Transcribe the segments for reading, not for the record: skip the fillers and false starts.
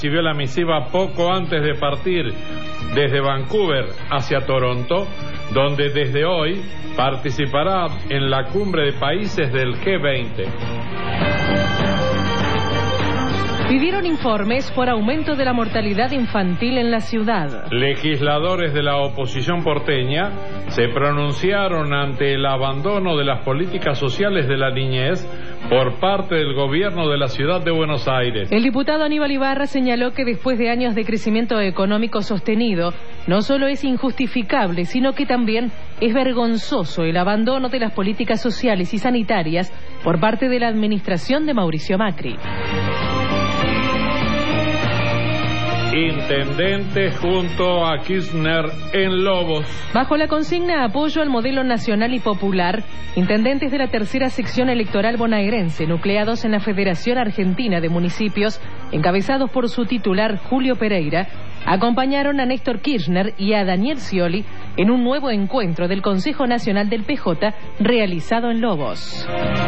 Recibió la misiva poco antes de partir desde Vancouver hacia Toronto, donde desde hoy participará en la cumbre de países del G20. Pidieron informes por aumento de la mortalidad infantil en la ciudad. Legisladores de la oposición porteña se pronunciaron ante el abandono de las políticas sociales de la niñez por parte del gobierno de la ciudad de Buenos Aires. El diputado Aníbal Ibarra señaló que después de años de crecimiento económico sostenido, no solo es injustificable, sino que también es vergonzoso el abandono de las políticas sociales y sanitarias por parte de la administración de Mauricio Macri. Intendente junto a Kirchner en Lobos. Bajo la consigna apoyo al modelo nacional y popular, intendentes de la tercera sección electoral bonaerense, nucleados en la Federación Argentina de Municipios, encabezados por su titular Julio Pereira, acompañaron a Néstor Kirchner y a Daniel Scioli en un nuevo encuentro del Consejo Nacional del PJ realizado en Lobos.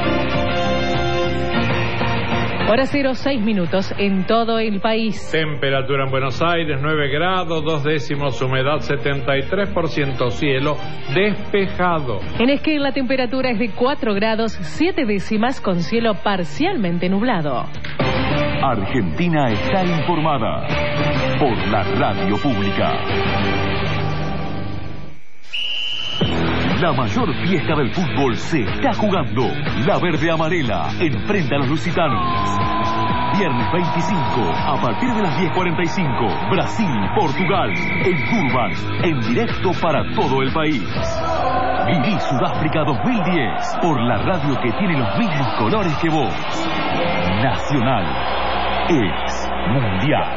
Hora 0:06 en todo el país. Temperatura en Buenos Aires 9 grados, 2 décimos, humedad 73%, cielo despejado. En Esquel la temperatura es de 4 grados, 7 décimas con cielo parcialmente nublado. Argentina está informada por la radio pública. La mayor fiesta del fútbol se está jugando. La verde amarela enfrenta a los lusitanos. Viernes 25, a partir de las 10:45, Brasil, Portugal, en Durban, en directo para todo el país. Viví Sudáfrica 2010 por la radio que tiene los mismos colores que vos. Nacional es mundial.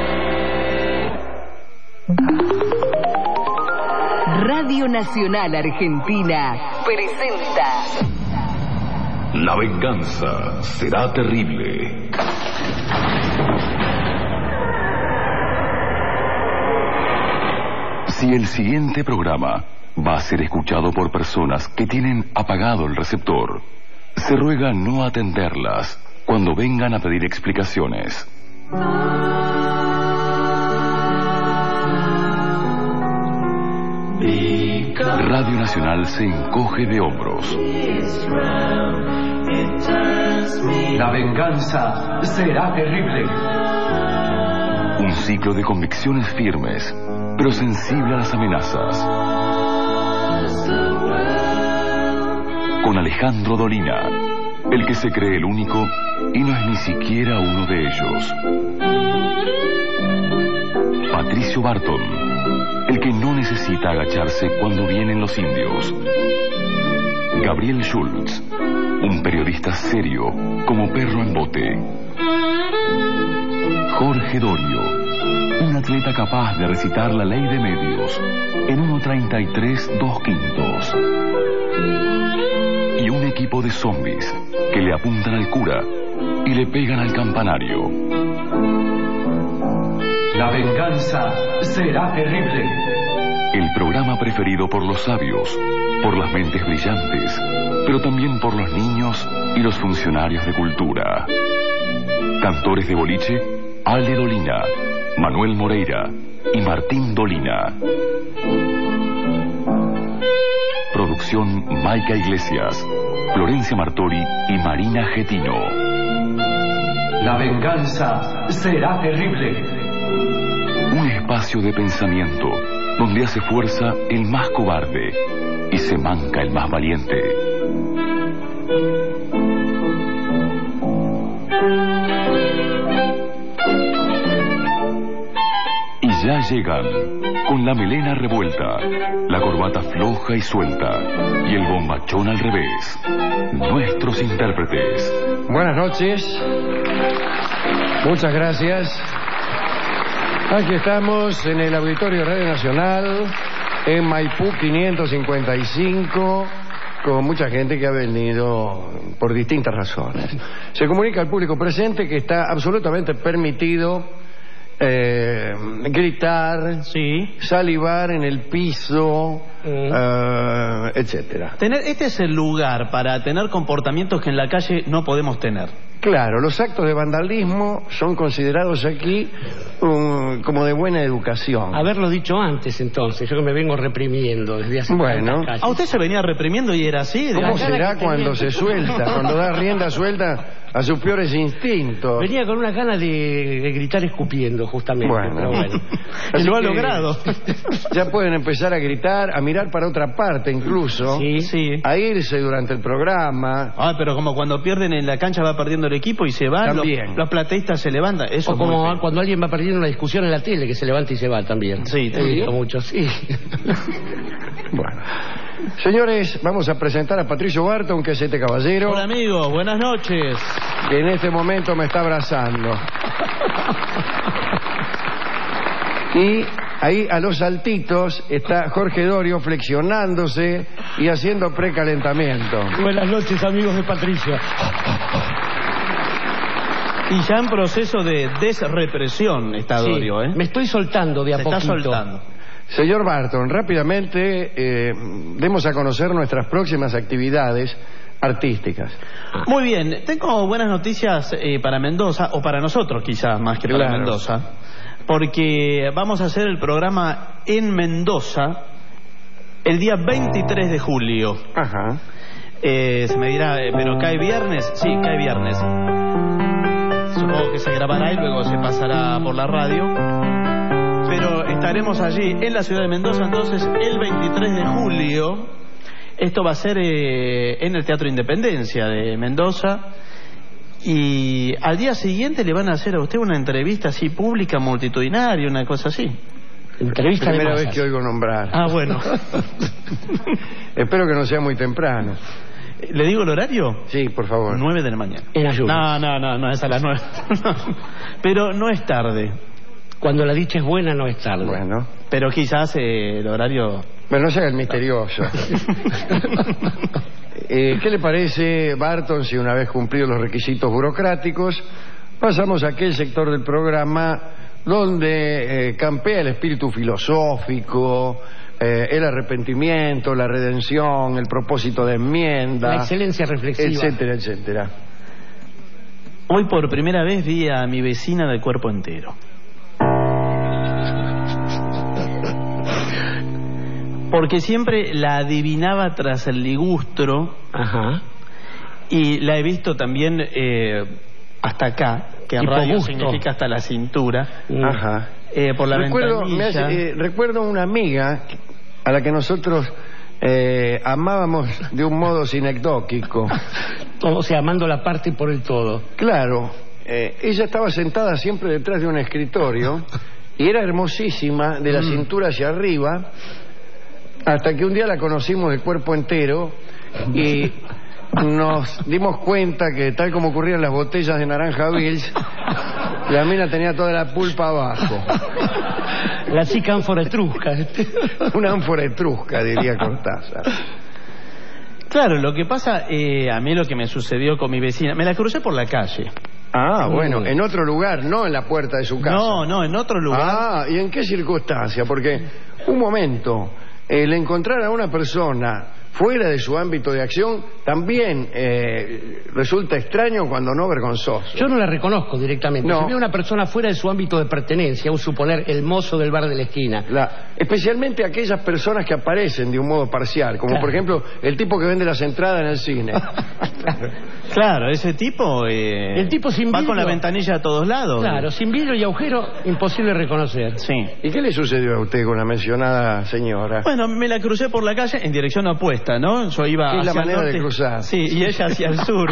Radio Nacional Argentina presenta La venganza será terrible. Si el siguiente programa va a ser escuchado por personas que tienen apagado el receptor, se ruega no atenderlas cuando vengan a pedir explicaciones. Radio Nacional se encoge de hombros. La venganza será terrible. Un ciclo de convicciones firmes, pero sensible a las amenazas. Con Alejandro Dolina, el que se cree el único y no es ni siquiera uno de ellos. Patricio Barton, el que no necesita agacharse cuando vienen los indios. Gabriel Schultz, un periodista serio como perro en bote. Jorge Dorio, un atleta capaz de recitar la ley de medios en 1:33 2/5. Y un equipo de zombies que le apuntan al cura y le pegan al campanario. La venganza será terrible. El programa preferido por los sabios, por las mentes brillantes, pero también por los niños y los funcionarios de cultura. Cantores de boliche, Ale Dolina, Manuel Moreira y Martín Dolina. Producción Maica Iglesias, Florencia Martori y Marina Getino. La venganza será terrible. Un espacio de pensamiento donde hace fuerza el más cobarde y se manca el más valiente. Y ya llegan, con la melena revuelta, la corbata floja y suelta y el bombachón al revés, nuestros intérpretes. Buenas noches. Muchas gracias. Aquí estamos en el Auditorio Radio Nacional, en Maipú 555, con mucha gente que ha venido por distintas razones. Se comunica al público presente que está absolutamente permitido gritar, sí, salivar en el piso, etcétera. Este es el lugar para tener comportamientos que en la calle no podemos tener. Claro, los actos de vandalismo son considerados aquí como de buena educación. Haberlo dicho antes, entonces. Yo que me vengo reprimiendo desde hace Bueno. tantas calles. ¿A usted se venía reprimiendo y era así? ¿Cómo digamos? será cuando se suelta, cuando da rienda suelta a sus peores instintos? Venía con una gana de gritar escupiendo, justamente. Bueno. Pero bueno. Y lo ha Así que logrado. Ya pueden empezar a gritar, a mirar para otra parte incluso, Sí. Sí. a irse durante el programa. Ah, pero como cuando pierden en la cancha va perdiendo el equipo y se van, También. los plateístas se levantan. Eso O es muy como feo. cuando alguien va perdiendo una discusión en la tele, que se levanta y se va también. Sí, He también. visto mucho, sí. Bueno. Señores, vamos a presentar a Patricio Barton, que es este caballero, Hola amigos, buenas noches. que en este momento me está abrazando. Y ahí a los saltitos está Jorge Dorio flexionándose y haciendo precalentamiento. Buenas noches, amigos de Patricio. Y ya en proceso de desrepresión está Sí, Dorio, ¿eh? me estoy soltando de a Se poquito. está soltando. Señor Barton, rápidamente demos a conocer nuestras próximas actividades artísticas. Muy bien, tengo buenas noticias para Mendoza, o para nosotros quizás más que para Claro. Mendoza, porque vamos a hacer el programa en Mendoza el día 23 de julio. Ajá. Se me dirá, ¿pero cae viernes? Sí, cae viernes. Supongo que se grabará y luego se pasará por la radio. Pero estaremos allí en la ciudad de Mendoza, entonces, el 23 de julio. Esto va a ser en el Teatro Independencia de Mendoza. Y al día siguiente le van a hacer a usted una entrevista así pública, multitudinaria, una cosa así. Entrevista de Primera masas. vez que oigo nombrar. Ah, bueno. Espero que no sea muy temprano. ¿Le digo el horario? Sí, por favor. 9 de la mañana. En ayunas. No, es a las 9. Pero no es tarde. Cuando la dicha es buena, no es tarde. Bueno. Pero quizás el horario... Bueno, no sea el misterioso. ¿Qué le parece, Barton, si una vez cumplidos los requisitos burocráticos, pasamos a aquel sector del programa donde campea el espíritu filosófico, el arrepentimiento, la redención, el propósito de enmienda, La excelencia reflexiva. etcétera, etcétera? Hoy por primera vez vi a mi vecina de cuerpo entero. Porque siempre la adivinaba tras el ligustro. Ajá. Y la he visto también hasta acá, que en radio Hipobusto. significa hasta la cintura. Ajá. Por la Recuerdo, ventanilla. recuerdo una amiga a la que nosotros amábamos de un modo sinecdóquico. O sea, amando la parte por el todo. Claro, ella estaba sentada siempre detrás de un escritorio y era hermosísima de la cintura hacia arriba, hasta que un día la conocimos de cuerpo entero y nos dimos cuenta que, tal como ocurrían las botellas de naranja Bills, la mina tenía toda la pulpa abajo. La chica ánfora etrusca. Una ánfora etrusca, diría Cortázar. Claro, lo que pasa, a mí lo que me sucedió con mi vecina, me la crucé por la calle. Ah, bueno, en otro lugar, no en la puerta de su casa. No, en otro lugar. Ah, ¿y en qué circunstancia? Porque, un momento, el encontrar a una persona fuera de su ámbito de acción también resulta extraño, cuando no vergonzoso. Yo no la reconozco directamente. No. Si veo una persona fuera de su ámbito de pertenencia, un suponer el mozo del bar de la esquina. Especialmente aquellas personas que aparecen de un modo parcial, como Claro. por ejemplo el tipo que vende las entradas en el cine. Claro, ese tipo, El tipo sin va vidrio. con la ventanilla a todos lados. Claro, sin vidrio y agujero, imposible reconocer. Sí. ¿Y qué le sucedió a usted con la mencionada señora? Bueno, me la crucé por la calle en dirección opuesta, ¿no? Yo iba Es la hacia el manera de norte. cruzar. Sí, y ella hacia el sur.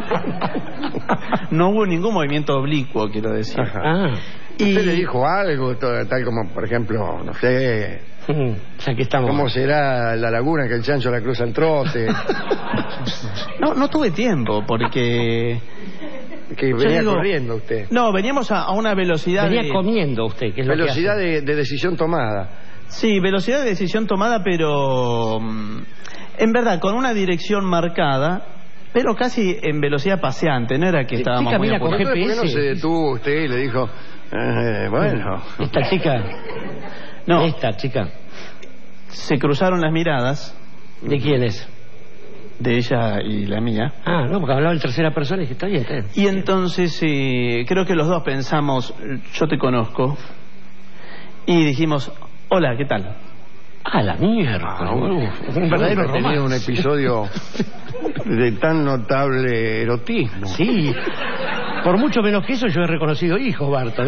No hubo ningún movimiento oblicuo, quiero decir. Ajá. Ah. ¿Usted le dijo algo, tal como, por ejemplo, no sé, Ya que estamos. cómo será la laguna que el chancho la cruza al trote? No tuve tiempo, porque... Que Yo venía digo- corriendo usted. No, veníamos a una velocidad Venía de... comiendo usted, que es Velocidad lo que hace. de decisión tomada. Sí, velocidad de decisión tomada, pero... en verdad, con una dirección marcada, pero casi en velocidad paseante, no era que estábamos chica, muy mira, con apurados. Entonces, ¿por qué no GPS? se detuvo usted y le dijo, bueno, Esta chica. No. Esta chica. se cruzaron las miradas. ¿De quién es? De ella y la mía. Ah, no, porque hablaba en tercera persona y dije, está bien. Y entonces creo que los dos pensamos, yo te conozco. Y dijimos, hola, ¿qué tal? Ah, la mierda. Un verdadero romance. Tenía un episodio de tan notable erotismo. Sí. Por mucho menos que eso yo he reconocido hijos, Barton.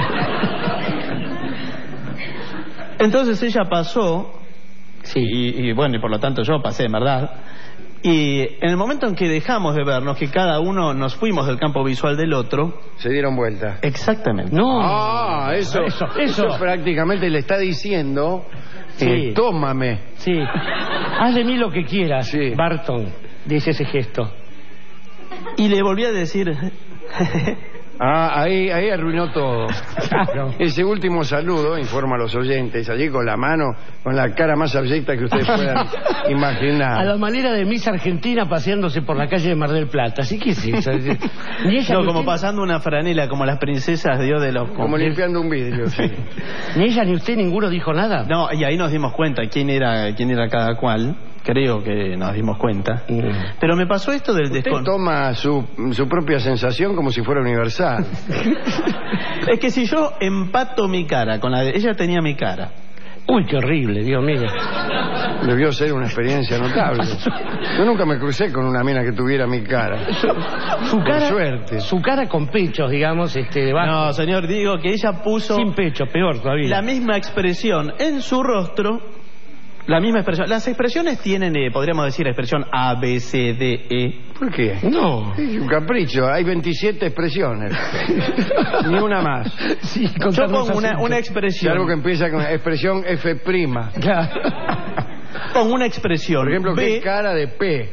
Entonces ella pasó. Sí. Y bueno, y por lo tanto yo pasé, en verdad. Y en el momento en que dejamos de vernos, que cada uno nos fuimos del campo visual del otro, se dieron vuelta. Exactamente. No. Eso prácticamente le está diciendo, sí. Tómame. Sí. Haz de mí lo que quieras, sí. Barton, dice ese gesto. Y le volví a decir... ahí arruinó todo. Claro. Ese último saludo, informa a los oyentes, allí con la mano, con la cara más abyecta que ustedes puedan imaginar. A la manera de Miss Argentina paseándose por la calle de Mar del Plata. ¿Sí? ¿Qué es eso? Ni ella, no, como pasando una franela, como las princesas de los... Como limpiando un vidrio, sí. Ni ella ni usted, ninguno dijo nada. No, y ahí nos dimos cuenta quién era cada cual. Creo que nos dimos cuenta. Pero me pasó esto del Usted toma su propia sensación como si fuera universal. Es que si yo empato mi cara con la de... Ella tenía mi cara. Uy, qué horrible, Dios mío. Debió ser una experiencia notable. Yo nunca me crucé con una mina que tuviera mi cara. Suerte. Su cara con pechos, digamos, debajo. No, señor, digo que ella puso... Sin pecho, peor todavía. La misma expresión en su rostro... La misma expresión. Las expresiones tienen, podríamos decir, expresión A, B, C, D, E. ¿Por qué? No. Es un capricho. Hay 27 expresiones. Ni una más. Sí, yo pongo una expresión. Algo que empieza con expresión F'. Claro. Pongo una expresión. Por ejemplo, B. ¿qué cara de P?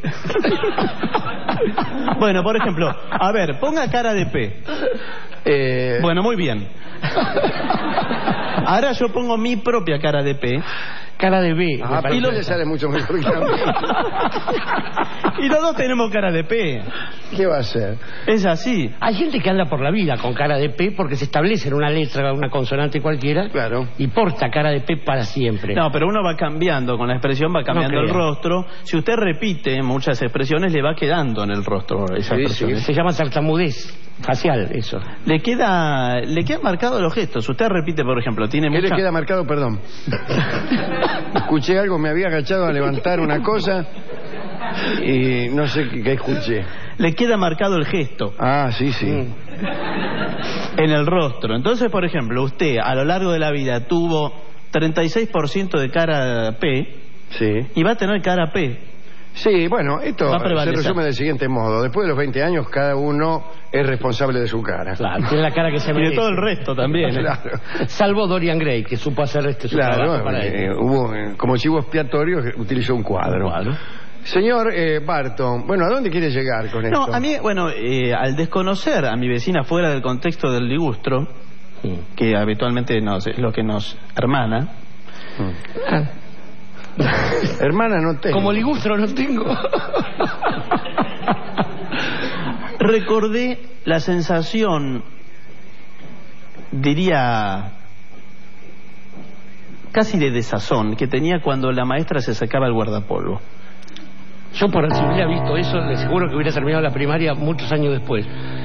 Bueno, por ejemplo, a ver, ponga cara de P. Bueno, muy bien. Ahora yo pongo mi propia cara de P. Cara de B. Y le sale mucho mejor que a mí. Y los dos tenemos cara de P. ¿Qué va a hacer? Es así. Hay gente que anda por la vida con cara de P porque se establece en una letra, una consonante cualquiera. Claro. Y porta cara de P para siempre. No, pero uno va cambiando con la expresión, va cambiando el rostro. Si usted repite muchas expresiones, le va quedando en el rostro esa expresión. Se llama tartamudez facial, eso. Le quedan marcados los gestos. Usted repite, por ejemplo, tiene ¿Qué le queda marcado? Perdón. Escuché algo, me había agachado a levantar una cosa y no sé qué escuché. Le queda marcado el gesto. Ah, sí. En el rostro. Entonces, por ejemplo, usted a lo largo de la vida tuvo 36% de cara P. Sí. Y va a tener cara P. Sí, bueno, esto se resume del siguiente modo. Después de los 20 años, cada uno es responsable de su cara. Claro, tiene la cara que se merece. Y de todo el resto también. Claro. Salvo Dorian Gray, que supo hacer su trabajo para él. Hubo, como chivo expiatorio, utilizó un cuadro. Señor Barton, bueno, ¿a dónde quiere llegar con esto? No, a mí, al desconocer a mi vecina fuera del contexto del ligustro, que habitualmente es lo que nos hermana... Hermana no tengo. Como ligustro no tengo. Recordé la sensación, diría, casi de desazón que tenía cuando la maestra se sacaba el guardapolvo. Yo por si hubiera visto eso, le aseguro que hubiera terminado la primaria muchos años después.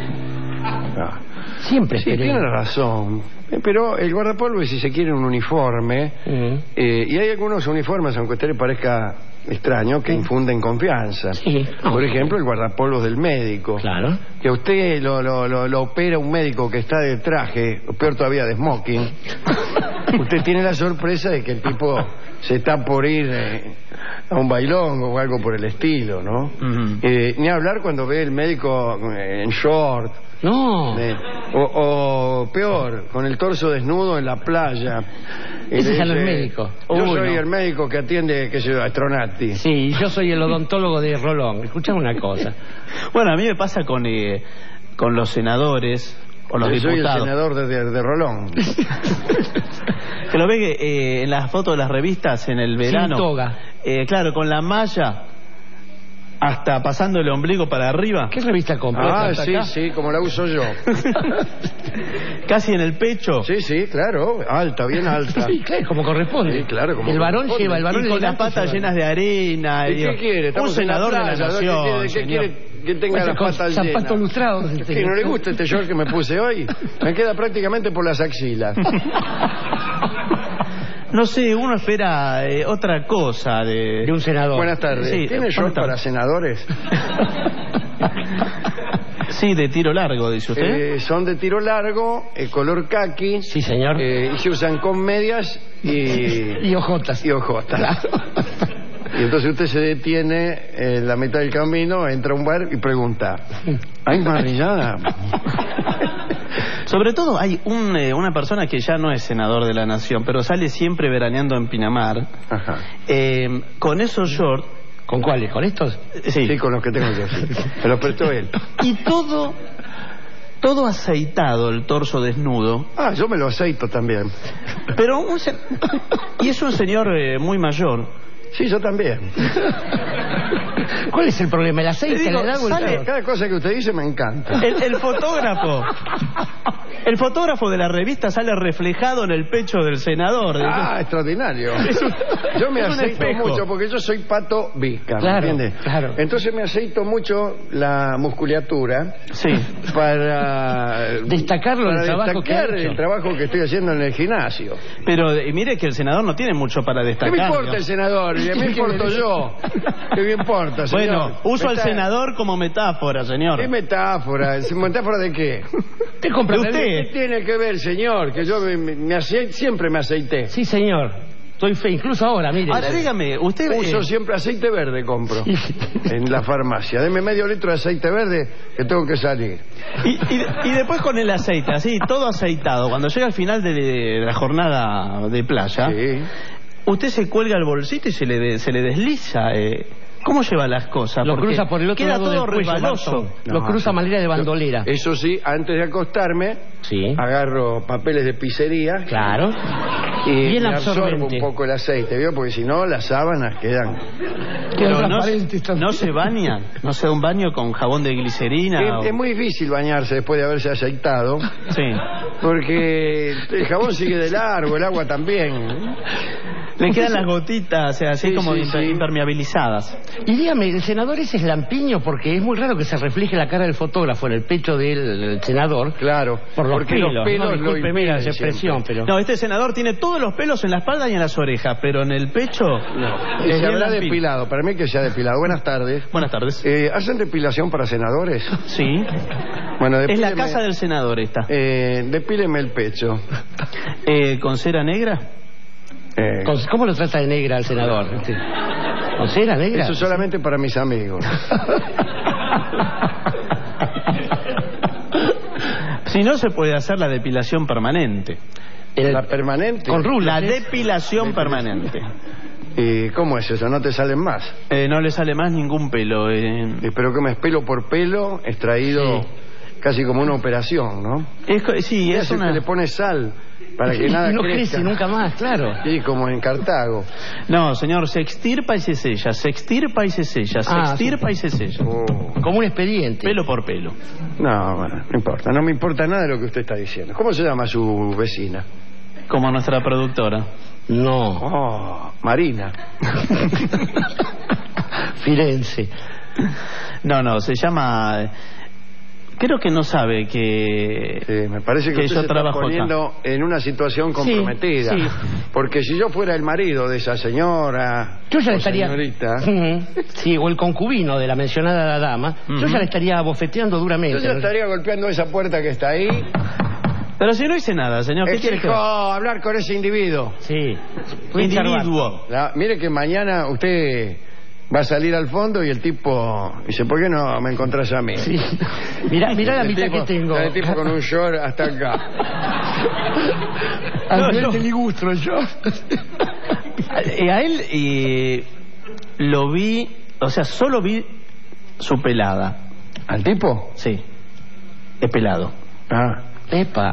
Siempre sí, tiene razón. Pero el guardapolvo es, si se quiere, un uniforme. Y hay algunos uniformes, aunque a usted le parezca extraño, que infunden confianza. Por ejemplo, el guardapolvo del médico. Claro. Que a usted lo opera un médico que está de traje, o peor todavía, de smoking. Usted tiene la sorpresa de que el tipo se está por ir a un bailongo o algo por el estilo, ¿no? Ni hablar cuando ve el médico en short. No. O peor, con el torso desnudo en la playa. Ese es el médico. Yo soy el médico que atiende, qué sé yo, a Stronati. Sí, yo soy el odontólogo de Rolón. Escuchame una cosa. Bueno, a mí me pasa con los senadores o los diputados. Soy el senador de Rolón. Que lo ve que en las fotos de las revistas en el verano. Sin toga. Claro, con la malla hasta pasando el ombligo para arriba. ¿Qué revista compra? Ah, sí, sí, como la uso yo. Casi en el pecho. Sí, sí, claro, alta, bien alta. Sí, claro, como corresponde. Sí, claro, como el varón corresponde. lleva, el varón Y con las elegante patas lleva. llenas de arena. ¿Y qué quiere? Un Estamos en la senador de la playa, nación. ¿qué señor. quiere que tenga Pues las con patas zapatos llenas? lustrados. ¿Que no le gusta este short que me puse hoy? Me queda prácticamente por las axilas. No sé, uno espera otra cosa De un senador. Buenas tardes. Sí, ¿Tiene buenas short para tardes. senadores? Sí, de tiro largo, dice usted. Son de tiro largo, color caqui. Sí, señor. Y se usan con medias Y ojotas. y ojotas. Y entonces usted se detiene en la mitad del camino, entra a un bar y pregunta: ¿hay marrillada? Sobre todo hay una persona que ya no es senador de la nación, pero sale siempre veraneando en Pinamar. Ajá. Con esos shorts. ¿Con cuáles? ¿Con estos? Sí. Sí, con los que tengo yo. Sí. Me los prestó él. Y todo aceitado, el torso desnudo. Ah, yo me lo aceito también. Pero y es un señor muy mayor. Sí, yo también. ¿Cuál es el problema? ¿El aceite, Te digo, la edad o el sale- calor? Cada cosa que usted dice me encanta. El fotógrafo de la revista sale reflejado en el pecho del senador. Ah, extraordinario. Yo me es un aceito espejo. mucho porque yo soy Pato Vizca, ¿me Claro, entiende? claro. Entonces me aceito mucho la musculatura Sí. para Destacarlo para del trabajo que ha destacar hecho. el trabajo que estoy haciendo en el gimnasio. Pero mire que el senador no tiene mucho para ¿Qué destacar. me importa el digamos. senador? ¿Qué me importo yo? ¿Qué me importa, señor? Bueno, uso al senador como metáfora, señor. ¿Qué metáfora? ¿Metáfora de qué? ¿Te compra De la- usted. ¿Qué tiene que ver, señor? Que yo siempre me aceité. Sí, señor. Estoy fe, incluso ahora, mire. Ahora dígame, usted Uso siempre aceite verde, compro en la farmacia. Deme medio litro de aceite verde que tengo que salir. y después con el aceite, así, todo aceitado, cuando llega al final de la jornada de playa, Sí. usted se cuelga el bolsito y se le desliza. ¿Cómo lleva las cosas? Lo Porque cruza por el otro queda lado del todo cuello, resbaloso. Bartón. Lo No, cruza a manera de bandolera. Eso sí, antes de acostarme, Sí. agarro papeles de pizzería Claro. y Bien me absorbo absorbente. un poco el aceite, ¿vio? Porque si no, las sábanas quedan... Pero no, transparentes también. no se baña, no se da un baño con jabón de glicerina. Es muy difícil bañarse después de haberse aceitado, Sí. porque el jabón sigue de largo, el agua también. Le quedan las gotitas, así Sí, como sí, sí. impermeabilizadas. Y dígame, ¿el senador ese es lampiño? Porque es muy raro que se refleje la cara del fotógrafo en el pecho del senador. Claro, Por los porque pelos. los pelos no, lo discúlpeme la impiden expresión, siempre. pero... No, este senador tiene todos los pelos en la espalda y en las orejas, pero en el pecho... No, es se bien habrá lampiño. depilado, para mí que se ha depilado. Buenas tardes. Buenas tardes. ¿Hacen depilación para senadores? Sí. Bueno, Es la depíleme- casa del senador esta. depíleme el pecho. ¿Con cera negra? ¿Cómo lo trata de negra el senador? ¿Con cera negra? Eso solamente para mis amigos. Si no, se puede hacer la depilación permanente. La permanente. Con rulos. La ¿eh? depilación permanente. ¿Y cómo es eso? ¿No te salen más? No le sale más ningún pelo. Espero que me es pelo por pelo, extraído casi como una operación, ¿no? Sí, Es es que una... le pone sal para que Y nada no crezca. crece nunca más, claro. Sí, como en Cartago. No, señor, se extirpa y se sella, se extirpa y se sella, se Ah, extirpa y se sella. Oh. Como un expediente. Pelo por pelo. No, bueno, no importa. No me importa nada de lo que usted está diciendo. ¿Cómo se llama su vecina? Como nuestra productora. No. Oh, Marina. Firenze. No, se llama... Creo que no sabe que... Me parece que Que usted yo se está trabajo poniendo en una situación comprometida. sí. Porque si yo fuera el marido de esa señora, Yo ya le o estaría... señorita, Sí, o el concubino de la mencionada dama, yo ya le estaría bofeteando duramente. yo ya estaría golpeando esa puerta que está ahí. Pero si no hice nada, señor, ¿qué quiere que Exijo haga? hablar con ese individuo. Sí. Individuo. Mire que mañana usted va a salir al fondo y el tipo dice, ¿por qué no me encontrás a mí? Sí. Mirá la El mitad tipo- que tengo. El tipo con un short hasta acá. Al nivel de ligustro yo. A él lo vi, o sea, solo vi su pelada. ¿Al tipo? Sí, es pelado. Ah. Epa.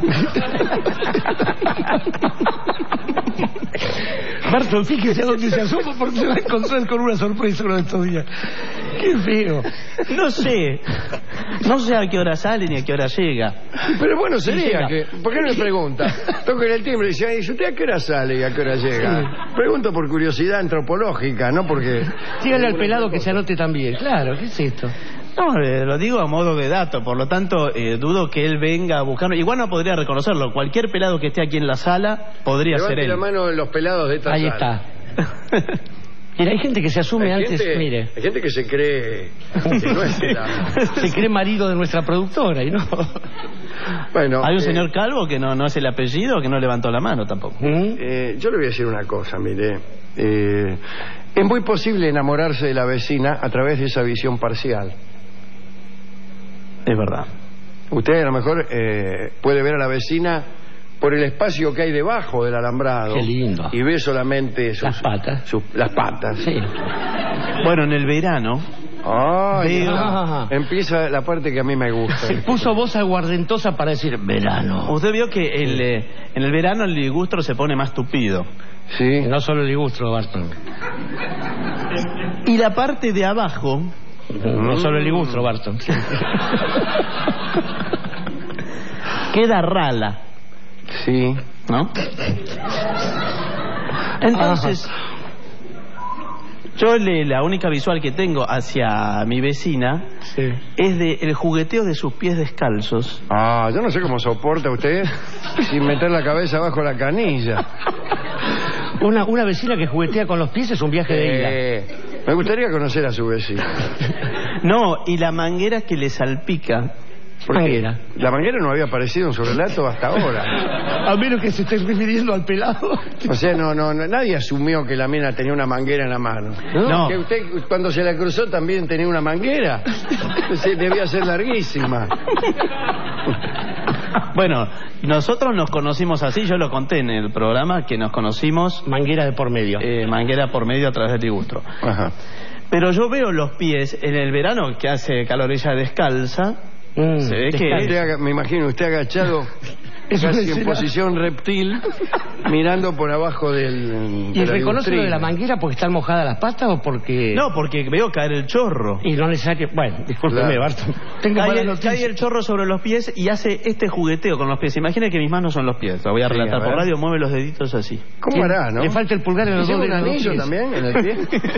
Bartol, fíjese a dónde se asoma porque se va a encontrar con una sorpresa uno de estos días. Qué feo. No sé a qué hora sale ni a qué hora llega. Pero bueno, sería llega. que... ¿Por qué no me pregunta? Toco en el timbre y dice, "Ay, ¿usted a qué hora sale y a qué hora llega?" Pregunto por curiosidad antropológica, no porque... Dígale al pelado que se anote también. Claro, ¿qué es esto? No, lo digo a modo de dato, por lo tanto dudo que él venga a buscarlo. Igual no podría reconocerlo. Cualquier pelado que esté aquí en la sala podría ser Levante él. la mano de los pelados de esta Ahí sala. está. Mira, hay gente que se asume Hay antes, gente, mire. hay gente que se cree que no es pelado. Se cree marido de nuestra productora y no. Bueno, Hay un señor calvo que no es el apellido, que no levantó la mano tampoco. yo le voy a decir una cosa, mire. Es muy posible enamorarse de la vecina a través de esa visión parcial. Es verdad. Usted a lo mejor puede ver a la vecina por el espacio que hay debajo del alambrado. Qué lindo. Y ve solamente Las patas. las patas. Sí. Bueno, en el verano... Ay, Veo. empieza la parte que a mí me gusta. Se puso voz aguardentosa para decir verano. Usted vio que en el verano el ligustro se pone más tupido. Sí. No solo el ligustro, Barton. Y la parte de abajo... No solo el ligustro, Barton. queda rala, Sí. ¿no? Entonces, yo la única visual que tengo hacia mi vecina es de el jugueteo de sus pies descalzos. Ah, yo no sé cómo soporta usted sin meter la cabeza bajo la canilla. Una vecina que juguetea con los pies es un viaje de ida. Me gustaría conocer a su vecina. No, y la manguera que le salpica. Manguera. La manguera no había aparecido en su relato hasta ahora. A menos que se esté refiriendo al pelado. O sea, nadie asumió que la mina tenía una manguera en la mano. No. Que usted cuando se la cruzó también tenía una manguera. Entonces, debía ser larguísima. Bueno, nosotros nos conocimos así, yo lo conté en el programa, que nos conocimos Manguera de por medio. manguera por medio a través del ligustro. Ajá. Pero yo veo los pies en el verano, que hace calor ella descalza, se ve que... Me imagino usted agachado casi en posición reptil, mirando por abajo del... ¿Y reconoce lo de la manguera porque están mojadas las patas o porque...? No, porque veo caer el chorro. Y no necesario... Bueno, discúlpeme, Claro. Barton. Tengo mala noticia. Cae el chorro sobre los pies y hace este jugueteo con los pies. Imagine que mis manos son los pies. Lo voy a Sí, relatar a ver. por radio, mueve los deditos así. ¿Cómo hará, no? Le falta el pulgar en los ¿Lleva dos un dedos anillo pies. también en el pie?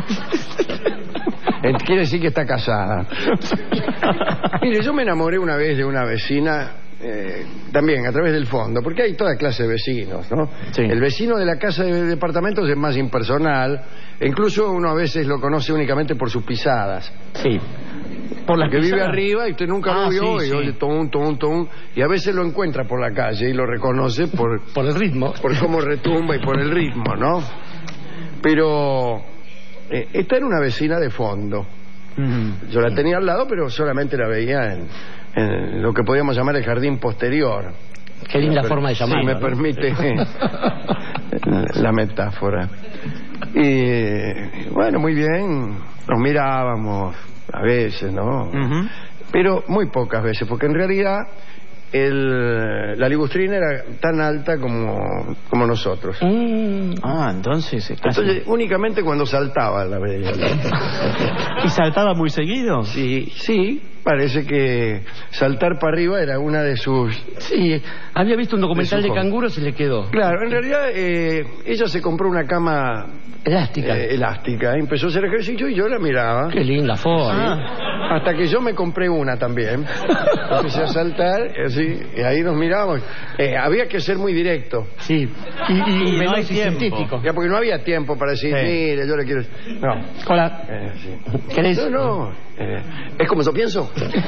Quiere decir que está casada. Mire, yo me enamoré una vez de una vecina, también a través del fondo, porque hay toda clase de vecinos, ¿no? Sí. El vecino de la casa de departamentos es más impersonal, e incluso uno a veces lo conoce únicamente por sus pisadas. Sí. Por las Que vive pisadas. arriba y usted nunca lo vio, sí, y sí. oye, tum, y a veces lo encuentra por la calle y lo reconoce por Por el ritmo. cómo retumba y por el ritmo, ¿no? Pero esta era una vecina de fondo. Yo la tenía al lado, pero solamente la veía en lo que podíamos llamar el jardín posterior. Qué linda forma de llamarlo. Si me ¿no? permite la metáfora. Y bueno, muy bien, nos mirábamos a veces, ¿no? Pero muy pocas veces, porque en realidad la ligustrina era tan alta como nosotros. Ah, entonces... casi- Entonces, únicamente cuando saltaba la veía. ¿Y saltaba muy seguido? Sí, parece que saltar para arriba era una de sus... Sí, había visto un documental De de su canguros y le quedó. Claro, en realidad ella se compró una cama Elástica. elástica, empezó a hacer ejercicio y yo la miraba. Qué linda foto. Hasta que yo me compré una también. Empecé a saltar, así, y ahí nos mirábamos. Había que ser muy directo. Sí. Y no veloz hay y tiempo. sintético. Ya, porque no había tiempo para decir, Sí. mire, yo le quiero... No. Hola. Sí. ¿Querés? No. ¿Es como yo pienso?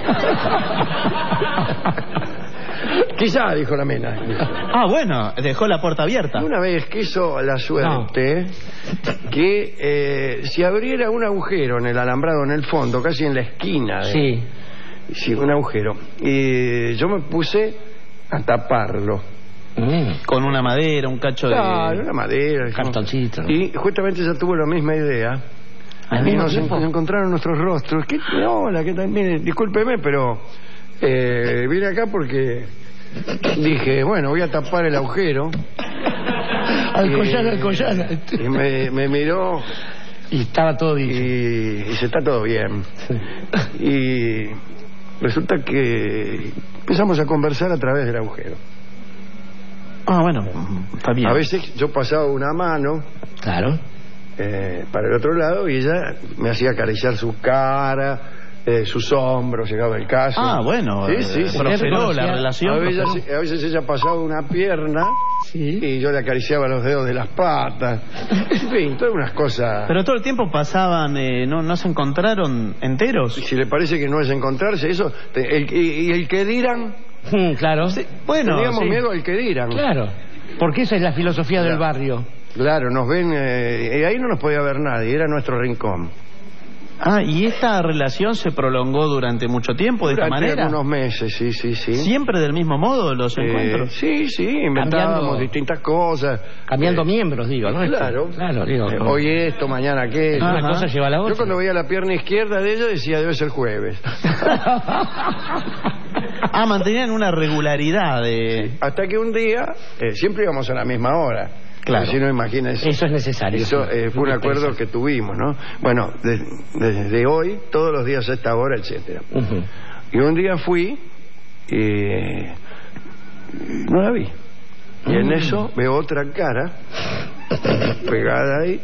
Quizá, dijo la mena. Ah, bueno, dejó la puerta abierta. Una vez quiso la suerte que se abriera un agujero en el alambrado en el fondo, casi en la esquina. Sí. Sí, un agujero. Y yo me puse a taparlo. Con una madera, un cacho Claro, de... una madera. Cartoncito. Y justamente ella tuvo la misma idea. ¿Al Y mismo nos tiempo? encontraron nuestros rostros. ¿Qué? Hola, ¿qué tal? Mire, discúlpeme, pero vine acá porque dije, bueno, voy a tapar el agujero. Alcoyana, Alcoyana. Y me miró Y estaba todo dicho. Y se está todo bien. Y resulta que empezamos a conversar a través del agujero. Ah, bueno, está bien. A veces yo pasaba una mano Claro. para el otro lado y ella me hacía acariciar su cara, sus hombros, llegaba el caso. Ah, bueno, sí. prosperó la relación. A veces ella pasaba una pierna y yo le acariciaba los dedos de las patas. En fin, todas unas cosas. Pero todo el tiempo pasaban, ¿no se encontraron enteros? Si le parece que no es encontrarse, eso. Y el que dirán. Claro. Sí, bueno, teníamos miedo al que dirán. Claro. Porque esa es la filosofía del Claro. barrio. Claro, nos ven. Y ahí no nos podía ver nadie, era nuestro rincón. Ah, ¿y esta relación se prolongó durante mucho tiempo de esta Durante manera? algunos meses, sí. ¿Siempre del mismo modo los encuentros? Sí, inventábamos Cambiando- distintas cosas. Cambiando miembros, digo, ¿no? Claro. Digo. Hoy esto, mañana aquello. Una Ajá. cosa lleva a la otra. Yo cuando veía la pierna izquierda de ella decía debe ser jueves. Ah, mantenían una regularidad de... Hasta que un día, siempre íbamos a la misma hora. Claro. Si no, imagínense. Eso es necesario. Eso fue un Muy acuerdo interesante. que tuvimos, ¿no? Bueno, desde hoy, todos los días a esta hora, etcétera. Ujú. Y un día fui y no la vi. Y en eso veo otra cara pegada ahí.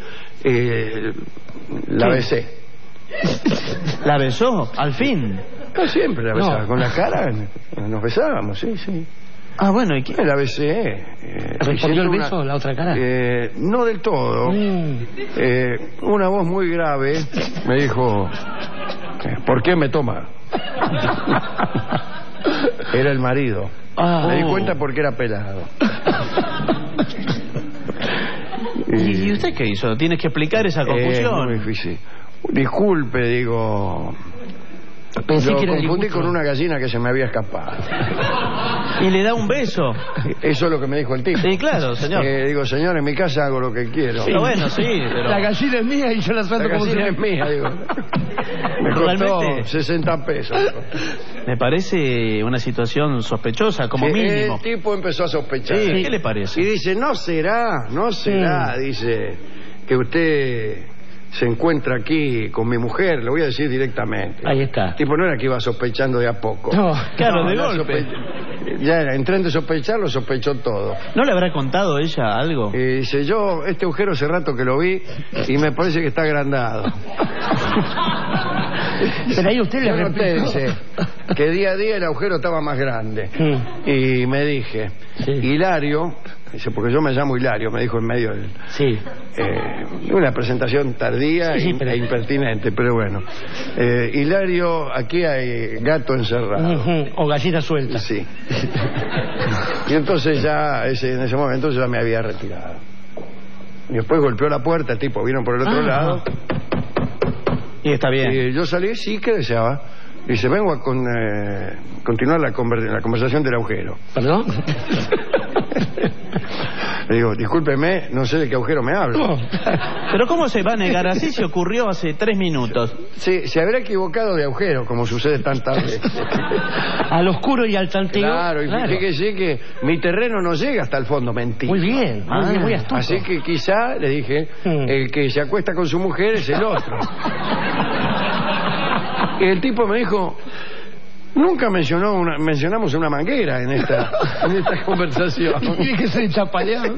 La besé. ¿La besó? Al fin. No, siempre la besaba. No. Con la cara nos besábamos, sí. Ah, bueno, ¿y qué? La besé. ¿Respondió el una- beso la otra cara? No del todo. Una voz muy grave me dijo, ¿por qué me toma? Era el marido. Me di cuenta porque era pelado. ¿Y usted qué hizo? Tienes que explicar esa confusión. Muy difícil. Disculpe, digo. Pensé Lo que era el confundí disgusto. con una gallina que se me había escapado. Y le da un beso. Eso es lo que me dijo el tipo. Sí, claro, señor. Digo, señor, en mi casa hago lo que quiero. Pero bueno, sí, pero... La gallina es mía y yo la La trato como si gallina es mía, digo. Me costó Realmente. 60 pesos. Me parece una situación sospechosa, como Sí, mínimo. el tipo empezó a sospechar. Sí, ¿qué le parece? Y dice, no será, dice, que usted se encuentra aquí con mi mujer, lo voy a decir directamente. Ahí está. El tipo no era que iba sospechando de a poco. No, claro, de ya golpe. Ya era, en tren de sospechar, lo sospechó todo. ¿No le habrá contado ella algo? Y dice, yo este agujero hace rato que lo vi y me parece que está agrandado. Pero ahí usted le Yo noté, replicó. dice, que día a día el agujero estaba más grande. Y me dije, Sí. Hilario, dice, porque yo me llamo Hilario, me dijo en medio del... Sí. una presentación tardía Sí, pero- e impertinente, pero bueno. Hilario, aquí hay gato encerrado. Ujú. O gallina suelta. Sí. Y entonces ya, en ese momento yo ya me había retirado. Y después golpeó la puerta, el tipo vino por el otro lado. Y está bien. Y yo salí, sí, ¿qué deseaba? Dice, vengo a continuar la conversación del agujero. ¿Perdón? Le digo, discúlpeme, no sé de qué agujero me habla. No. Pero ¿cómo se va a negar así si ocurrió hace 3 minutos? Sí, se habrá equivocado de agujero, como sucede tantas veces. Al oscuro y al tanteo. Claro, y fíjese que mi terreno no llega hasta el fondo, mentira. Muy bien, muy astuto. Así que quizá, le dije, el que se acuesta con su mujer es el otro. Y el tipo me dijo, nunca mencionamos una manguera en esta conversación. Tiene que ser chapaleado.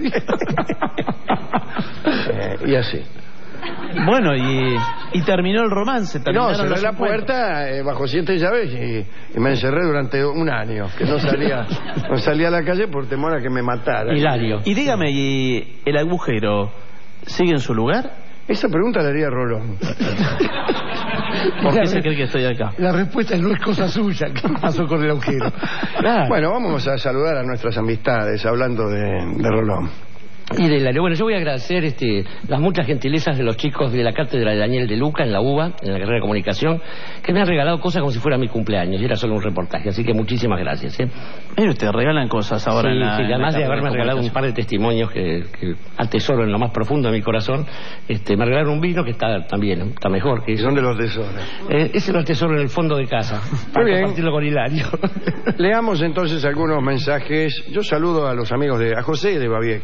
Y así. Bueno, y terminó el romance. No, terminaron cerré los la encuentros. puerta bajo 7 llaves y me encerré durante un año, que no salía a la calle por temor a que me matara. Hilario. Y dígame, ¿y el agujero sigue en su lugar? Esa pregunta la haría Rolón. ¿Por qué se cree que estoy acá? La respuesta no es cosa suya. ¿Qué pasó con el agujero? Claro. Bueno, vamos a saludar a nuestras amistades, hablando de Rolón. Y de Hilario. Bueno, yo voy a agradecer las muchas gentilezas de los chicos de la cátedra de Daniel de Luca en la UBA, en la carrera de comunicación, que me han regalado cosas como si fuera mi cumpleaños, y era solo un reportaje, así que muchísimas gracias. Mire usted, regalan cosas ahora Sí, en la... sí, en la además de carrera haberme regalado un comunicación. par de testimonios que atesoro en lo más profundo de mi corazón, me regalaron un vino que está también, está mejor que ¿Y eso. dónde los tesoros? Ese lo atesoro en el fondo de casa, para bien. compartirlo con Hilario. Leamos entonces algunos mensajes. Yo saludo a los amigos a José de Babieca, que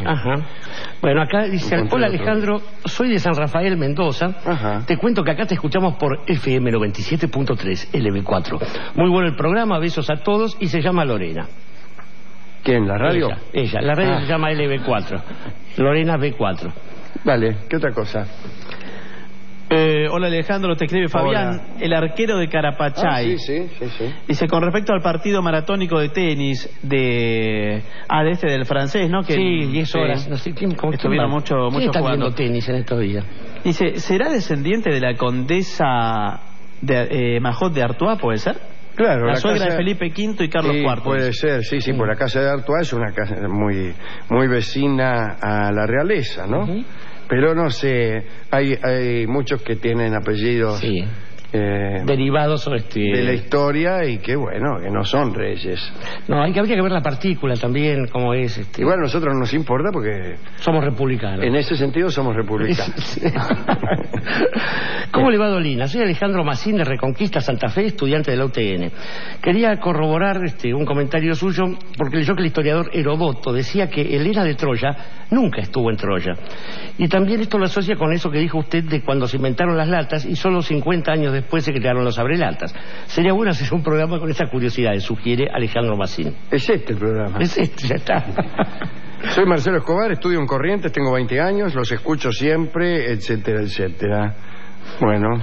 Ajá. Bueno, acá dice, hola Alejandro, soy de San Rafael, Mendoza. Ajá. Te cuento que acá te escuchamos por FM 97.3, LB4. Muy bueno el programa, besos a todos, y se llama Lorena. ¿Quién, la radio? Ella. La radio se llama LB4. Lorena B4. Vale, ¿qué otra cosa? Hola Alejandro, te escribe Fabián, Hola. el arquero de Carapachay. Sí. Dice, con respecto al partido maratónico de tenis del francés, ¿no? Que Sí, 10 horas. No sé, ¿cómo estuvieron mucho está jugando viendo tenis en estos días? Dice, ¿será descendiente de la condesa de Majot de Artois, puede ser? Claro, la suegra casa de Felipe V y Carlos IV. Puede ser, sí, por la casa de Artois es una casa muy vecina a la realeza, ¿no? Pero no sé, hay muchos que tienen apellidos derivados de la historia y que bueno, que no son reyes. No, habría que ver la partícula también, cómo es. Igual a nosotros no nos importa porque somos republicanos. En ese sentido somos republicanos. ¿Cómo le va, Dolina? Soy Alejandro Macín de Reconquista Santa Fe, estudiante de la UTN. Quería corroborar un comentario suyo porque leyó que el historiador Herodoto decía que Helena de Troya nunca estuvo en Troya. Y también esto lo asocia con eso que dijo usted de cuando se inventaron las latas y solo 50 años después se crearon los abrelatas. Sería bueno hacer un programa con esa curiosidad, sugiere Alejandro Macín. Es este el programa. Es este, ya está. Soy Marcelo Escobar, estudio en Corrientes, tengo 20 años, los escucho siempre, etcétera, etcétera. Bueno,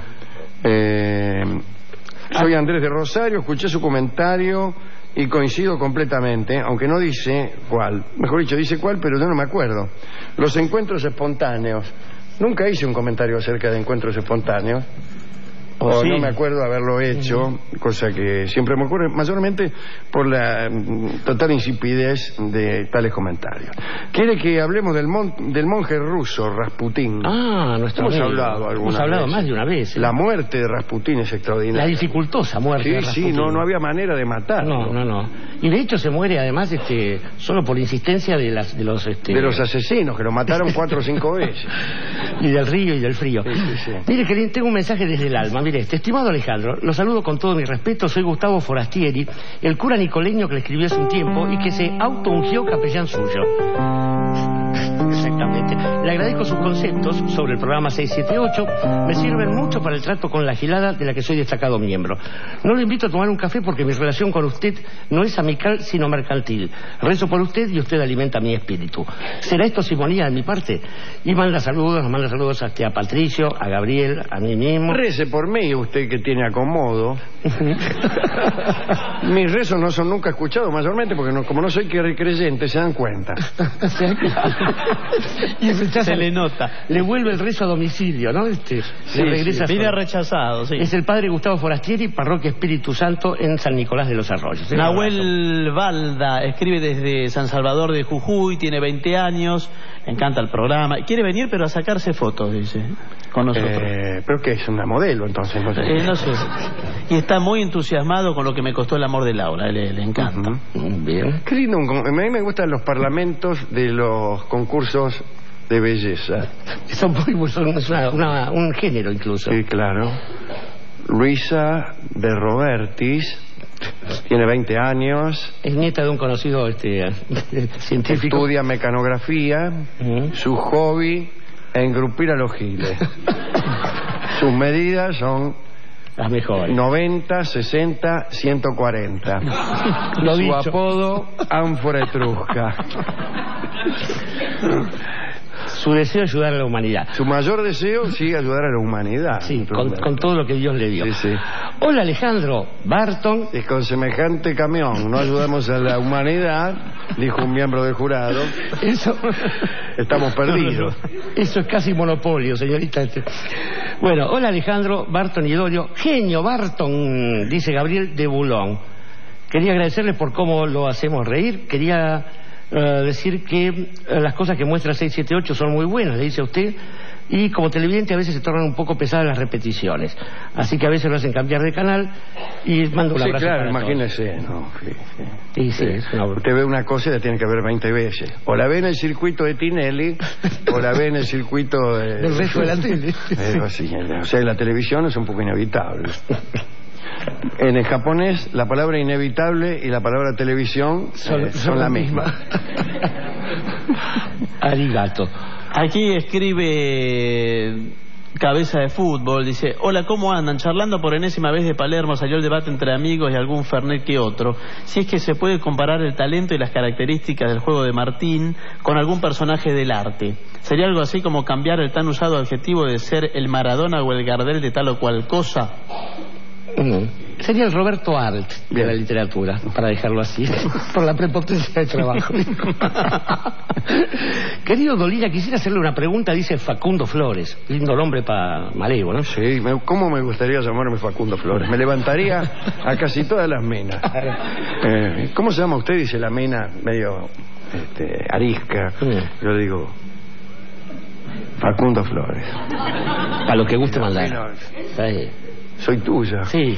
soy Andrés de Rosario, escuché su comentario y coincido completamente, aunque no dice cuál. Mejor dicho, dice cuál, pero yo no me acuerdo. Los encuentros espontáneos. Nunca hice un comentario acerca de encuentros espontáneos. O no me acuerdo haberlo hecho, cosa que siempre me ocurre, mayormente por la total insipidez de tales comentarios. Quiere que hablemos del monje ruso, Rasputín. Nuestro Hemos amigo. hablado alguna Hemos hablado vez. más de una vez. La muerte de Rasputín es extraordinaria. La dificultosa muerte de Rasputín. Sí, no había manera de matarlo. No. Y de hecho se muere además solo por insistencia de los asesinos, que lo mataron 4 o 5 veces. Y del río y del frío. Sí. Mire, que tengo un mensaje desde el alma. Mire, estimado Alejandro, lo saludo con todo mi respeto. Soy Gustavo Forastieri, el cura nicoleño que le escribió hace un tiempo y que se autoungió capellán suyo. Exactamente. Le agradezco sus conceptos sobre el programa 678. Me sirven mucho para el trato con la Gilada, de la que soy destacado miembro. No lo invito a tomar un café porque mi relación con usted no es amical sino mercantil. Rezo por usted y usted alimenta mi espíritu. ¿Será esto simonía de mi parte? Y nos manda saludos a Patricio, a Gabriel, a mí mismo. Rece por mí, usted que tiene acomodo. Mis rezos no son nunca escuchados, mayormente porque como no soy creyente, se dan cuenta. Y se le nota. Le vuelve el rezo a domicilio, ¿no? Le regresa. Viene rechazado, sí. Es el padre Gustavo Forastieri, parroquia Espíritu Santo en San Nicolás de los Arroyos. Nahuel Valda escribe desde San Salvador de Jujuy, tiene 20 años, le encanta el programa. Quiere venir pero a sacarse fotos, dice, con nosotros. ¿Pero qué es? ¿Una modelo entonces? No sé. Y está muy entusiasmado con lo que me costó el amor de Laura, le encanta. Bien. Qué lindo. A mí me gustan los parlamentos de los concursos de belleza. Son un género incluso. Sí, claro. Luisa de Robertis tiene 20 años. Es nieta de un conocido científico. Estudia mecanografía. Su hobby es engrupir a los giles. Sus medidas son las mejores: 90, 60, 140. Lo Su dicho. apodo, ánfora etrusca. Su deseo es ayudar a la humanidad. Su mayor deseo, sí, ayudar a la humanidad. Sí, con todo lo que Dios le dio. Sí. Hola, Alejandro. Barton. Y con semejante camión no ayudamos a la humanidad, dijo un miembro del jurado. Eso. Estamos perdidos. Eso es casi monopolio, señorita. Bueno, hola, Alejandro, Barton y Dorio. Genio, Barton, dice Gabriel de Bulón. Quería agradecerle por cómo lo hacemos reír. Quería decir que las cosas que muestra 678 son muy buenas, le dice a usted, y como televidente a veces se tornan un poco pesadas las repeticiones, así que a veces lo hacen cambiar de canal y mando un abrazo. Sí, claro, para imagínese. No, Usted ve una cosa y la tiene que ver 20 veces. O la ve en el circuito de Tinelli o la ve en el circuito del resto de la tele. Así, o sea, la televisión es un poco inevitable. En el japonés, la palabra inevitable y la palabra televisión son la misma. Arigato. Aquí escribe Cabeza de Fútbol, dice: hola, ¿cómo andan? Charlando por enésima vez de Palermo, salió el debate entre amigos y algún fernet que otro. Si es que se puede comparar el talento y las características del juego de Martín con algún personaje del arte. ¿Sería algo así como cambiar el tan usado adjetivo de ser el Maradona o el Gardel de tal o cual cosa? Sería el Roberto Arlt de la literatura, para dejarlo así, por la prepotencia de trabajo. Querido Dolina, quisiera hacerle una pregunta, dice Facundo Flores. Lindo nombre para Malevo, ¿no? Sí, ¿cómo me gustaría llamarme Facundo Flores? Me levantaría a casi todas las menas. ¿Cómo se llama usted? Dice la mena medio arisca. Yo digo Facundo Flores. A lo que guste mandar. Soy tuya. Sí.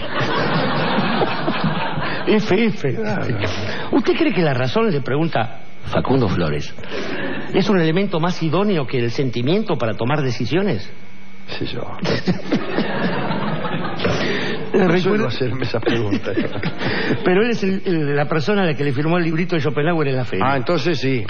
F. Claro. ¿Usted cree que la razón, le pregunta Facundo Flores, es un elemento más idóneo que el sentimiento para tomar decisiones? Sí, yo. No suelo hacerme esa pregunta. Pero él es la persona a la que le firmó el librito de Schopenhauer en la feria. Ah, entonces sí.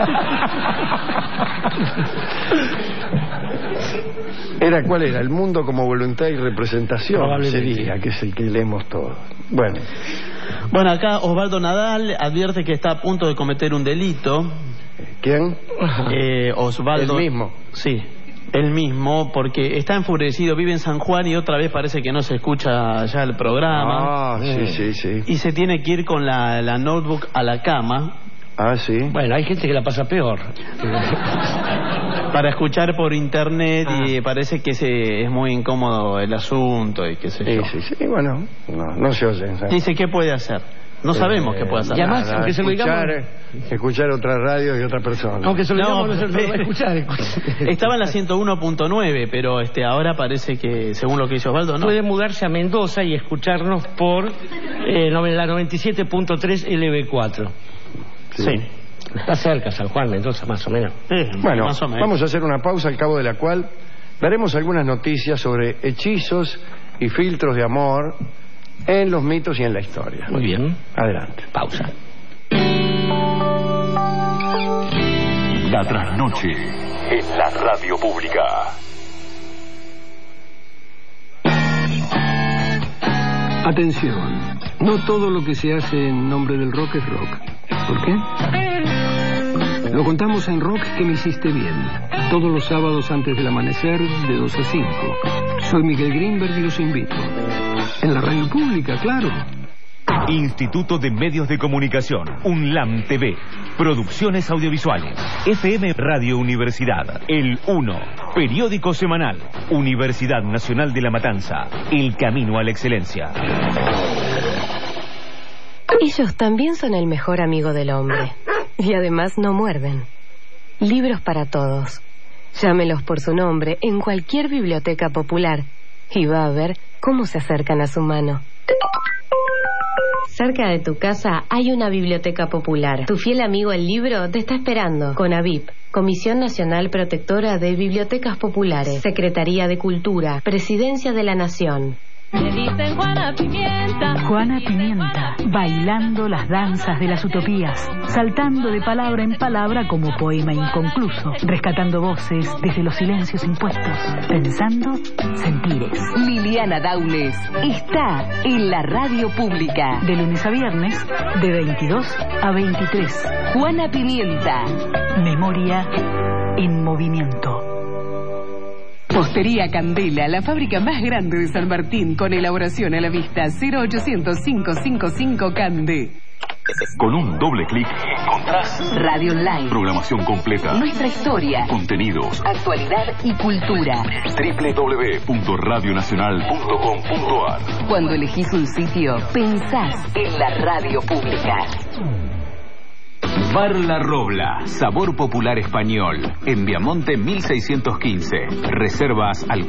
¿Cuál era? El mundo como voluntad y representación. Sería, que es el que leemos todos. Bueno, acá Osvaldo Nadal advierte que está a punto de cometer un delito. ¿Quién? Osvaldo. El mismo. Sí, el mismo, porque está enfurecido, vive en San Juan y otra vez parece que no se escucha ya el programa. Sí. Y se tiene que ir con la notebook a la cama. Ah, sí. Bueno, hay gente que la pasa peor. Para escuchar por internet y parece que es muy incómodo el asunto y qué sé yo. Sí, bueno, no se oyen. ¿sabes? Dice, ¿qué puede hacer? No sabemos qué puede hacer. Y además, aunque se lo digamos, escuchar otra radio y otra persona. Aunque se lo digamos, no se lo va a escuchar. Estaba en la 101.9, pero ahora parece que, según lo que dice Osvaldo, no. Puede mudarse a Mendoza y escucharnos por la 97.3 LB4. Sí. Está cerca San Juan, Mendoza, más o menos. Bueno, más o menos. Vamos a hacer una pausa, al cabo de la cual veremos algunas noticias sobre hechizos y filtros de amor en los mitos y en la historia. Muy bien. Adelante. Pausa. La trasnoche en la radio pública. Atención, no todo lo que se hace en nombre del rock es rock. ¿Por qué? Lo contamos en Rock que me hiciste bien, todos los sábados antes del amanecer de 2 a 5. Soy Miguel Greenberg y los invito. En la radio pública, claro. Instituto de Medios de Comunicación, UNLAM TV, Producciones Audiovisuales, FM Radio Universidad, El 1, Periódico Semanal, Universidad Nacional de La Matanza, El Camino a la Excelencia. Ellos también son el mejor amigo del hombre. Y además no muerden. Libros para todos. Llámelos por su nombre en cualquier biblioteca popular y va a ver cómo se acercan a su mano. Cerca de tu casa hay una biblioteca popular. Tu fiel amigo el libro te está esperando. CONAVIP, Comisión Nacional Protectora de Bibliotecas Populares, Secretaría de Cultura, Presidencia de la Nación. Me dicen Juana Pimienta. Juana Pimienta, bailando las danzas de las utopías, saltando de palabra en palabra como poema inconcluso, rescatando voces desde los silencios impuestos, pensando sentires. Liliana Daunes está en la radio pública. De lunes a viernes, de 22 a 23. Juana Pimienta. Memoria en movimiento. Postería Candela, la fábrica más grande de San Martín, con elaboración a la vista. 0800-555 Cande. Con un doble clic encontrás Radio Online, programación completa, nuestra historia, contenidos, actualidad y cultura. www.radionacional.com.ar. Cuando elegís un sitio, pensás en la radio pública. Bar La Robla, sabor popular español, en Viamonte 1615. Reservas al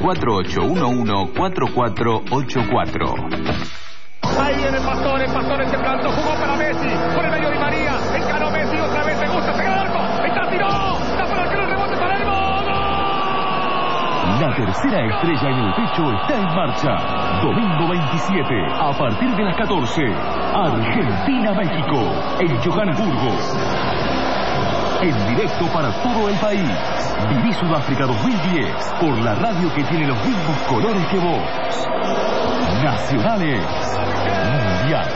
4811-4484. Ahí viene Pastore se plantó, jugó para Messi, por el medio de María, encaró Messi otra vez, me gusta, pega el arco, está tiró, está para el rebote para el gol. La tercera estrella en el techo está en marcha. Domingo 27, a partir de las 14. Argentina-México, en Johannesburgo. En directo para todo el país. Viví Sudáfrica 2010 por la radio que tiene los mismos colores que vos. Nacionales Mundial.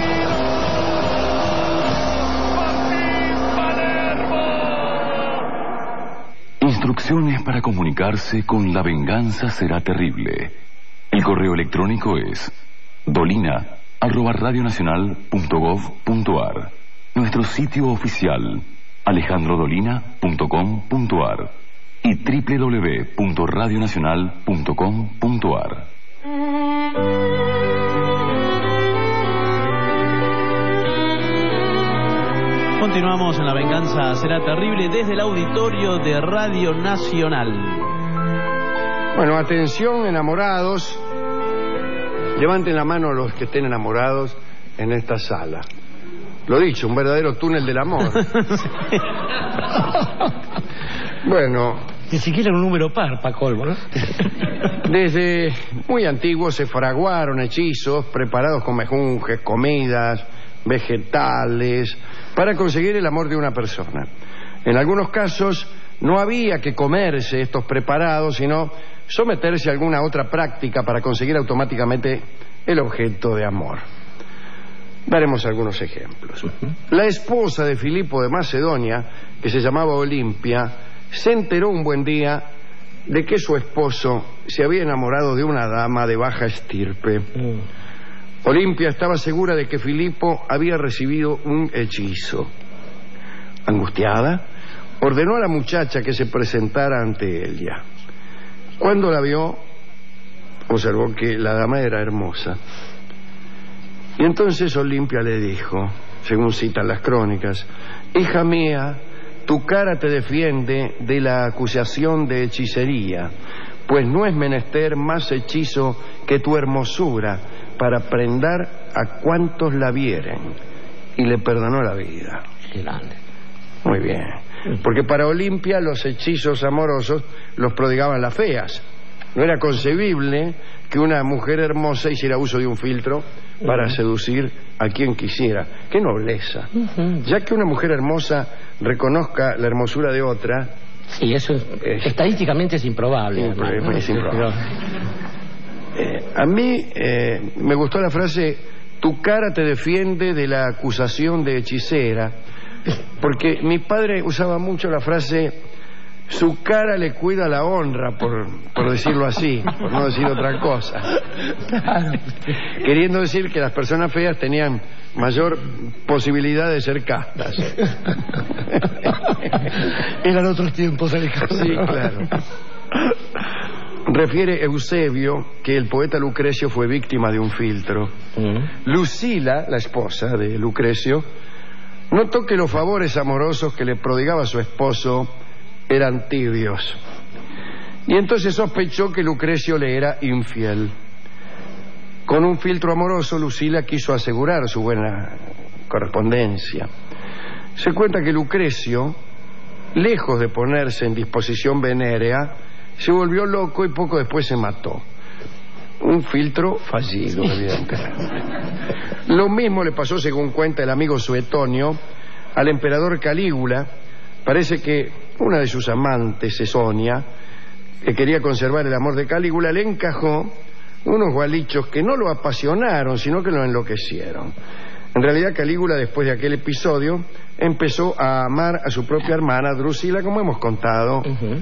Instrucciones para comunicarse con La Venganza Será Terrible. El correo electrónico es dolina@radionacional.gov.ar. Nuestro sitio oficial alejandrodolina.com.ar y www.radionacional.com.ar. Continuamos en La Venganza Será Terrible desde el auditorio de Radio Nacional. Bueno, atención, enamorados. Levanten la mano los que estén enamorados en esta sala. Lo dicho, un verdadero túnel del amor. Bueno, ni siquiera un número par, pa' colmo, ¿no? Desde muy antiguo se fraguaron hechizos preparados con mejunjes, comidas, vegetales, para conseguir el amor de una persona. En algunos casos no había que comerse estos preparados, sino someterse a alguna otra práctica para conseguir automáticamente el objeto de amor. Daremos algunos ejemplos. La esposa de Filipo de Macedonia, que se llamaba Olimpia, se enteró un buen día de que su esposo se había enamorado de una dama de baja estirpe. Olimpia estaba segura de que Filipo había recibido un hechizo. Angustiada, ordenó a la muchacha que se presentara ante ella. Cuando la vio, observó que la dama era hermosa. Y entonces Olimpia le dijo, según citan las crónicas: hija mía, tu cara te defiende de la acusación de hechicería, pues no es menester más hechizo que tu hermosura para prendar a cuantos la vieren. Y le perdonó la vida. Qué grande. Muy bien. Porque para Olimpia los hechizos amorosos los prodigaban las feas. No era concebible que una mujer hermosa hiciera uso de un filtro para seducir a quien quisiera. ¡Qué nobleza! Ya que una mujer hermosa reconozca la hermosura de otra... Sí, eso estadísticamente es improbable. Es improbable. A mí me gustó la frase: tu cara te defiende de la acusación de hechicera, porque mi padre usaba mucho la frase: su cara le cuida la honra, por decirlo así, por no decir otra cosa. Claro. Queriendo decir que las personas feas tenían mayor posibilidad de ser castas. Eran otros tiempos, Alejandro. Sí, claro. Refiere Eusebio que el poeta Lucrecio fue víctima de un filtro. Lucila, la esposa de Lucrecio, notó que los favores amorosos que le prodigaba su esposo eran tibios, y entonces sospechó que Lucrecio le era infiel. Con un filtro amoroso, Lucila quiso asegurar su buena correspondencia. Se cuenta que Lucrecio, lejos de ponerse en disposición venérea, se volvió loco y poco después se mató. Un filtro fallido, evidentemente. Lo mismo le pasó, según cuenta el amigo Suetonio, al emperador Calígula. Parece que una de sus amantes, Esonia, que quería conservar el amor de Calígula, le encajó unos gualichos que no lo apasionaron, sino que lo enloquecieron. En realidad, Calígula, después de aquel episodio, empezó a amar a su propia hermana Drusila, como hemos contado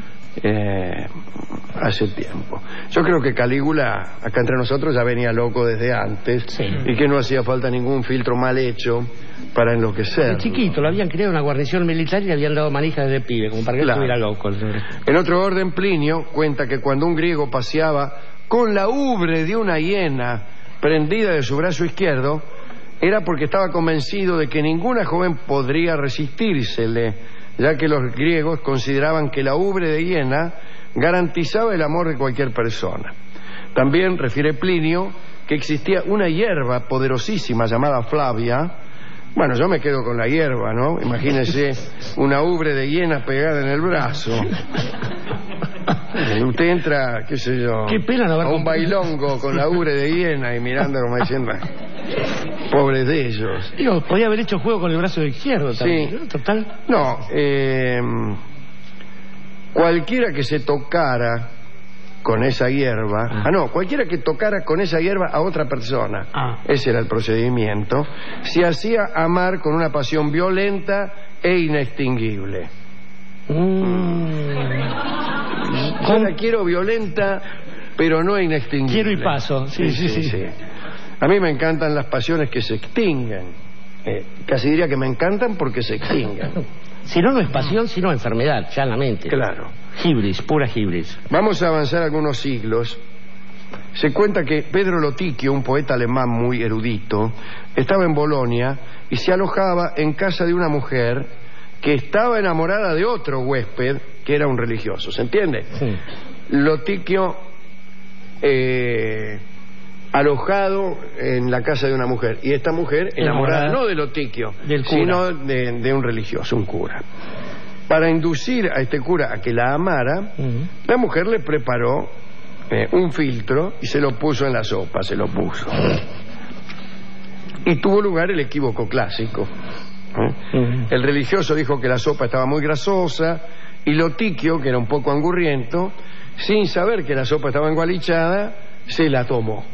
hace tiempo. Yo creo que Calígula, acá entre nosotros, ya venía loco desde antes, sí, y que no hacía falta ningún filtro mal hecho para enloquecer. De chiquito lo habían creado una guarnición militar y le habían dado manijas de pibe, como para que estuviera loco. En otro orden, Plinio cuenta que cuando un griego paseaba con la ubre de una hiena prendida de su brazo izquierdo, era porque estaba convencido de que ninguna joven podría resistírsele, ya que los griegos consideraban que la ubre de hiena garantizaba el amor de cualquier persona. También refiere Plinio que existía una hierba poderosísima llamada Flavia. Bueno, yo me quedo con la hierba, ¿no? Imagínese una ubre de hiena pegada en el brazo. Usted entra, qué sé yo, Qué pena no haber a un comprendido. bailongo con la ubre de hiena y mirando como diciendo, pobres de ellos. Digo, podía haber hecho juego con el brazo izquierdo también, Sí. ¿no? Total. No, cualquiera que se tocara con esa hierba, cualquiera que tocara con esa hierba a otra persona, ese era el procedimiento, se hacía amar con una pasión violenta e inextinguible. Yo la quiero violenta, pero no inextinguible. Quiero y paso. Sí. A mí me encantan las pasiones que se extinguen. Casi diría que me encantan porque se extinguen. Si no, no es pasión, sino enfermedad, llanamente. Claro. Hibris, pura hibris. Vamos a avanzar algunos siglos. Se cuenta que Pedro Loticchio, un poeta alemán muy erudito, estaba en Bolonia y se alojaba en casa de una mujer que estaba enamorada de otro huésped que era un religioso. ¿Se entiende? Sí. Loticchio alojado en la casa de una mujer y esta mujer enamorada no de Loticchio, sino de un religioso, un cura. Para inducir a este cura a que la amara, la mujer le preparó un filtro y se lo puso en la sopa, y tuvo lugar el equívoco clásico. El religioso dijo que la sopa estaba muy grasosa y Loticchio, que era un poco angurriento, sin saber que la sopa estaba engualichada, se la tomó.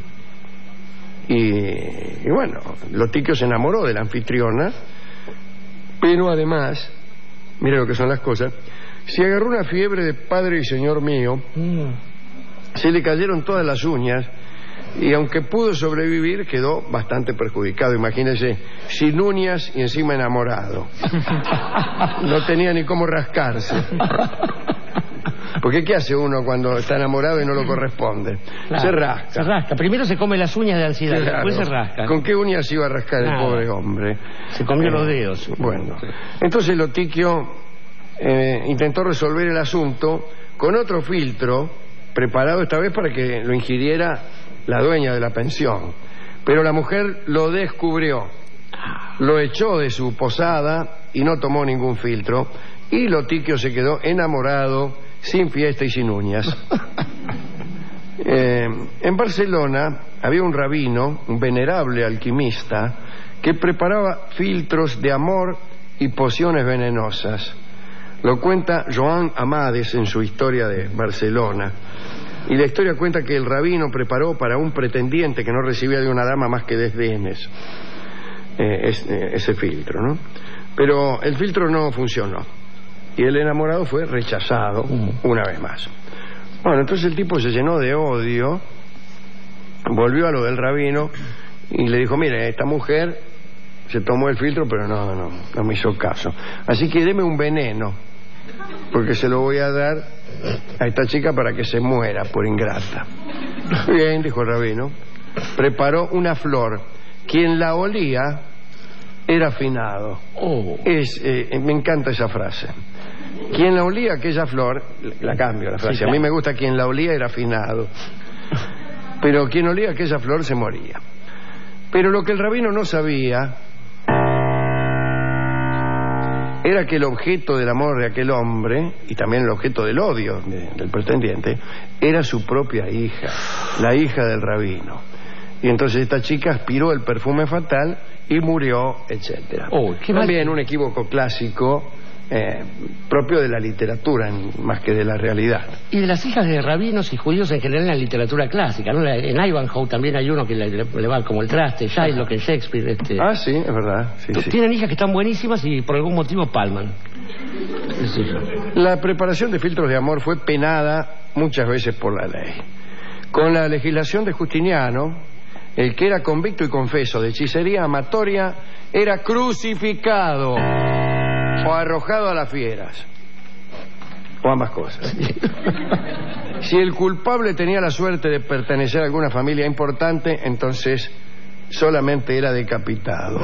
Y bueno, Loticchio se enamoró de la anfitriona, pero además, mire lo que son las cosas, se agarró una fiebre de padre y señor mío, se le cayeron todas las uñas y aunque pudo sobrevivir quedó bastante perjudicado. Imagínese, sin uñas y encima enamorado. No tenía ni cómo rascarse. Porque ¿qué hace uno cuando está enamorado y no lo corresponde? Claro, se rasca. Se rasca. Primero se come las uñas de ansiedad, Claro. después se rasca. ¿Con qué uñas iba a rascar el pobre hombre? Se comió los dedos. Bueno, entonces Loticchio intentó resolver el asunto con otro filtro, preparado esta vez para que lo ingiriera la dueña de la pensión. Pero la mujer lo descubrió, lo echó de su posada y no tomó ningún filtro. Y Loticchio se quedó enamorado, sin fiesta y sin uñas. En Barcelona había un rabino, un venerable alquimista, que preparaba filtros de amor y pociones venenosas. Lo cuenta Joan Amades en su historia de Barcelona. Y la historia cuenta que el rabino preparó para un pretendiente que no recibía de una dama más que desdenes ese filtro, ¿no? Pero el filtro no funcionó y el enamorado fue rechazado una vez más. Bueno, entonces el tipo se llenó de odio, volvió a lo del rabino y le dijo: mire, esta mujer se tomó el filtro pero no me hizo caso, así que deme un veneno, porque se lo voy a dar a esta chica para que se muera por ingrata. Bien, dijo el rabino. Preparó una flor. Quien la olía era afinado. Me encanta esa frase. Quien la olía, aquella flor, la cambio la frase. Sí, claro. A mí me gusta quien la olía era afinado. Pero quien olía aquella flor se moría. Pero lo que el rabino no sabía era que el objeto del amor de aquel hombre, y también el objeto del odio del pretendiente, era su propia hija, la hija del rabino. Y entonces esta chica aspiró el perfume fatal y murió, etcétera. También un equívoco clásico propio de la literatura más que de la realidad. Y de las hijas de rabinos y judíos en general en la literatura clásica, ¿no? En Ivanhoe también hay uno que le va como el traste, Shylock en Shakespeare. Ah, sí, es verdad. Sí. Tienen hijas que están buenísimas y por algún motivo palman. La preparación de filtros de amor fue penada muchas veces por la ley. Con la legislación de Justiniano, el que era convicto y confeso de hechicería amatoria era crucificado o arrojado a las fieras, o ambas cosas. Si el culpable tenía la suerte de pertenecer a alguna familia importante, entonces solamente era decapitado.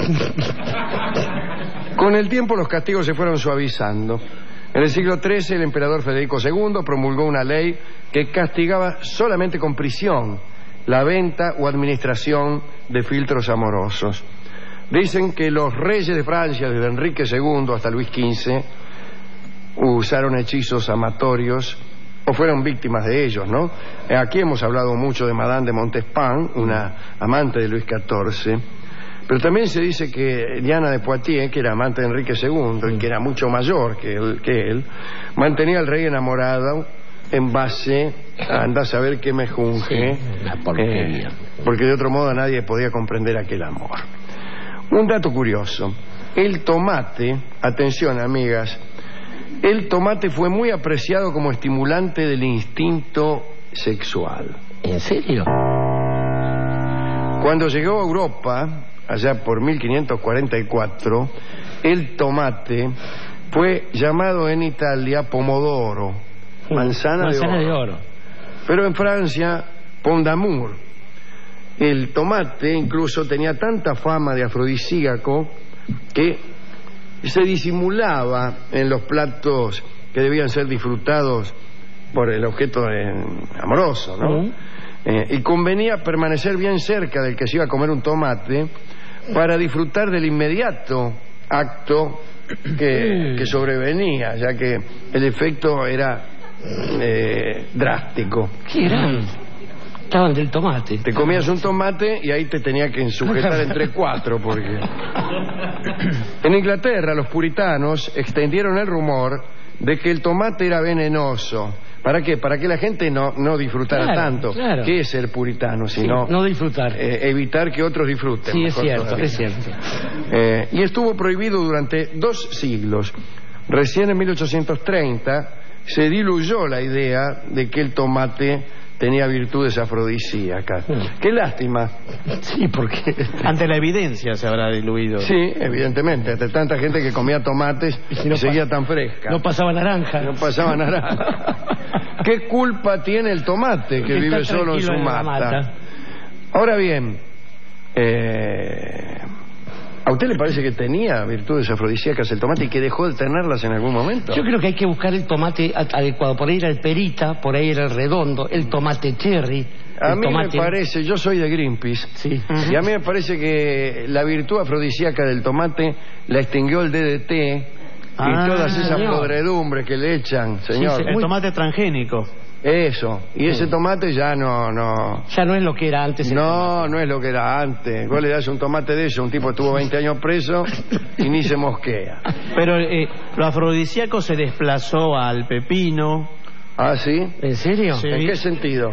Con el tiempo los castigos se fueron suavizando. En el siglo XIII el emperador Federico II promulgó una ley que castigaba solamente con prisión la venta o administración de filtros amorosos. Dicen que los reyes de Francia, desde Enrique II hasta Luis XV, usaron hechizos amatorios o fueron víctimas de ellos, ¿no? Aquí hemos hablado mucho de Madame de Montespan, una amante de Luis XIV, pero también se dice que Diana de Poitiers, que era amante de Enrique II, y que era mucho mayor que él, mantenía al rey enamorado en base a andar a saber qué mejunje, porque de otro modo nadie podía comprender aquel amor. Un dato curioso, el tomate, atención amigas, el tomate fue muy apreciado como estimulante del instinto sexual. ¿En serio? Cuando llegó a Europa, allá por 1544, el tomate fue llamado en Italia pomodoro, manzana de oro. Pero en Francia, pomme d'amour. El tomate incluso tenía tanta fama de afrodisíaco que se disimulaba en los platos que debían ser disfrutados por el objeto amoroso, ¿no? Y convenía permanecer bien cerca del que se iba a comer un tomate para disfrutar del inmediato acto que sobrevenía, ya que el efecto era drástico. ¿Qué eran? Estaban del tomate. Te comías un tomate y ahí te tenía que sujetar entre cuatro, porque... En Inglaterra los puritanos extendieron el rumor de que el tomate era venenoso. ¿Para qué? Para que la gente no disfrutara tanto. Claro. ¿Qué es ser puritano? Sino no disfrutar. Evitar que otros disfruten. Sí, es cierto, es cierto. Y estuvo prohibido durante 2 siglos. Recién en 1830 se diluyó la idea de que el tomate tenía virtudes afrodisíacas. Qué lástima. Sí, porque ante la evidencia se habrá diluido. Sí, evidentemente, ante tanta gente que comía tomates y seguía tan fresca. No pasaba naranja. No pasaba naranja. ¿Qué culpa tiene el tomate que vive solo en su mata? Ahora bien, ¿a usted le parece que tenía virtudes afrodisíacas el tomate y que dejó de tenerlas en algún momento? Yo creo que hay que buscar el tomate adecuado. Por ahí era el perita, por ahí era el redondo, el tomate cherry. A mí me parece, yo soy de Greenpeace, y a mí me parece que la virtud afrodisíaca del tomate la extinguió el DDT y todas esas podredumbres que le echan, señor. El tomate transgénico. Eso, y ese tomate ya no... Ya no es lo que era antes. No es lo que era antes. Vos le das un tomate de eso, un tipo estuvo 20 años preso y ni se mosquea. Pero lo afrodisíaco se desplazó al pepino. ¿Ah, sí? ¿En serio? Sí. ¿En qué sentido?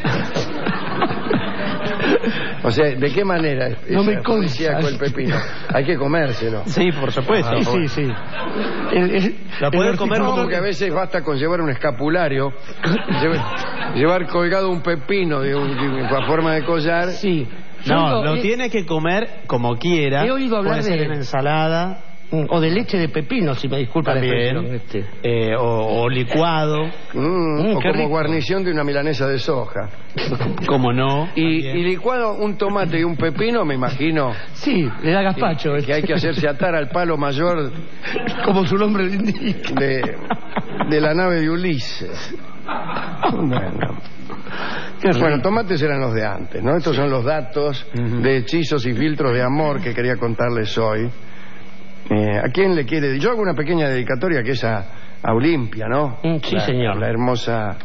O sea, ¿de qué manera no me afrodisíaco el pepino? Hay que comérselo. Sí, por supuesto. Sí. La pueden comer como que a veces basta con llevar un escapulario, llevar colgado un pepino de una forma de collar. Sí. No, lo tiene que comer como quiera. He oído hablar de en ensalada. O de leche de pepino, si me disculpa la expresión. O licuado. O como guarnición de una milanesa de soja. Como no. Y licuado un tomate y un pepino, me imagino. Sí, le da gazpacho. Que hay que hacerse atar al palo mayor. Como su nombre le indica. De la nave de Ulises. Bueno, tomates eran los de antes, ¿no? Estos son los datos de hechizos y filtros de amor que quería contarles hoy. ¿A quién le quiere? Yo hago una pequeña dedicatoria que es a Olimpia, ¿no? Sí, señor. La hermosa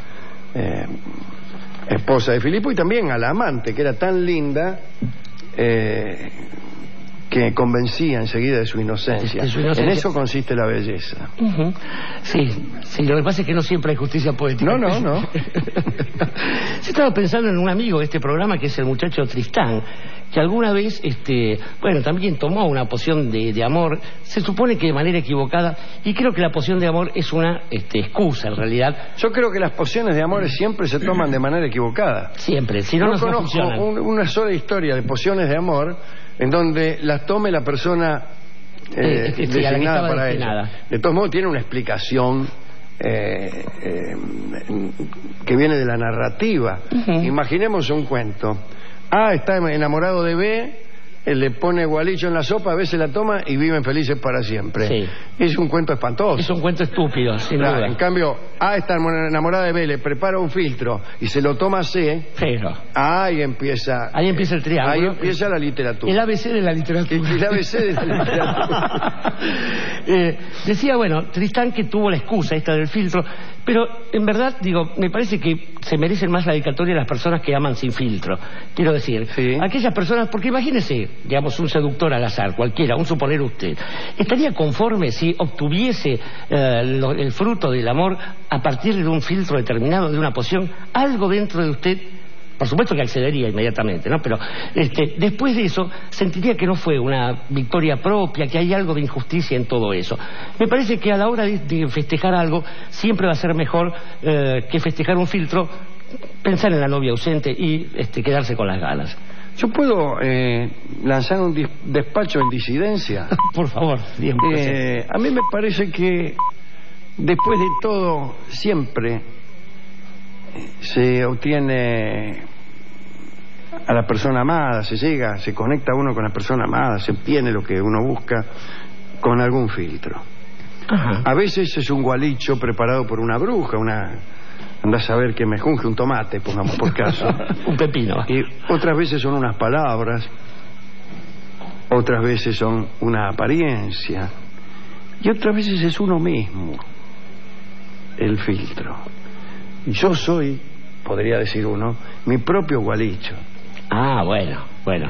esposa de Filipo, y también a la amante, que era tan linda que convencía enseguida de su inocencia. En eso consiste la belleza. Sí, lo que pasa es que no siempre hay justicia poética. No. Yo estaba pensando en un amigo de este programa que es el muchacho Tristán, que alguna vez, también tomó una poción de amor, se supone que de manera equivocada, y creo que la poción de amor es una excusa en realidad. Yo creo que las pociones de amor siempre se toman de manera equivocada. Siempre, si no conozco funcionan. Una sola historia de pociones de amor en donde las tome la persona designada para ello. De todos modos tiene una explicación que viene de la narrativa. Imaginemos un cuento. A está enamorado de B, él le pone gualicho en la sopa, B se la toma y viven felices para siempre. Es un cuento espantoso. Es un cuento estúpido, sin duda. En cambio, A está enamorada de B, le prepara un filtro y se lo toma C. Pero. Ahí empieza el triángulo. Ahí empieza la literatura. El ABC de la literatura. El ABC de la literatura. Decía, bueno, Tristán que tuvo la excusa esta del filtro, pero en verdad, digo, me parece que se merecen más la dedicatoria las personas que aman sin filtro. Quiero decir, aquellas personas, porque imagínese, digamos, un seductor al azar, cualquiera, un suponer usted, ¿estaría conforme si obtuviese el fruto del amor a partir de un filtro determinado, de una poción? Algo dentro de usted, por supuesto que accedería inmediatamente, ¿no? Pero después de eso sentiría que no fue una victoria propia, que hay algo de injusticia en todo eso. Me parece que a la hora de festejar algo siempre va a ser mejor que festejar un filtro, pensar en la novia ausente y quedarse con las ganas. ¿Yo puedo lanzar un despacho en disidencia? Por favor, bien. A mí me parece que después de todo siempre se obtiene a la persona amada, se conecta uno con la persona amada, se obtiene lo que uno busca con algún filtro. Ajá. A veces es un gualicho preparado por una bruja, anda a saber que me junge un tomate, pongamos por caso. Un pepino. Y otras veces son unas palabras, otras veces son una apariencia, y otras veces es uno mismo el filtro. Yo soy, podría decir uno, mi propio gualicho. Ah, bueno.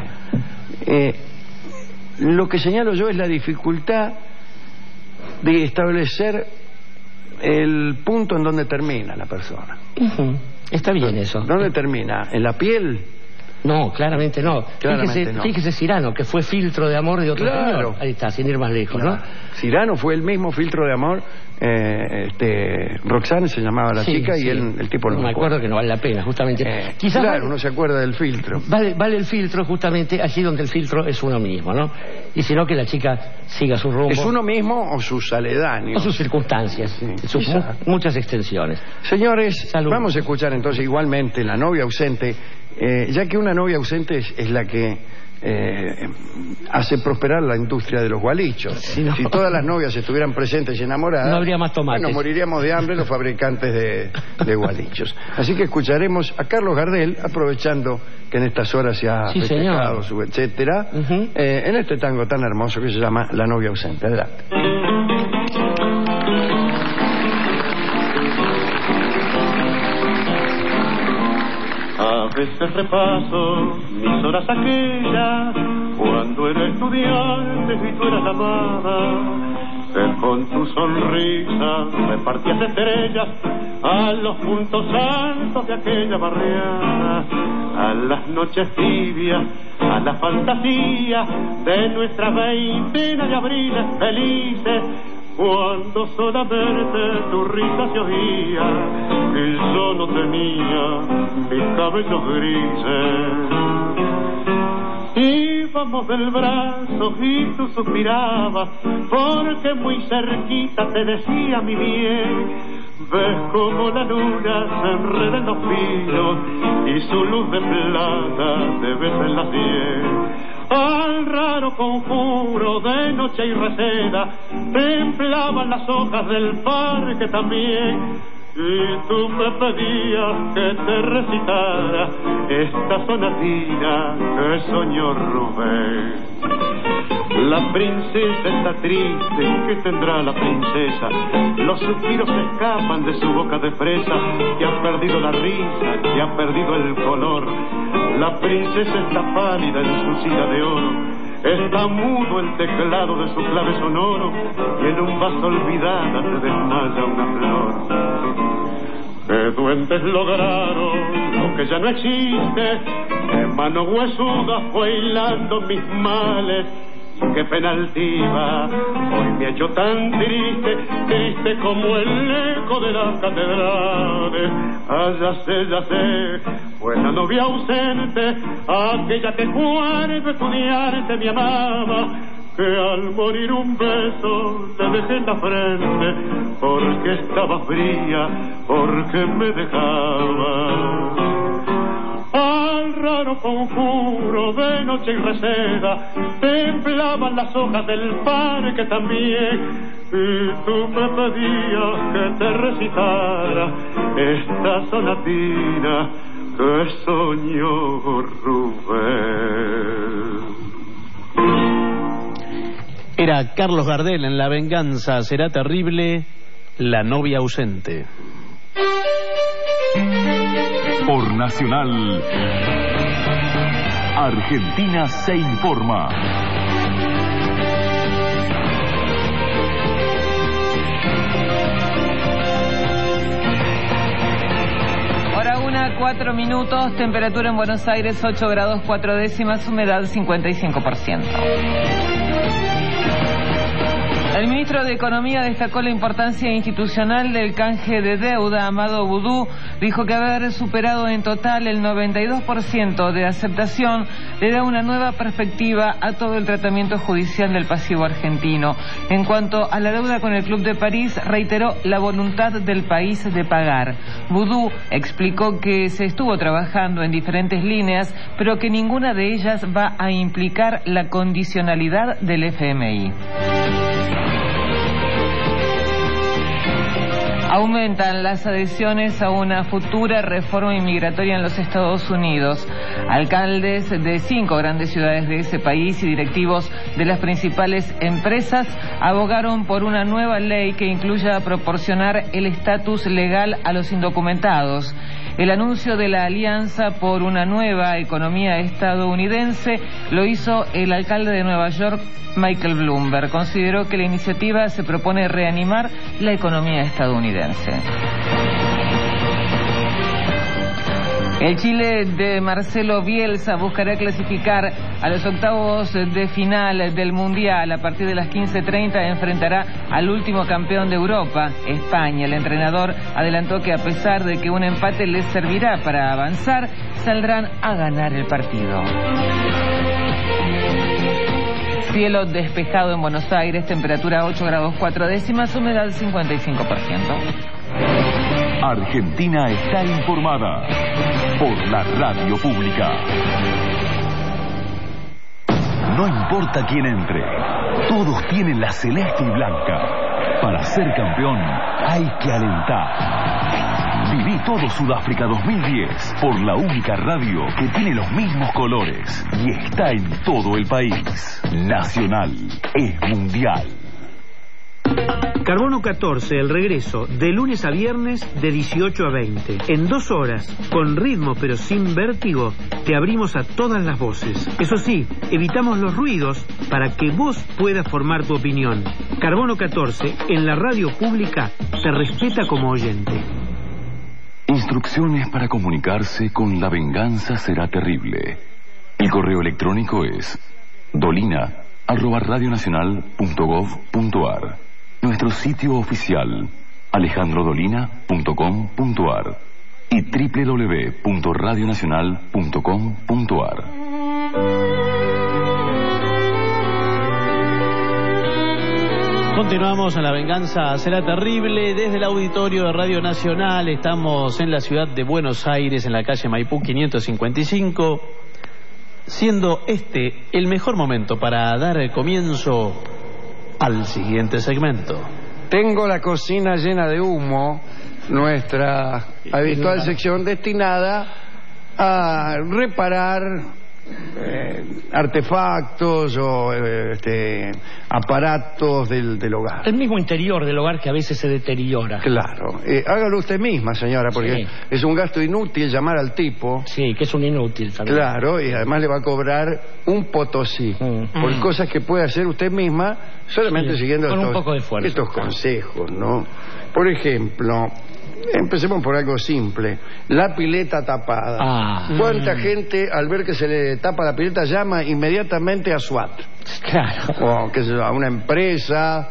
Lo que señalo yo es la dificultad de establecer el punto en donde termina la persona. Está bien eso. ¿Dónde termina? ¿En la piel? No, claramente no. Fíjese Cyrano, que fue filtro de amor de otro señor. Ahí está, sin ir más lejos, ¿no? Cyrano fue el mismo filtro de amor. Roxane se llamaba la chica y el tipo no me acuerdo, que no vale la pena, justamente. Quizás uno se acuerda del filtro. Vale el filtro justamente allí donde el filtro es uno mismo, ¿no? Y si no, que la chica siga su rumbo. ¿Es uno mismo o sus aledaños? O sus circunstancias, muchas extensiones. Señores, salud. Vamos a escuchar entonces igualmente La novia ausente, ya que una novia ausente es la que hace prosperar la industria de los gualichos. Si todas las novias estuvieran presentes y enamoradas, no habría más tomates. Bueno, moriríamos de hambre los fabricantes de gualichos. Así que escucharemos a Carlos Gardel, aprovechando que en estas horas se ha festejado su etcétera, en este tango tan hermoso que se llama La novia ausente. Adelante. A veces repaso mis horas aquellas, cuando era estudiante y tú eras amada, que con tu sonrisa repartías estrellas a los puntos altos de aquella barriada, a las noches tibias, a la fantasía de nuestra veintena de abriles felices, cuando solamente tu risa se oía y yo no tenía mis cabellos grises. Íbamos del brazo y tú suspirabas, porque muy cerquita te decía mi bien. Ves como la luna se enreda en los pinos y su luz de plata te besa en la sien. Al raro conjuro de noche y receda templaban las hojas del parque también, y tú me pedías que te recitara esta sonatina que soñó Rubén. La princesa está triste, ¿qué tendrá la princesa? Los suspiros escapan de su boca de fresa, que ha perdido la risa, que ha perdido el color. La princesa está pálida en su silla de oro, está mudo el teclado de su clave sonoro, y en un vaso olvidada se desmaya una flor. Que duendes lograron lo que ya no existe, que mano huesuda fue hilando mis males. Qué pena altiva, hoy me ha hecho tan triste, triste como el eco de las catedrales. Ah, ya sé, fue la novia ausente, aquella que cuando estudiante me amaba, que al morir un beso le dejé en la frente, porque estaba fría, porque me dejaba. Al raro conjuro de noche y reseda, temblaban las hojas del parque también, y tú me pedías que te recitara esta sonatina que soñó Rubén. Era Carlos Gardel en La venganza será terrible, la novia ausente. Por Nacional, Argentina se informa. Hora 1:04, temperatura en Buenos Aires 8 grados 4 décimas, humedad 55%. El ministro de Economía destacó la importancia institucional del canje de deuda. Amado Boudou dijo que haber superado en total el 92% de aceptación le da una nueva perspectiva a todo el tratamiento judicial del pasivo argentino. En cuanto a la deuda con el Club de París, reiteró la voluntad del país de pagar. Boudou explicó que se estuvo trabajando en diferentes líneas, pero que ninguna de ellas va a implicar la condicionalidad del FMI. Aumentan las adhesiones a una futura reforma inmigratoria en los Estados Unidos. Alcaldes de 5 grandes ciudades de ese país y directivos de las principales empresas abogaron por una nueva ley que incluya proporcionar el estatus legal a los indocumentados. El anuncio de la Alianza por una Nueva Economía Estadounidense lo hizo el alcalde de Nueva York, Michael Bloomberg. Consideró que la iniciativa se propone reanimar la economía estadounidense. El Chile de Marcelo Bielsa buscará clasificar a los octavos de final del Mundial. A partir de las 15:30 enfrentará al último campeón de Europa, España. El entrenador adelantó que a pesar de que un empate les servirá para avanzar, saldrán a ganar el partido. Cielo despejado en Buenos Aires, temperatura 8 grados 4 décimas, humedad 55%. Argentina está informada por la radio pública. No importa quién entre, todos tienen la celeste y blanca. Para ser campeón hay que alentar. Viví todo Sudáfrica 2010 por la única radio que tiene los mismos colores y está en todo el país. Nacional es mundial. Carbono 14, el regreso, de lunes a viernes de 18 a 20. En 2 horas, con ritmo pero sin vértigo, te abrimos a todas las voces. Eso sí, evitamos los ruidos para que vos puedas formar tu opinión. Carbono 14, en la radio pública, se respeta como oyente. Instrucciones para comunicarse con La venganza será terrible. El correo electrónico es dolina@radionacional.gov.ar. Nuestro sitio oficial, alejandrodolina.com.ar y www.radionacional.com.ar. Continuamos en La venganza será terrible desde el auditorio de Radio Nacional. Estamos en la ciudad de Buenos Aires, en la calle Maipú 555, siendo este el mejor momento para dar el comienzo al siguiente segmento. Tengo la cocina llena de humo, nuestra habitual sección destinada a reparar artefactos o aparatos del hogar. El mismo interior del hogar que a veces se deteriora. Claro. Hágalo usted misma, señora, porque sí, es un gasto inútil llamar al tipo. Sí, que es un inútil también. Claro, y además le va a cobrar un potosí por cosas que puede hacer usted misma solamente siguiendo con un poco de esfuerzo, estos consejos, ¿no? Por ejemplo, empecemos por algo simple. La pileta tapada. ¿Cuánta gente al ver que se le tapa la pileta llama inmediatamente a SWAT? Claro. O qué sé yo, a una empresa.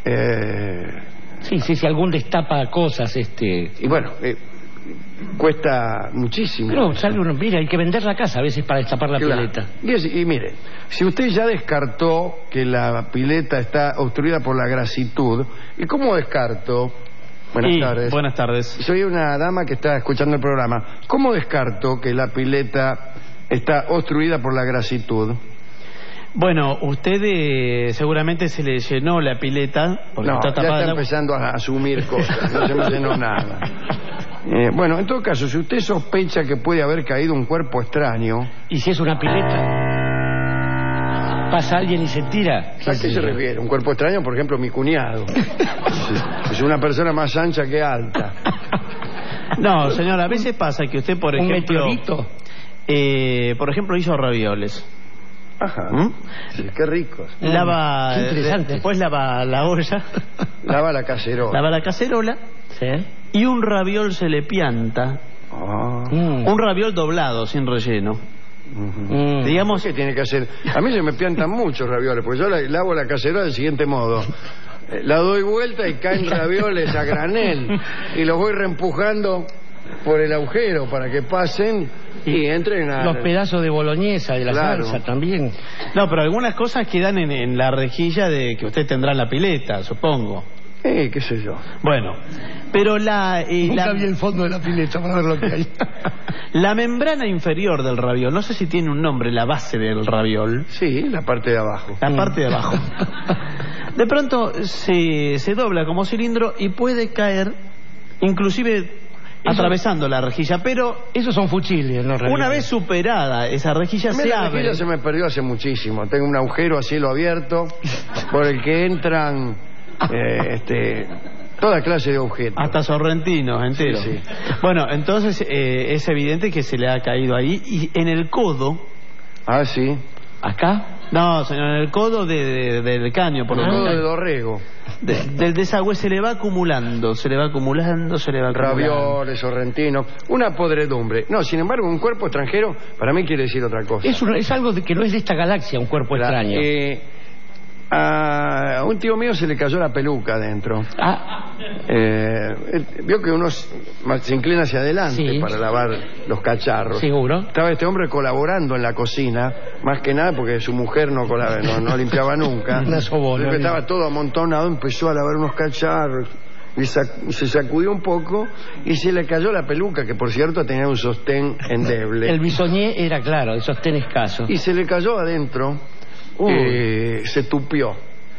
Sí, algún destapa cosas, Y bueno, cuesta muchísimo. Pero sale uno, mira, hay que vender la casa a veces para destapar la pileta. Y mire, si usted ya descartó que la pileta está obstruida por la grasitud, ¿y cómo descarto? Buenas tardes. Buenas tardes. Soy una dama que está escuchando el programa. ¿Cómo descarto que la pileta está obstruida por la grasitud. Bueno, usted seguramente se le llenó la pileta porque No, está ya tapada. está empezando a asumir cosas, no se me llenó nada. Bueno, en todo caso, si usted sospecha que puede haber caído un cuerpo extraño... ¿Y si es una pileta? ¿Pasa alguien y se tira? ¿A qué se refiere? Un cuerpo extraño, por ejemplo, mi cuñado. Es una persona más ancha que alta. No, señora, a veces pasa que usted, por ¿Un ejemplo... meteorito? Por ejemplo, hizo ravioles. Ajá. Sí, qué ricos. Lava... Qué interesante. Después lava la olla. Lava la cacerola. Lava la cacerola. Sí. Y un raviol se le pianta. Un raviol doblado, sin relleno. Digamos que tiene que hacer. A mí se me piantan muchos ravioles, porque yo lavo la cacerola del siguiente modo: la doy vuelta y caen ravioles a granel y los voy reempujando por el agujero para que pasen y entren a... Los pedazos de boloñesa, de la salsa también. No, pero algunas cosas quedan en la rejilla de que usted tendrá en la pileta, supongo. Qué sé yo. Bueno, pero Nunca vi el fondo de la pileta para ver lo que hay. La membrana inferior del raviol, no sé si tiene un nombre, la base del raviol. Sí, la parte de abajo. La parte de abajo. De pronto se dobla como cilindro y puede caer, inclusive atravesando la rejilla, pero... Esos son fusiles, ¿no? Una vez superada esa rejilla se la abre. rejilla se me perdió hace muchísimo. Tengo un agujero a cielo abierto por el que entran toda clase de objetos. Hasta sorrentinos enteros. Sí. Bueno, entonces es evidente que se le ha caído ahí. Y en el codo... Ah, sí. ¿Acá? No, señor, en el codo del caño, por lo menos. menos. El codo de Dorrego. Del desagüe se le va acumulando. Ravioles, sorrentinos, una podredumbre. No, sin embargo, un cuerpo extranjero para mí quiere decir otra cosa. Es algo que no es de esta galaxia, un cuerpo extraño. A un tío mío se le cayó la peluca adentro. Vio que uno se inclina hacia adelante para lavar los cacharros. Seguro. Estaba este hombre colaborando en la cocina, más que nada porque su mujer no limpiaba nunca. Estaba todo amontonado, empezó a lavar unos cacharros y se sacudió un poco y se le cayó la peluca, que por cierto tenía un sostén endeble. El bisoñé era claro, el sostén escaso. Y se le cayó adentro. Se tupió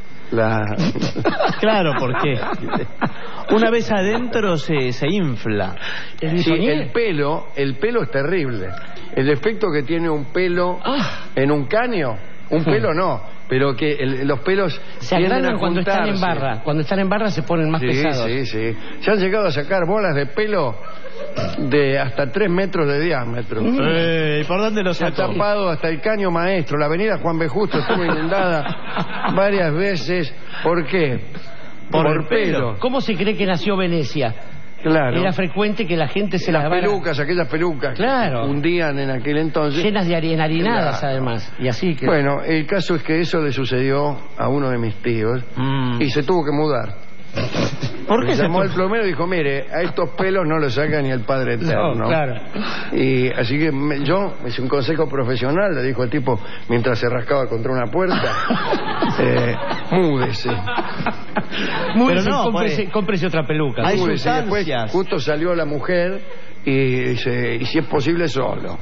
Claro, ¿por qué? Una vez adentro se infla. El pelo es terrible. El efecto que tiene un pelo en un caño, un pelo no, pero que los pelos se agrandan cuando están en barra. Cuando están en barra se ponen más pesados. Sí. Se han llegado a sacar bolas de pelo de hasta 3 metros de diámetro. ¿Y por dónde los se ha tapado hasta el Caño Maestro? La avenida Juan B. Justo estuvo inundada varias veces. ¿Por qué? Por el pelo. ¿Cómo se cree que nació Venecia? Claro. Era frecuente que la gente se las pelucas, aquellas pelucas que hundían en aquel entonces. Llenas de harinadas, además. Y así que... Bueno, el caso es que eso le sucedió a uno de mis tíos y se tuvo que mudar. ¿Por qué? Llamó al plomero y dijo: mire, a estos pelos no los saca ni el Padre Eterno. No, claro. Y así que yo hice un consejo profesional, le dijo al tipo mientras se rascaba contra una puerta: múdese. Pero no, cómprese otra peluca. Hay sustancias. Después justo salió la mujer y dice: y si es posible solo.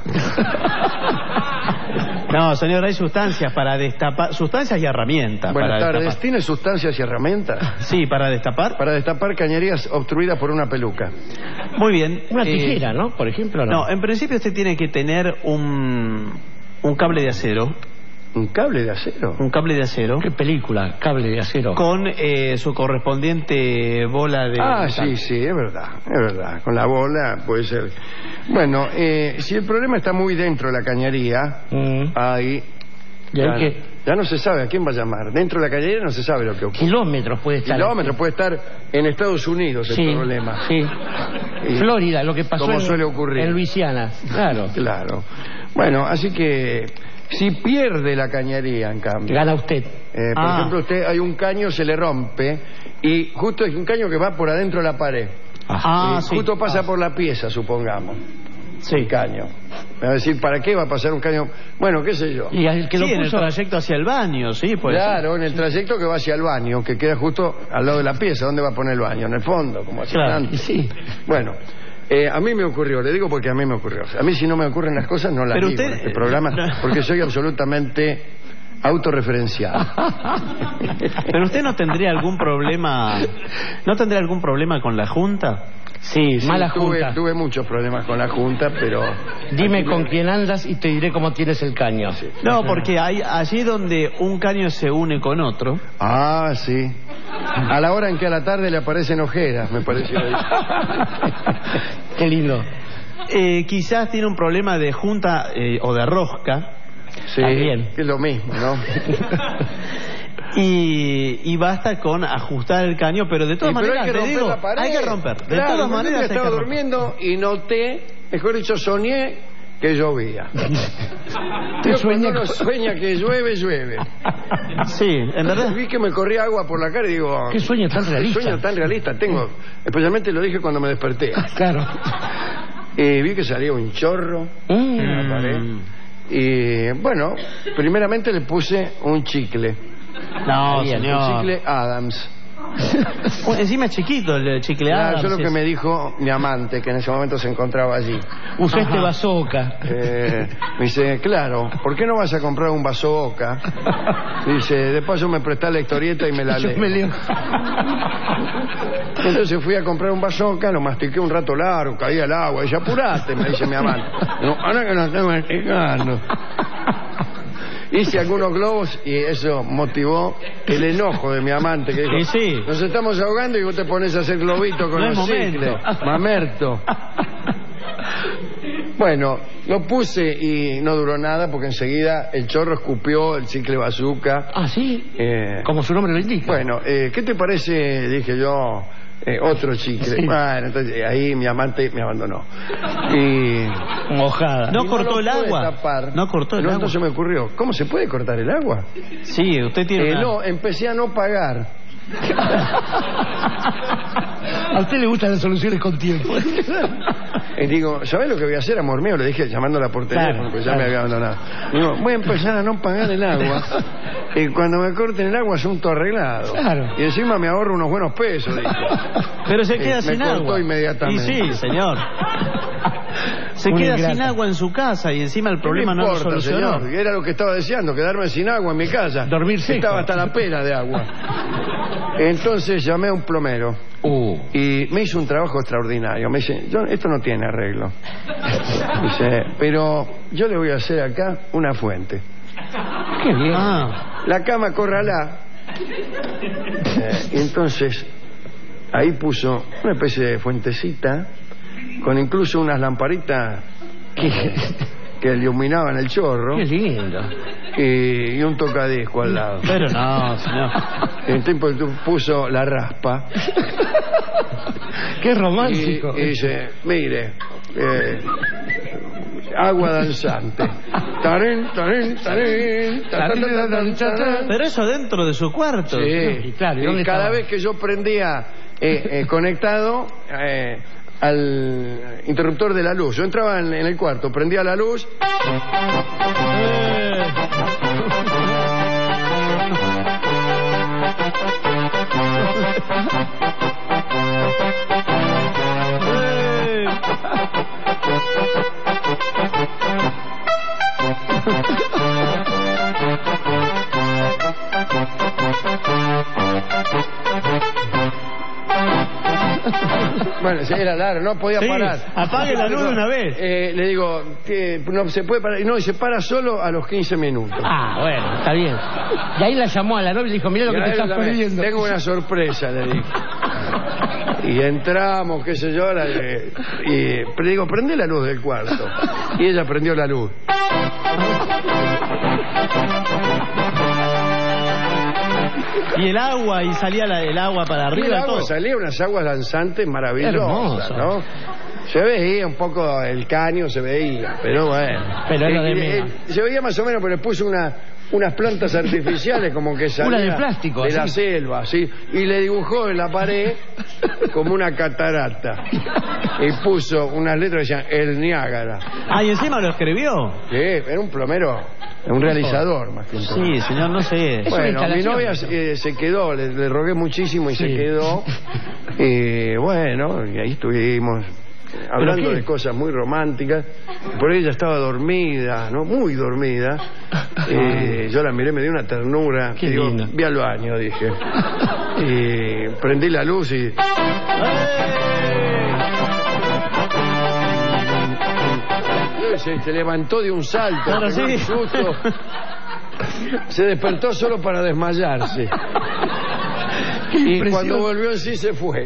No, señor, hay sustancias para destapar, sustancias y herramientas. Buenas tardes. ¿Tiene sustancias y herramientas? Sí, para destapar. Para destapar cañerías obstruidas por una peluca. Muy bien. Una tijera, ¿no? Por ejemplo, no, en principio usted tiene que tener un cable de acero. ¿Un cable de acero? Un cable de acero. ¿Qué película? Cable de acero. Con su correspondiente bola de... sí, es verdad. Con la bola puede ser. Bueno, si el problema está muy dentro de la cañería, ahí... Ya no se sabe a quién va a llamar. Dentro de la cañería no se sabe lo que ocurre. Kilómetros puede estar. Puede estar en Estados Unidos el problema. Sí. Florida, lo que pasó como suele ocurrir. En Luisiana. Claro. Bueno, así que... Si pierde la cañería, en cambio... Gana usted. Por ejemplo, usted hay un caño, se le rompe, y justo es un caño que va por adentro de la pared. Justo pasa por la pieza, supongamos. El caño. Me va a decir, ¿para qué va a pasar un caño? Bueno, qué sé yo. Y el que en el trayecto hacia el baño, sí, pues. Claro, en el trayecto que va hacia el baño, que queda justo al lado de la pieza. ¿Dónde va a poner el baño? En el fondo, como hacía antes. Sí. Bueno, A mí me ocurrió, le digo porque a mí me ocurrió. A mí si no me ocurren las cosas no las digo en este programa, porque soy absolutamente autorreferenciado. Pero usted no tendría algún problema, con la Junta. Sí, mala Junta. Tuve muchos problemas con la Junta, pero... Dime con quién andas y te diré cómo tienes el caño. Sí. No, porque allí donde un caño se une con otro... Ah, sí. A la hora en que a la tarde le aparecen ojeras, me pareció. Qué lindo. Quizás tiene un problema de junta o de rosca. Sí, también. Es lo mismo, ¿no? Y basta con ajustar el caño, pero de todas maneras hay que romper. De todas maneras estaba durmiendo y noté, mejor dicho, soñé que llovía. Sueña que llueve, llueve. Sí, en verdad. Vi que me corría agua por la cara y digo... ¿Qué sueño tan realista? ¿Qué sueño tan realista tengo? Especialmente lo dije cuando me desperté. Claro. Vi que salía un chorro en la pared. Y bueno, primeramente le puse un chicle. No, señor. Un chicle Adams. Encima es chiquito el chicle Adams. Eso es lo que me dijo mi amante, que en ese momento se encontraba allí. Usé este bazooka. Me dice, claro, ¿por qué no vas a comprar un bazooka? Dice, de paso me prestás la historieta y me la leo. Entonces fui a comprar un bazooka, lo mastiqué un rato largo, caía el agua. Dice, apurate, me dice mi amante. No, ahora que lo estoy masticando. Hice algunos globos y eso motivó el enojo de mi amante, que dijo, sí. Nos estamos ahogando y vos te pones a hacer globito con los cicles. Mamerto. Bueno, lo puse y no duró nada porque enseguida el chorro escupió el chicle bazooka. Ah, ¿sí? Como su nombre lo indica. Bueno, ¿qué te parece? Dije yo... otro chicle. Sí. Bueno, entonces ahí mi amante me abandonó. Y mojada. No cortó el agua. No cortó el agua. Entonces me ocurrió, ¿cómo se puede cortar el agua? Sí, usted tiene No, empecé a no pagar. A usted le gustan las soluciones con tiempo. Y digo, ¿sabés lo que voy a hacer, amor mío? Le dije llamándola por teléfono, porque ya me había abandonado. Digo, voy a empezar a no pagar el agua. Y cuando me corten el agua, asunto arreglado. Claro. Y encima me ahorro unos buenos pesos, dije. Pero se queda sin agua. Me cortó inmediatamente. Y sí, señor. Se queda sin agua en su casa y encima el problema no lo solucionó. Señor, era lo que estaba deseando, quedarme sin agua en mi casa. Dormir seco. Estaba hasta la pera de agua. Entonces llamé a un plomero y me hizo un trabajo extraordinario. Me dice, esto no tiene arreglo. Dice, pero yo le voy a hacer acá una fuente. Qué bien. La cama corralá. Y entonces ahí puso una especie de fuentecita con incluso unas lamparitas que iluminaban el chorro. Qué lindo. Y un tocadisco al lado. Pero no, señor. El tipo puso la raspa. Qué romántico. Y dice, mire, agua danzante. Tarín, tarín, tarín, pero eso dentro de su cuarto. Sí, claro. Y cada vez que yo prendía conectado al interruptor de la luz, yo entraba en el cuarto, prendía la luz. Bueno, era largo, no podía parar. Apague la luz de una vez. Le digo, que no se puede parar. No, y se para solo a los 15 minutos. Ah, bueno, está bien. Y ahí la llamó a la novia y le dijo, mira lo que te estás perdiendo. Tengo una sorpresa, le dije. Y entramos, qué sé yo, y le digo, prende la luz del cuarto. Y ella prendió la luz. Y el agua, y salía el agua para arriba. Y el agua salía, unas aguas danzantes maravillosas, ¿no? Se veía un poco el caño, se veía, pero bueno. Pero era de menos. Se veía más o menos, pero le puse unas plantas artificiales como que salía una de plástico, de la selva, ¿sí? Y le dibujó en la pared como una catarata. Y puso unas letras que decían el Niágara. Ah, y encima lo escribió. Sí, era un plomero, un realizador más que un plomero. Sí, señor, no sé. Bueno, mi novia se quedó, le rogué muchísimo y se quedó. Y bueno, y ahí estuvimos. hablando de cosas muy románticas. Por ahí ella estaba dormida, ¿no? Muy dormida. Yo la miré, me dio una ternura. Qué digo, lindo. vi al baño, dije. Y prendí la luz y... Se levantó de un salto, Claro, pegó sí. un susto. Se despertó solo para desmayarse. Y cuando volvió en sí se fue.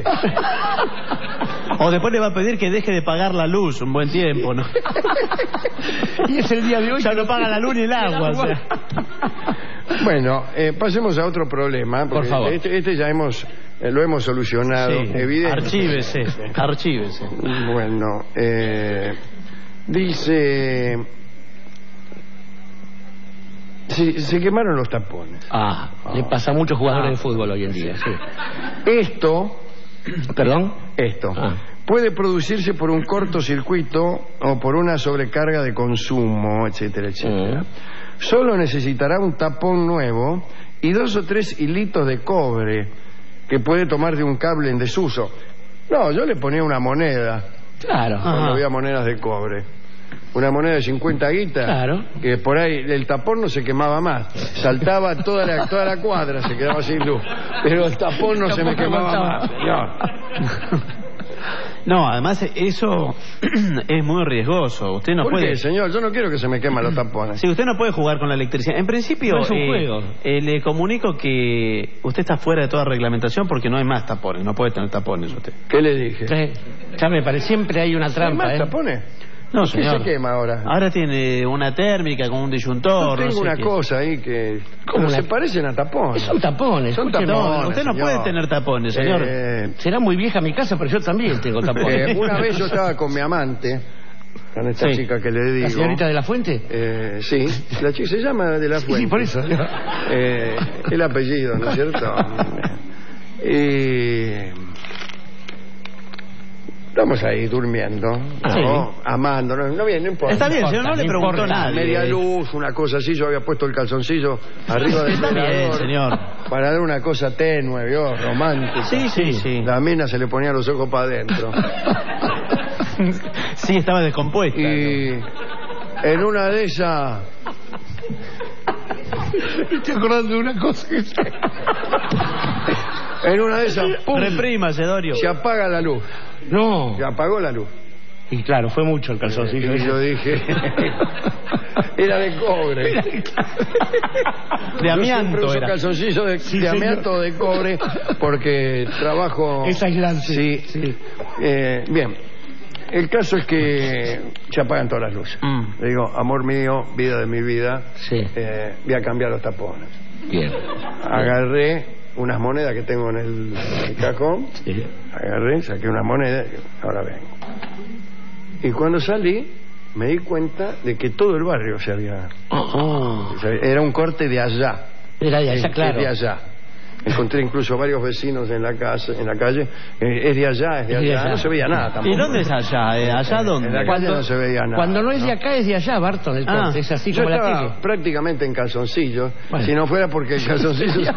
O después le va a pedir que deje de pagar la luz un buen tiempo, ¿no? Y es el día de hoy. Ya no paga la luz ni el agua. O sea. Bueno, pasemos a otro problema. Por favor. Este ya lo hemos solucionado. Sí. Evidente. Archívese. Bueno, dice... Se quemaron los tapones. Le pasa a muchos jugadores de fútbol hoy en día. Sí. Esto... ¿Perdón? Esto. Puede producirse por un cortocircuito o por una sobrecarga de consumo, etcétera, etcétera. Solo necesitará un tapón nuevo y 2 o 3 hilitos de cobre que puede tomar de un cable en desuso. No, yo le ponía una moneda. Claro. Cuando había monedas de cobre. Una moneda de 50 guitas. Claro. Que por ahí el tapón no se quemaba más. Saltaba toda la cuadra, se quedaba sin luz. Pero el tapón no se me quemaba más. No, además eso es muy riesgoso. Usted no ¿Por puede... qué, señor? Yo no quiero que se me quemen los tapones. Sí, usted no puede jugar con la electricidad. En principio, No es un juego. Le comunico que usted está fuera de toda reglamentación porque no hay más tapones. No puede tener tapones usted. ¿Qué le dije? Ya me parece, siempre hay una ¿Hay trampa, más tapones? No, ¿Qué señor. se quema ahora? Ahora tiene una térmica con un disyuntor. Yo tengo no sé una qué. cosa ahí que... ¿Cómo se una- parecen a tapones. Son tapones. Son escúcheme. tapones. No, usted no señor. puede tener tapones, señor. Será muy vieja mi casa, pero yo también tengo tapones. Una vez yo estaba con mi amante, con esta Sí. chica que le digo. ¿La señorita de la Fuente? Sí, la chica se llama de la Fuente. Sí, por eso. El apellido, ¿no es cierto? Estamos ahí durmiendo, Sí. ¿no? Amándonos, no importa. Está bien, No señor, no importa, le no preguntó importa. nadie. Media luz, una cosa así, yo había puesto el calzoncillo arriba del Está bien, velador señor. para dar una cosa tenue, ¿vio? Romántica. Sí. La mina se le ponía los ojos para adentro. Sí, estaba descompuesta. Y en una de esas... Estoy acordando de una cosa que... En una de esas, ¡pum! Reprímase, Dorio. Se apaga la luz. No. Se apagó la luz. Y claro, fue mucho el calzoncillo. Y yo dije... Era de cobre. De amianto Yo siempre uso era. calzoncillo de amianto de cobre porque trabajo... Es aislante. Sí. Bien. El caso es que se apagan todas las luces. Le digo, amor mío, vida de mi vida, voy a cambiar los tapones. Bien. Agarré unas monedas que tengo en el cajón. Agarré, saqué unas monedas, ahora vengo. Y cuando salí, me di cuenta de que todo el barrio se había... Era un corte de allá. Era de allá, claro. De allá. Encontré incluso varios vecinos en la calle. Es de allá, es de allá. No se veía nada tampoco. ¿Y dónde es allá? ¿Allá dónde? En la calle no se veía nada. Cuando no es de acá, es de allá, Barton, el corte. Es así yo como la estaba tele. prácticamente en calzoncillo. Si no fuera porque el calzoncillo...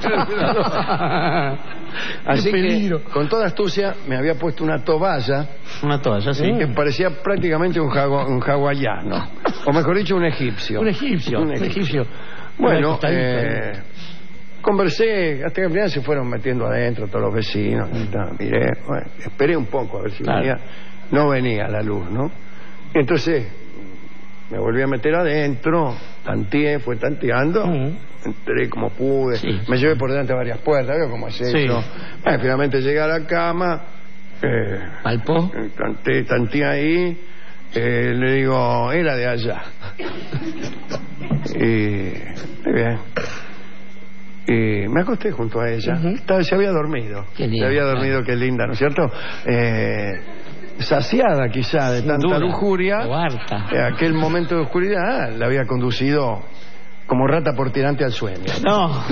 Así que, con toda astucia, me había puesto una toalla. Una toalla, sí. Que parecía prácticamente un hawaiano. O mejor dicho, un egipcio. Un egipcio. Bueno, conversé, hasta que al final se fueron metiendo adentro todos los vecinos. Miré, bueno, esperé un poco a ver si venía. No venía la luz, ¿no? Entonces me volví a meter adentro, tanteé, fue tanteando, entré como pude, me llevé por delante varias puertas, veo cómo es eso. Finalmente llegué a la cama, palpó, tanteé ahí, le digo, era de allá. Muy bien. Y me acosté junto a ella. Se había dormido. Se había dormido, qué linda, ¿no es cierto? Saciada quizá de tanta lujuria, aquel momento de oscuridad la había conducido como rata por tirante al sueño. No.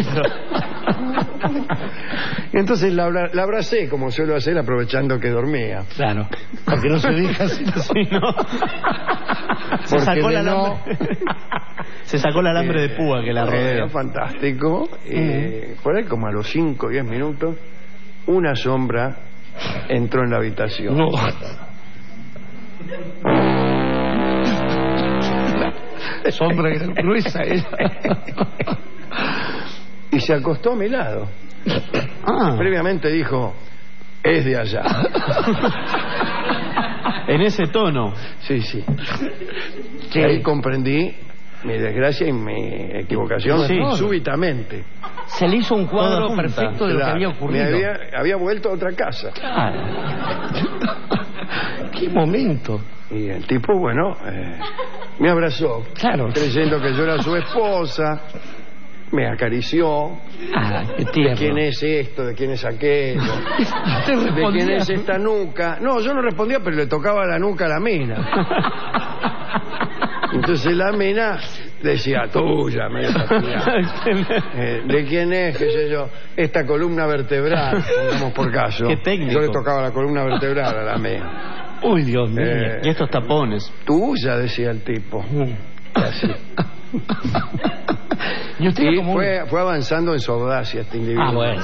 Y entonces la abracé como suelo hacer, aprovechando que dormía. Claro, porque no se deja así, ¿no? Se sacó la Se sacó el alambre de púa que la rodea. Fantástico. Por ahí como a los 5 o 10 minutos una sombra entró en la habitación. Sombra gruesa era. Y se acostó a mi lado. Previamente dijo, es de allá. En ese tono. Sí. Ahí comprendí mi desgracia y mi equivocación súbitamente. Se le hizo un cuadro perfecto de lo que había ocurrido. Había vuelto a otra casa. Claro. Qué momento. Y el tipo, bueno, me abrazó, creyendo que yo era su esposa. Me acarició. ¿De quién es esto? ¿De quién es aquello? ¿De quién es esta nuca? No, yo no respondía, pero le tocaba la nuca a la mina. Entonces la mina decía, tuya, me ¿de quién es? ¿Qué sé yo? Esta columna vertebral, pongamos por caso. Qué técnico. Yo le tocaba la columna vertebral a la mina. Uy, Dios mío. Y estos tapones. Tuya, decía el tipo. Así. Y fue avanzando en su audacia este individuo. Bueno.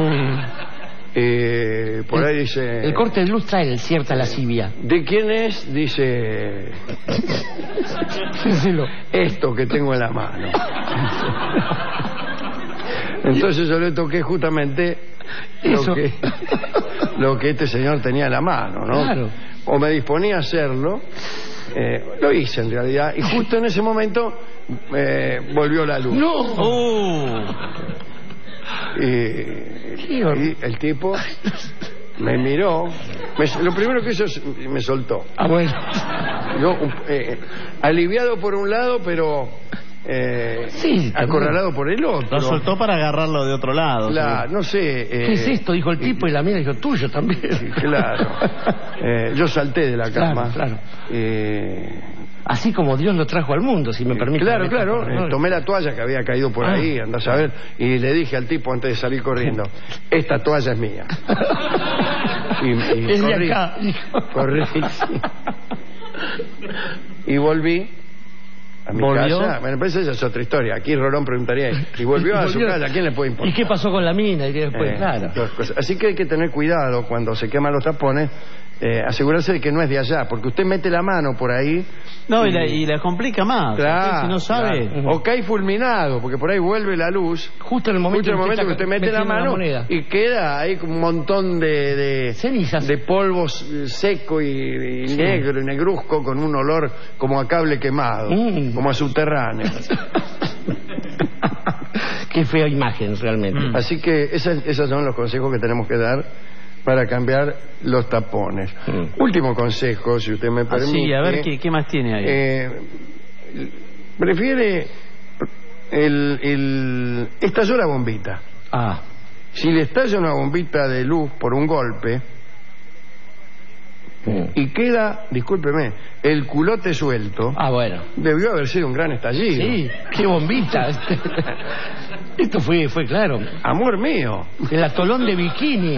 Por ahí dice... El corte de luz trae cierta lascivia. ¿De quién es? Dice... esto que tengo en la mano. Entonces yo le toqué justamente lo que este señor tenía en la mano, ¿no? Claro. O me disponía a hacerlo. Lo hice en realidad. Y justo en ese momento volvió la luz. ¡No! Y el tipo me miró. Lo primero que hizo es me soltó. Bueno. Yo, aliviado por un lado, pero acorralado por el otro. Lo soltó para agarrarlo de otro lado. Claro, no sé. ¿Qué es esto? Dijo el tipo y la mina dijo, tuyo también. Claro. Yo salté de la cama. Claro. Así como Dios lo trajo al mundo, si me permite. Claro. Tomé la toalla que había caído por ahí, andás a ver, y le dije al tipo antes de salir corriendo, esta toalla es mía. Y corrí, acá, corrí, sí. Y volví a mi casa. Bueno, pues esa es otra historia. Aquí Rolón preguntaría, y volvió a su casa, ¿a quién le puede importar? ¿Y qué pasó con la mina? Y después, claro. Así que hay que tener cuidado cuando se queman los tapones. Asegurarse de que no es de allá, porque usted mete la mano por ahí. No, y la complica más. Claro, si no sabe. Claro. O cae fulminado, porque por ahí vuelve la luz. Justo en el momento que usted mete la mano y queda ahí un montón de cenizas, de polvo seco y negro y negruzco, con un olor como a cable quemado, como a subterráneo. Qué fea imagen realmente. Así que esos son los consejos que tenemos que dar para cambiar los tapones. Último consejo, si usted me permite. Sí, a ver qué más tiene ahí. Prefiere estalló la bombita. Si le estalla una bombita de luz por un golpe y queda, discúlpeme, el culote suelto. Bueno. Debió haber sido un gran estallido. Sí, qué bombita. Esto fue claro. Amor mío. El atolón de bikini.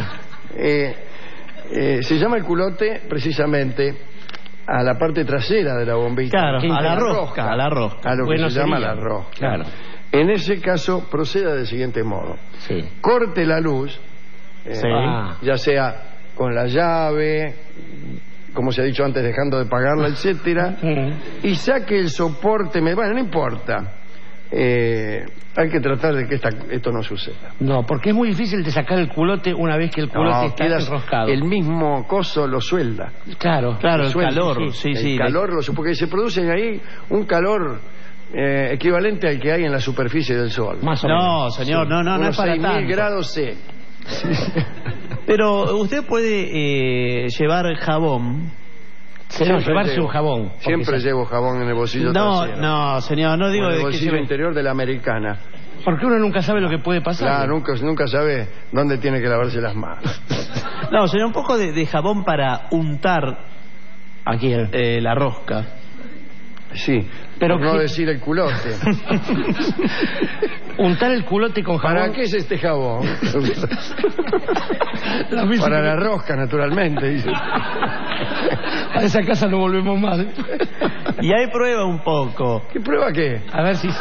Se llama el culote precisamente a la parte trasera de la bombita. Claro, a la rosca. A lo que se llama la rosca. Claro. En ese caso proceda del siguiente modo. Corte la luz, ya sea con la llave, como se ha dicho antes, dejando de pagarla, etcétera, y saque el soporte. Bueno, no importa. Hay que tratar de que esto no suceda. No, porque es muy difícil de sacar el culote una vez que el culote está enroscado. El mismo coso lo suelda. Claro, el calor. El calor, porque se produce ahí un calor equivalente al que hay en la superficie del Sol. Más o menos. No, señor, no es para 6.000 grados C. Pero usted puede llevar jabón. Llevarse un jabón. Siempre llevo jabón en el bolsillo trasero. No, señor, no digo en el de bolsillo que interior de la americana. Porque uno nunca sabe lo que puede pasar. Claro, nunca sabe dónde tiene que lavarse las manos. No, sería un poco de jabón para untar aquí la rosca. Sí, pero no decir el culote. Untar el culote con jabón. ¿Para qué es este jabón? Para la rosca, naturalmente, dice. A esa casa no volvemos más. Y ahí prueba un poco. ¿Qué prueba qué? A ver si...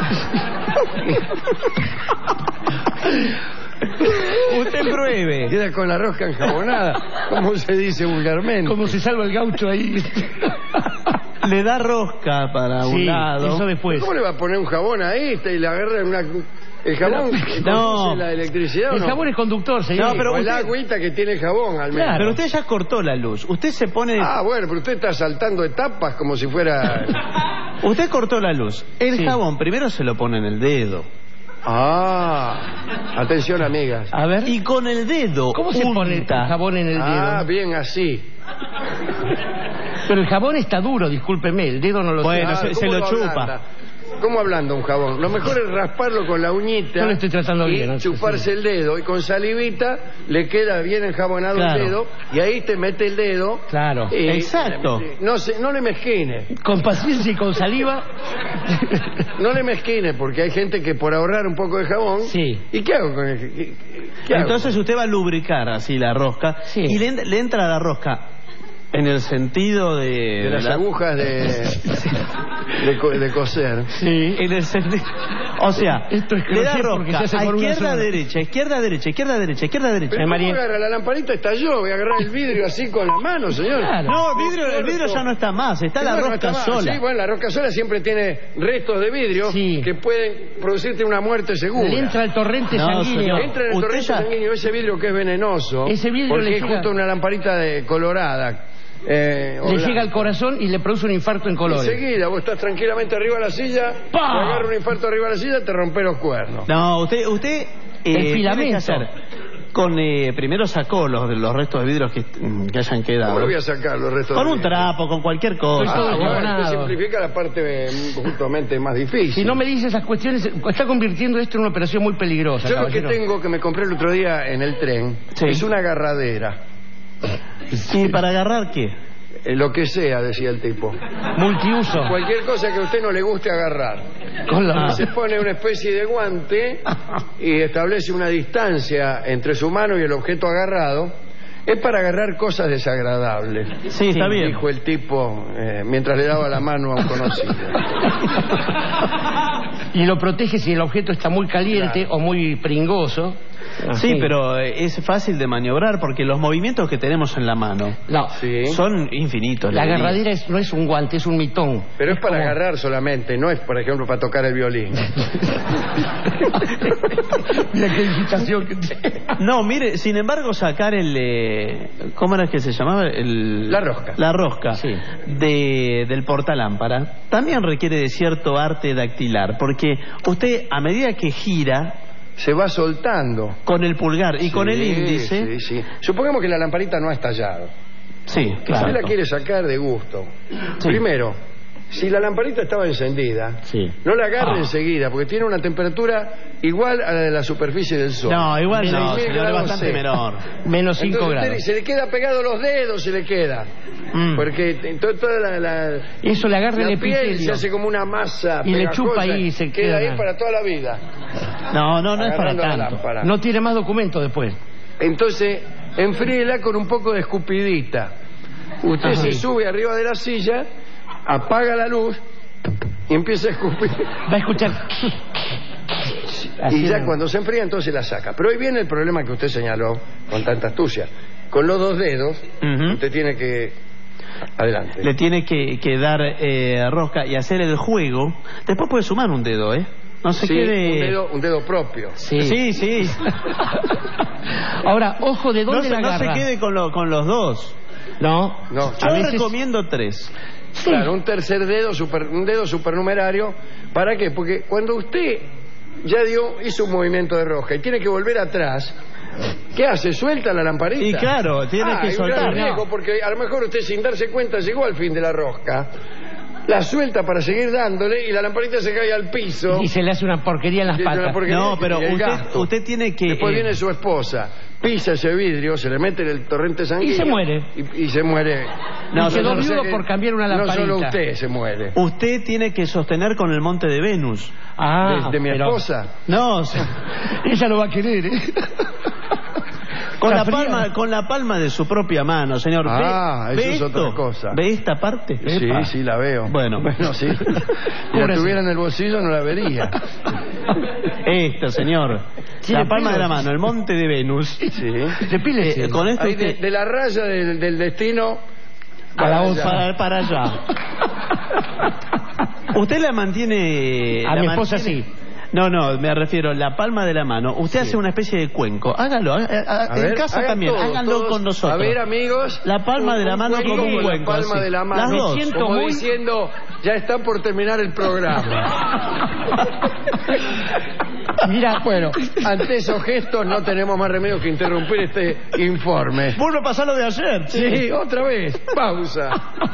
Usted pruebe. Queda con la rosca enjabonada, como se dice vulgarmente. Como se salva el gaucho ahí. Le da rosca para un lado. Eso después. ¿Cómo le va a poner un jabón ahí y le agarra el jabón? No. ¿La electricidad El o no? jabón es conductor, señor. No, pero O el usted- agüita que tiene el jabón, al menos. Claro. Pero usted ya cortó la luz. Usted se pone... Ah, bueno, pero usted está saltando etapas como si fuera... Usted cortó la luz. El Sí. jabón primero se lo pone en el dedo. Ah, atención, amigas. A ver. Y con el dedo ¿Cómo se pone el unta. jabón en el dedo? Ah, bien así. Pero el jabón está duro, discúlpeme, el dedo no lo Bueno, sé. se ¿cómo lo chupa. ablanda? ¿Cómo ablanda un jabón? Lo mejor es rasparlo con la uñita. Yo lo estoy tratando y bien, ¿no? chuparse el dedo. Y con salivita le queda bien enjabonado Claro. el dedo. Y ahí te mete el dedo. Claro. y- Exacto. No le mezquine. Con paciencia y con saliva. No le mezquine, porque hay gente que por ahorrar un poco de jabón. Sí. ¿Y qué hago con el qué hago? Entonces usted va a lubricar así la rosca. Sí. Y le entra la rosca en el sentido de las la- agujas de coser. Sí. En el sentido... O sea, Esto es le da crochet porque rosca se hace a con una izquierda, sola. derecha, izquierda, derecha, izquierda, derecha, izquierda, derecha. Pero ¿cómo María. agarra la lamparita? Está yo. Voy a agarrar el vidrio así con la mano, señor. Claro. No, el vidrio ya no está más, está la No, no rosca está mal. sola. Sí, bueno, la rosca sola siempre tiene restos de vidrio Sí. que pueden producirte una muerte segura. Le entra el torrente No, sanguíneo. señor. Entra en el Usted torrente ya- sanguíneo ese vidrio que es venenoso. Ese vidrio porque le es llega- justo una lamparita colorada. Le llega al corazón y le produce un infarto en colores. Enseguida, vos estás tranquilamente arriba de la silla, te ¡Pah! agarra un infarto arriba de la silla, te rompe los cuernos. No, usted El tiene que filamento. hacer con primero sacó los restos de vidrios que hayan quedado. ¿Cómo lo voy a sacar los restos Con de un vidrio? trapo, con cualquier cosa. todo Bueno, jabonado. esto simplifica la parte justamente más difícil. Si no me dice esas cuestiones, está convirtiendo esto en una operación muy peligrosa. Yo lo que caballero. tengo, que me compré el otro día en el tren, Sí. es una agarradera. ¿Y para agarrar qué? Lo que sea, decía el tipo. Multiuso. Cualquier cosa que a usted no le guste agarrar. Con la- Se pone una especie de guante y establece una distancia entre su mano y el objeto agarrado. Es para agarrar cosas desagradables. Sí, está bien. Dijo el tipo mientras le daba la mano a un conocido. Y lo protege si el objeto está muy caliente Claro. o muy pringoso. Sí, pero es fácil de maniobrar porque los movimientos que tenemos en la mano No, Sí. son infinitos. la le diría. agarradera no es un guante, es un mitón. Pero es para como- agarrar solamente, no es, por ejemplo, para tocar el violín. Mira qué digitación que tiene. No, mire, sin embargo, sacar ¿cómo era que se llamaba? La rosca. La rosca Sí. del portalámpara también requiere de cierto arte dactilar, porque usted, a medida que gira Se va soltando. con el pulgar y con el Sí, índice... Sí, sí. Supongamos que la lamparita no ha estallado. Sí, Que claro. usted la quiere sacar de gusto. Sí. Primero, si la lamparita estaba encendida, Sí. no la agarre enseguida, porque tiene una temperatura igual a la de la superficie del sol. No, igual Menos no, 1000 señor, es grados bastante C. menor. Menos 5 Entonces grados. usted se le queda pegado los dedos, se le queda. Porque toda Eso le agarra la el piel epitelio. se hace como una masa Y le pegajosa, chupa ahí y se queda queda. ahí para toda la vida. No es para Agarrando la tanto. lámpara. No tiene más documentos después. Entonces, enfríela con un poco de escupidita. Usted se sube arriba de la silla, apaga la luz y empieza a escupir. Va a escuchar. Y ya cuando se enfría, entonces la saca. Pero hoy viene el problema que usted señaló con tanta astucia. Con los dos dedos, usted tiene que... Adelante. Le tiene que dar rosca y hacer el juego. Después puede sumar un dedo, ¿eh? No se Sí, quede... un dedo propio. Sí. Sí. Ahora, ojo, ¿de dónde la No agarra? se quede con los dos. No. No. Yo A veces- recomiendo 3. Claro, un tercer dedo, un dedo supernumerario. ¿Para qué? Porque cuando usted ya hizo un movimiento de rosca y tiene que volver atrás, ¿qué hace? ¿Suelta la lamparita? Y claro, tiene que hay un soltar. gran riesgo, No. porque a lo mejor usted sin darse cuenta llegó al fin de la rosca, la suelta para seguir dándole y la lamparita se cae al piso. Y se le hace una porquería en las Y es una patas. porquería No, que pero tiene el gasto. usted tiene que... Después viene su esposa, pisa ese vidrio, se le mete en el torrente sanguíneo. Y se muere. Y se muere. No, quedó o sea viudo que por cambiar una No lamparita. solo usted se muere. Usted tiene que sostener con el monte de Venus. De mi pero- esposa. No, Ella lo va a querer, ¿eh? con la Está fría. palma de su propia mano, señor. Ah, ¿Ve eso es esto? otra cosa. ¿Ve esta parte? Sí, Epa. sí, la veo. Bueno. Sí. Si la Cúbrase. tuviera en el bolsillo no la vería. Esto, señor. Sí, la le palma pido. de la mano, el monte de Venus. Sí. Depílese. Con esto Ahí usted... de la raya del destino A la para otra. allá. para allá. Usted la mantiene... A mi esposa sí. No, me refiero la palma de la mano. Usted hace una especie de cuenco. Hágalo. En casa también. Háganlo con nosotros. A ver, amigos. La palma de la mano como un cuenco. La palma de la mano. Las dos. Me siento como diciendo, ya está por terminar el programa. Mira, bueno, ante esos gestos no tenemos más remedio que interrumpir este informe. Vuelvo a pasar lo de ayer. Sí, otra vez. Pausa.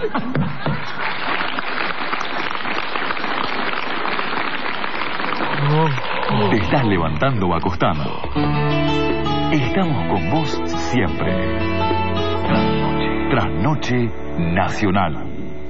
Te estás levantando o acostando. Estamos con vos siempre. Trasnoche Nacional.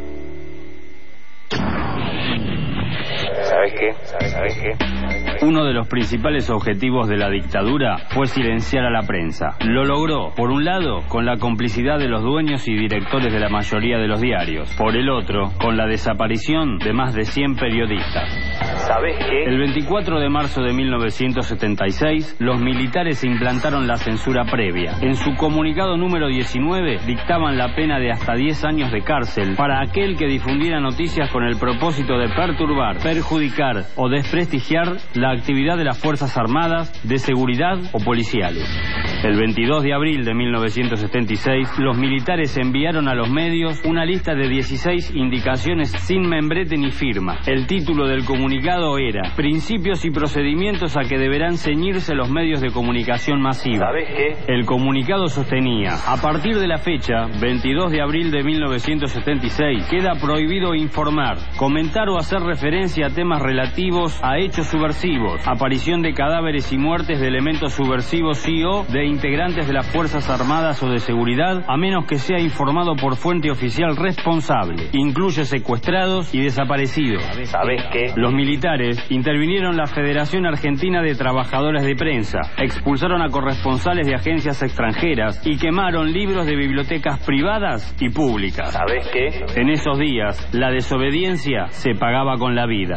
¿Sabes qué? Uno de los principales objetivos de la dictadura fue silenciar a la prensa. Lo logró, por un lado, con la complicidad de los dueños y directores de la mayoría de los diarios. Por el otro, con la desaparición de más de 100 periodistas. ¿Sabes qué? El 24 de marzo de 1976, los militares implantaron la censura previa. En su comunicado número 19, dictaban la pena de hasta 10 años de cárcel para aquel que difundiera noticias con el propósito de perturbar, perjudicar o desprestigiar la actividad de las Fuerzas Armadas, de seguridad o policiales. El 22 de abril de 1976, los militares enviaron a los medios una lista de 16 indicaciones sin membrete ni firma. El título del comunicado era Principios y procedimientos a que deberán ceñirse los medios de comunicación masiva. ¿Sabes qué? El comunicado sostenía: a partir de la fecha, 22 de abril de 1976, queda prohibido informar, comentar o hacer referencia a temas relativos a hechos subversivos, aparición de cadáveres y muertes de elementos subversivos y o de integrantes de las Fuerzas Armadas o de Seguridad, a menos que sea informado por fuente oficial responsable. Incluye secuestrados y desaparecidos. ¿Sabes qué? Los militares intervinieron la Federación Argentina de Trabajadores de Prensa, expulsaron a corresponsales de agencias extranjeras y quemaron libros de bibliotecas privadas y públicas. ¿Sabes qué? En esos días, la desobediencia se pagaba con la vida.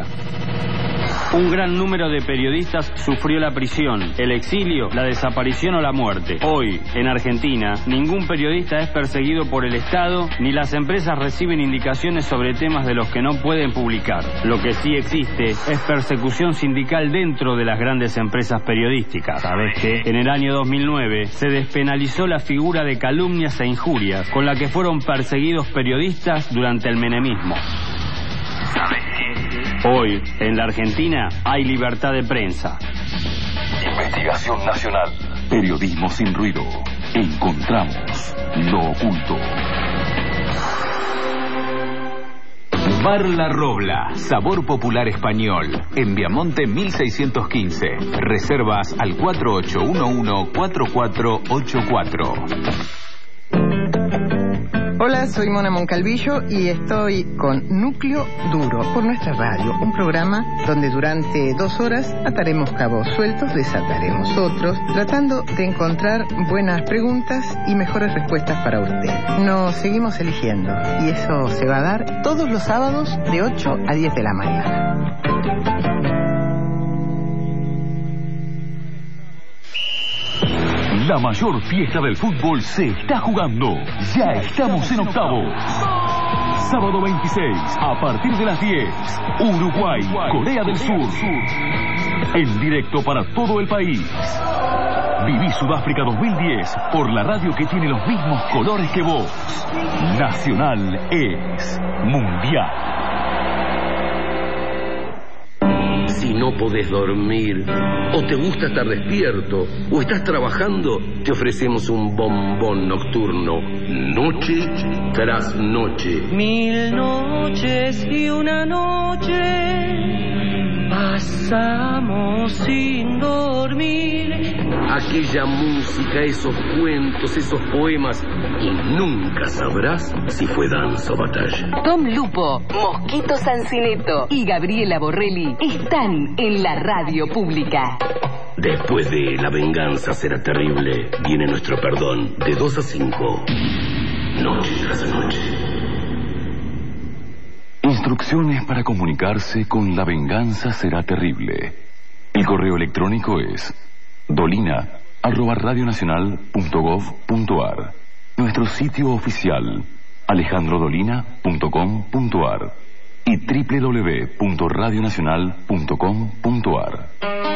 Un gran número de periodistas sufrió la prisión, el exilio, la desaparición o la muerte. Hoy, en Argentina, ningún periodista es perseguido por el Estado, ni las empresas reciben indicaciones sobre temas de los que no pueden publicar. Lo que sí existe es persecución sindical dentro de las grandes empresas periodísticas. ¿Sabes qué? En el año 2009 se despenalizó la figura de calumnias e injurias con la que fueron perseguidos periodistas durante el menemismo. Hoy, en la Argentina, hay libertad de prensa. Investigación nacional. Periodismo sin ruido. Encontramos lo oculto. Bar La Robla, sabor popular español. En Viamonte 1615. Reservas al 4811-4484. Hola, soy Mona Moncalvillo y estoy con Núcleo Duro por nuestra radio, un programa donde durante 2 horas ataremos cabos sueltos, desataremos otros, tratando de encontrar buenas preguntas y mejores respuestas para usted. Nos seguimos eligiendo y eso se va a dar todos los sábados de 8 a 10 de la mañana. La mayor fiesta del fútbol se está jugando. Ya estamos en octavos. Sábado 26, a partir de las 10. Uruguay, Corea del Sur. En directo para todo el país. Viví Sudáfrica 2010 por la radio que tiene los mismos colores que vos. Nacional es Mundial. Si no podés dormir, o te gusta estar despierto, o estás trabajando, te ofrecemos un bombón nocturno, noche tras noche. 1000 noches y una noche pasamos sin dormir. Aquella música, esos cuentos, esos poemas, y nunca sabrás si fue danza o batalla. Tom Lupo, Mosquito Sancineto y Gabriela Borrelli están en la radio pública. Después de La venganza será terrible, viene nuestro perdón, de 2 a 5, noche tras noche. Instrucciones para comunicarse con La venganza será terrible. El correo electrónico es dolina@radionacional.gov.ar. Nuestro sitio oficial alejandrodolina.com.ar y www.radionacional.com.ar.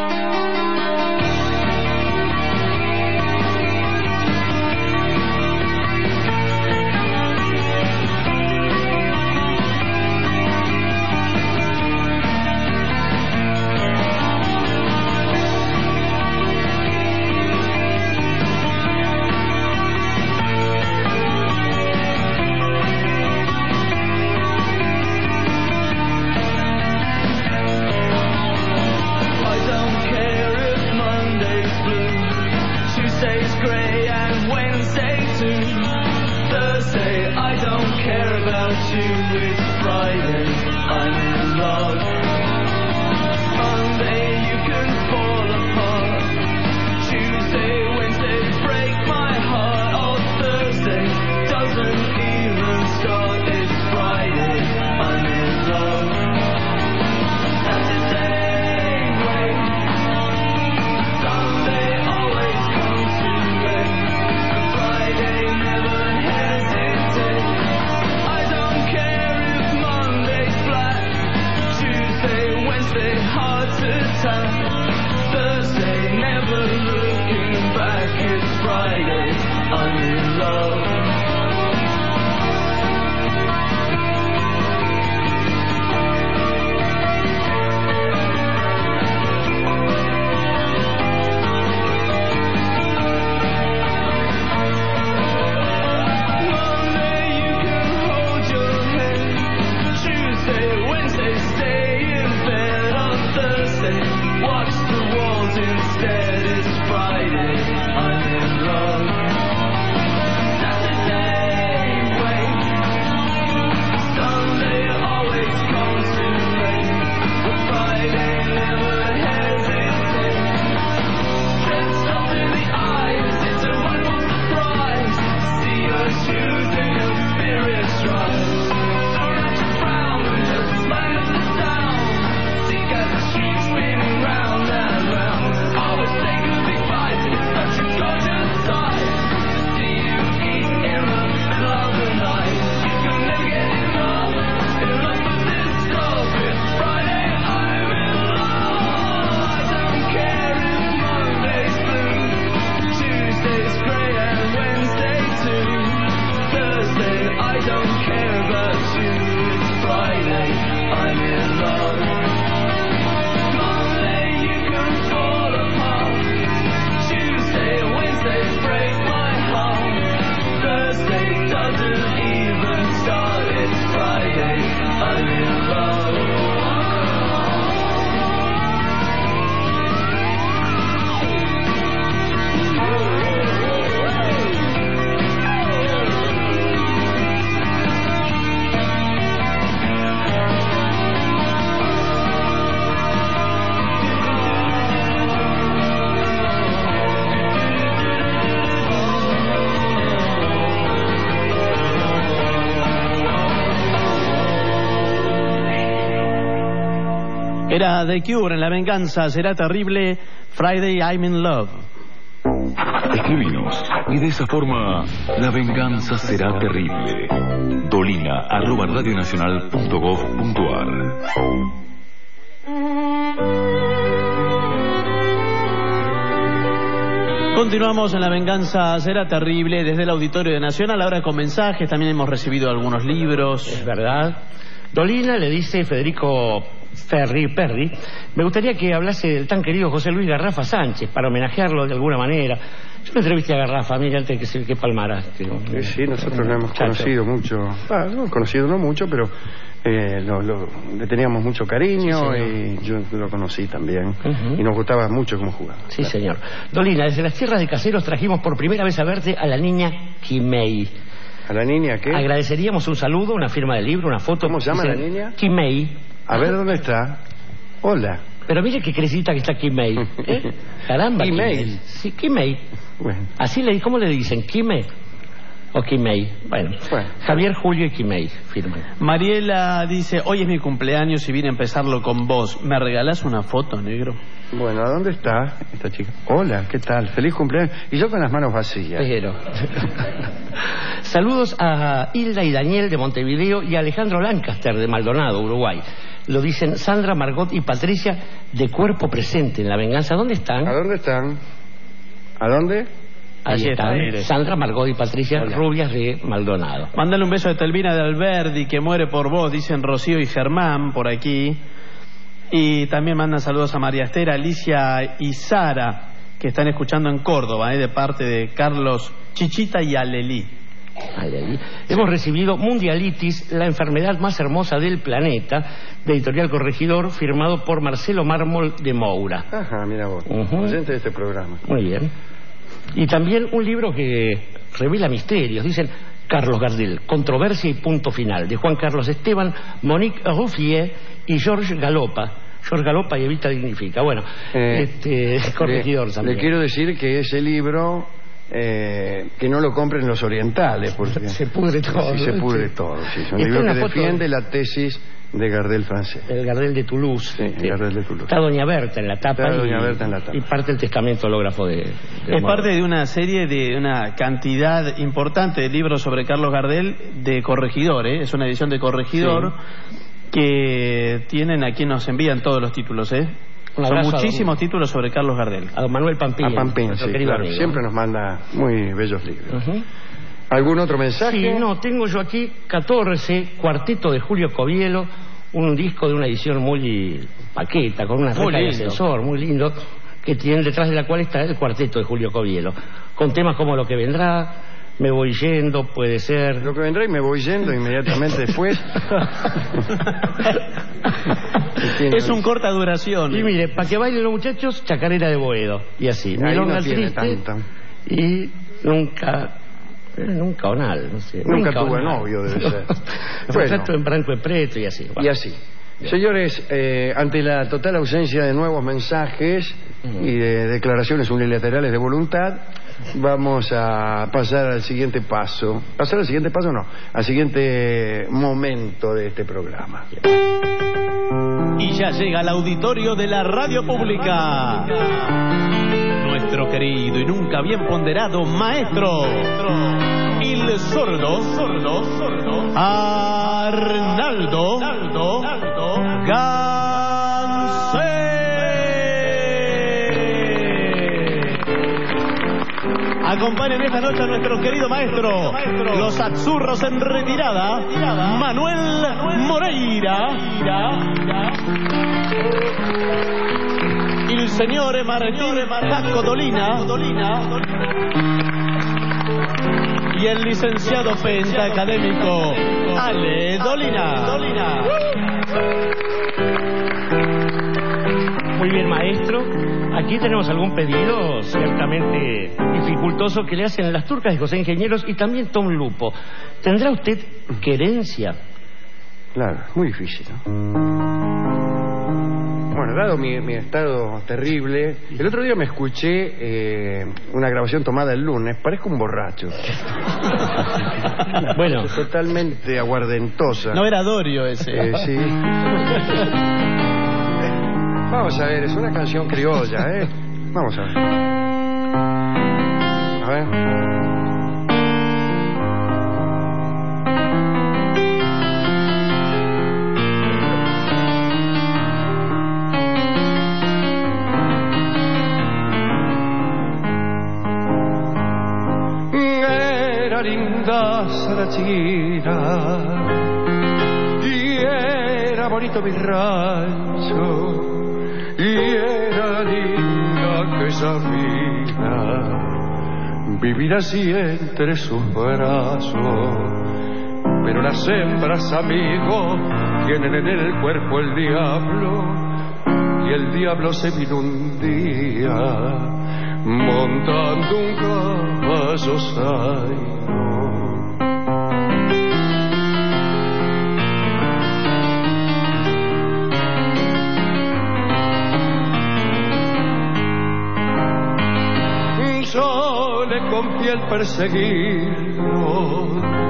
Era The Cure en La Venganza Será Terrible, Friday I'm in Love. Escribinos y de esa forma La Venganza Será Terrible. Dolina@radionacional.gov.ar. Continuamos en La Venganza Será Terrible desde el Auditorio de Nacional, ahora con mensajes, también hemos recibido algunos libros. Es verdad. Dolina le dice Federico Perry, me gustaría que hablase del tan querido José Luis Garrafa Sánchez, para homenajearlo de alguna manera. Yo me entrevisté a Garrafa, mira, antes que palmara. Sí, nosotros lo hemos conocido mucho. No conocido no mucho, pero le teníamos mucho cariño, sí, y yo lo conocí también. Y nos gustaba mucho cómo jugaba. Sí, señor. Dolina, desde las tierras de Caseros trajimos por primera vez a verte a la niña Kimei. ¿A la niña qué? Agradeceríamos un saludo, una firma de libro, una foto. ¿Cómo se llama la niña? Kimei. A ver, ¿dónde está? Hola. Pero mire qué crecita que está Kimei. Caramba, Kimei. Sí, Kimei. Bueno. Así ¿cómo le dicen? Kimei. O Quimei. Bueno, Javier, Julio y Quimei firman. Mariela dice, hoy es mi cumpleaños y vine a empezarlo con vos. ¿Me regalás una foto, negro? Bueno, ¿a dónde está esta chica? Hola, ¿qué tal? Feliz cumpleaños. Y yo con las manos vacías. Pero. Saludos a Hilda y Daniel de Montevideo y a Alejandro Lancaster de Maldonado, Uruguay. Lo dicen Sandra, Margot y Patricia de Cuerpo Presente en La Venganza. ¿Dónde están? ¿A dónde están? ¿A dónde? Ahí están. Sandra, Margot y Patricia Rubias de Maldonado. Mándale un beso a Telvina de Alberdi, que muere por vos, dicen Rocío y Germán por aquí. Y también mandan saludos a María Esther, Alicia y Sara, que están escuchando en Córdoba, de parte de Carlos Chichita y Alelí. Hemos recibido Mundialitis, la enfermedad más hermosa del planeta, de Editorial Corregidor, firmado por Marcelo Mármol de Moura. Ajá, mira vos, oyente de este programa. Muy bien. Y también un libro que revela misterios, dicen Carlos Gardel, Controversia y Punto Final, de Juan Carlos Esteban, Monique Ruffier y George Galopa. George Galopa y Evita Dignifica. Bueno, Corregidor también. Le quiero decir que ese libro... que no lo compren los orientales porque se pudre todo. Sí, se pudre todo. Sí, es un libro que defiende la tesis de Gardel francés. El Gardel de Toulouse. Sí, el Gardel de Toulouse. Está Doña Berta en la tapa. Y parte del testamento hológrafo de es parte de una serie de una cantidad importante de libros sobre Carlos Gardel de Corregidor, ¿eh? Es una edición de Corregidor que tienen a quien nos envían todos los títulos, ¿eh? Son muchísimos títulos sobre Carlos Gardel. A don Manuel Pampín. A Pampín, sí, claro. Siempre nos manda muy bellos libros. ¿Algún otro mensaje? Sí, no, tengo yo aquí 14, Cuarteto de Julio Covielo, un disco de una edición muy paqueta, con una reja de ascensor, muy lindo, que tiene detrás de la cual está el Cuarteto de Julio Covielo, con temas como Lo que vendrá, Me voy yendo, puede ser... Lo que vendrá y me voy yendo inmediatamente después. Es un corta duración. Y mire, para que bailen los muchachos, Chacarera de Boedo. Y así, Milonga Triste. Y nunca Onal, no sé. Nunca tuvo novio, debe ser. Bueno. En Branco de Preto y así. Y así. Señores, ante la total ausencia de nuevos mensajes y de declaraciones unilaterales de voluntad, vamos a pasar al siguiente paso. ¿Pasar al siguiente paso? No. Al siguiente momento de este programa. Y ya llega al auditorio de la radio pública nuestro querido y nunca bien ponderado maestro, el sordo Arnaldo Gansé. Acompañen esta noche a nuestro querido maestro, los Azzurros en retirada, Manuel Moreira, el señor Martín Taco Dolina y el licenciado pentacadémico Ale Dolina. Muy bien, maestro. Aquí tenemos algún pedido ciertamente dificultoso que le hacen las Turcas de José Ingenieros y también Tom Lupo. ¿Tendrá usted querencia? Claro, muy difícil, ¿no? Bueno, dado mi estado terrible, el otro día me escuché una grabación tomada el lunes, parezco un borracho. Bueno, totalmente aguardentosa. No era Dorio ese. Sí. Vamos a ver, es una canción criolla, ¿eh? Vamos a ver. A ver. Era linda Sarachina y era bonito mi rancho. Y era linda aquella vida, vivir así entre sus brazos. Pero las hembras, amigo, tienen en el cuerpo el diablo. Y el diablo se vino un día montando un caballo zaino. Yo le confié el el perseguirlo.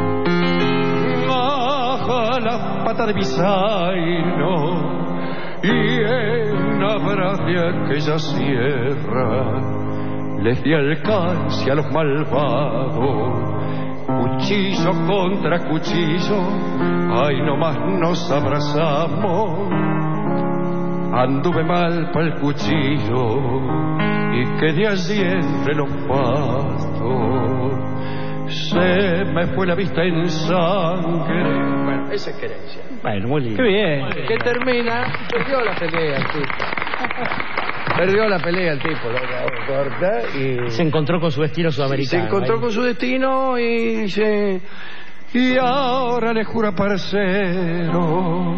Baja la pata de mi zaino y en abraz de aquella sierra les di alcance a los malvados. Cuchillo contra cuchillo, ay nomás nos abrazamos. Anduve mal pa'l cuchillo y quedé allí entre los pastos. Se me fue la vista en sangre. Bueno, esa es querencia. Bueno, muy lindo. Qué bien. Que termina, perdió la pelea el tipo. Perdió la pelea el tipo, lo corta y... Se encontró con su destino sudamericano. Se encontró ahí con su destino y dice... Y ahora le juro parcero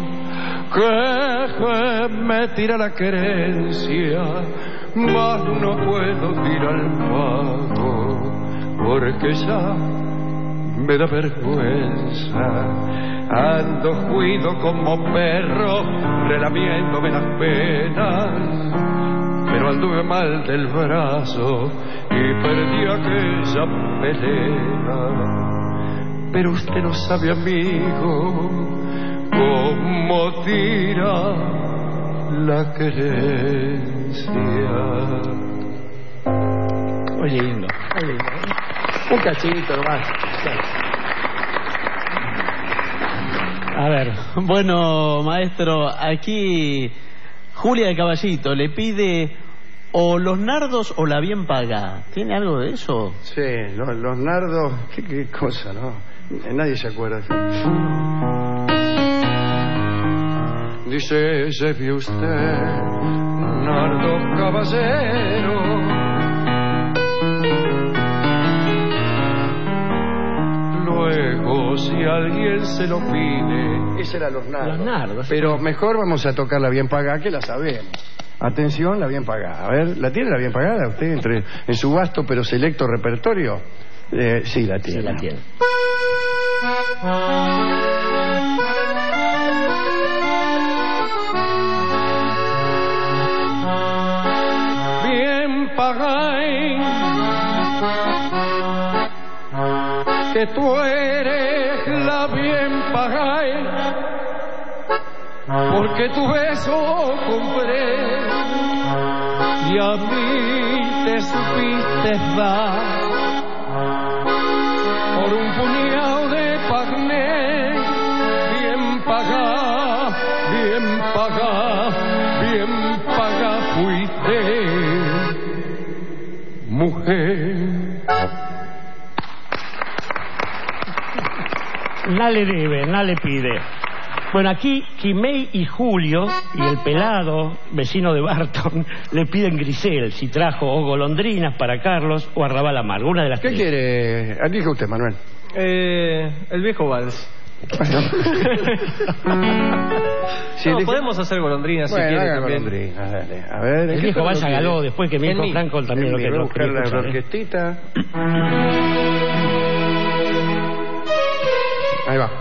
que me tira la querencia, mas no puedo ir al pago porque ya me da vergüenza. Ando juido como perro relamiéndome las penas, pero anduve mal del brazo y perdí aquella pelea. Pero usted no sabe, amigo, cómo tira la querencia. Muy lindo, muy lindo. Un cachito nomás. A ver, bueno, maestro, aquí Julia de Caballito le pide o los nardos o la bien paga. ¿Tiene algo de eso? Sí, los nardos, qué cosa, ¿no? Nadie se acuerda. Dice, se vio usted, nardo caballero, luego si alguien se lo pide. Ese era los nardos. Los nardos. Pero mejor vamos a tocar la bien pagada, que la sabemos. Atención, la bien pagada. A ver, ¿la tiene la bien pagada usted en su vasto pero selecto repertorio? Sí, la tiene. Sí, la tiene. Bien pagáis, que tú eres la bien pagáis, porque tu beso compré y a mí te supiste dar por un puñado de pagné. Bien pagá, bien pagá, bien pagá fuiste, mujer. Nada le debe, nada le pide. Bueno, aquí Quimei y Julio y el pelado, vecino de Barton, le piden Grisel, si trajo o golondrinas para Carlos o arrabal amargo, una de las ¿Qué tres. quiere? Elija usted, Manuel. El viejo vals. Si no, elige... podemos hacer golondrinas bueno, si quiere haga también. golondrinas, dale. A ver, el viejo vals hagaló después que Mirko Franco también lo que voy a lo buscar quería la escuchar, orquestita. Ahí va.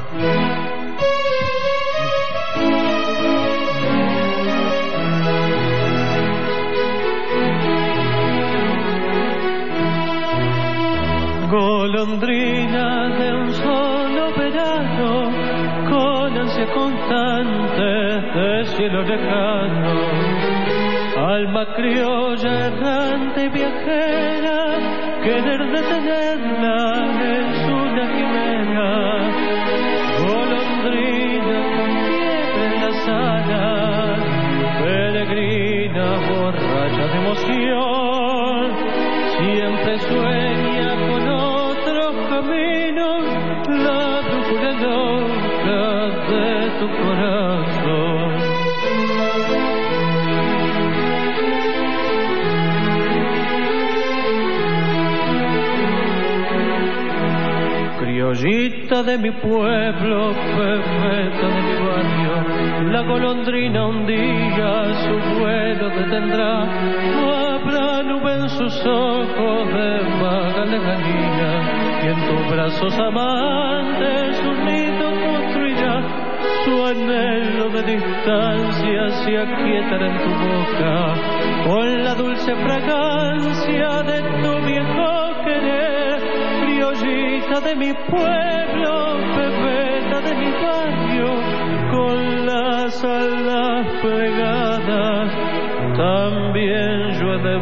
Golondrina de un solo verano, con ansia constante de cielo lejano, alma criolla errante y viajera, querer detenerla es una quimera. Golondrina fiebre en las alas, peregrina borracha de emoción, siempre sueña con otros caminos, la brújula loca de tu corazón. Criollita de mi pueblo, perfecta de mi barrio, la golondrina un día su vuelo detendrá. No habrá nube en sus ojos de vaga lejanía, y en tus brazos amantes un nido construirá. Su anhelo de distancia se aquietará en tu boca, con la dulce fragancia de tu viejo querer. criollita de mi pueblo, pepeta de mi barrio, con las alas plegadas, también yo he de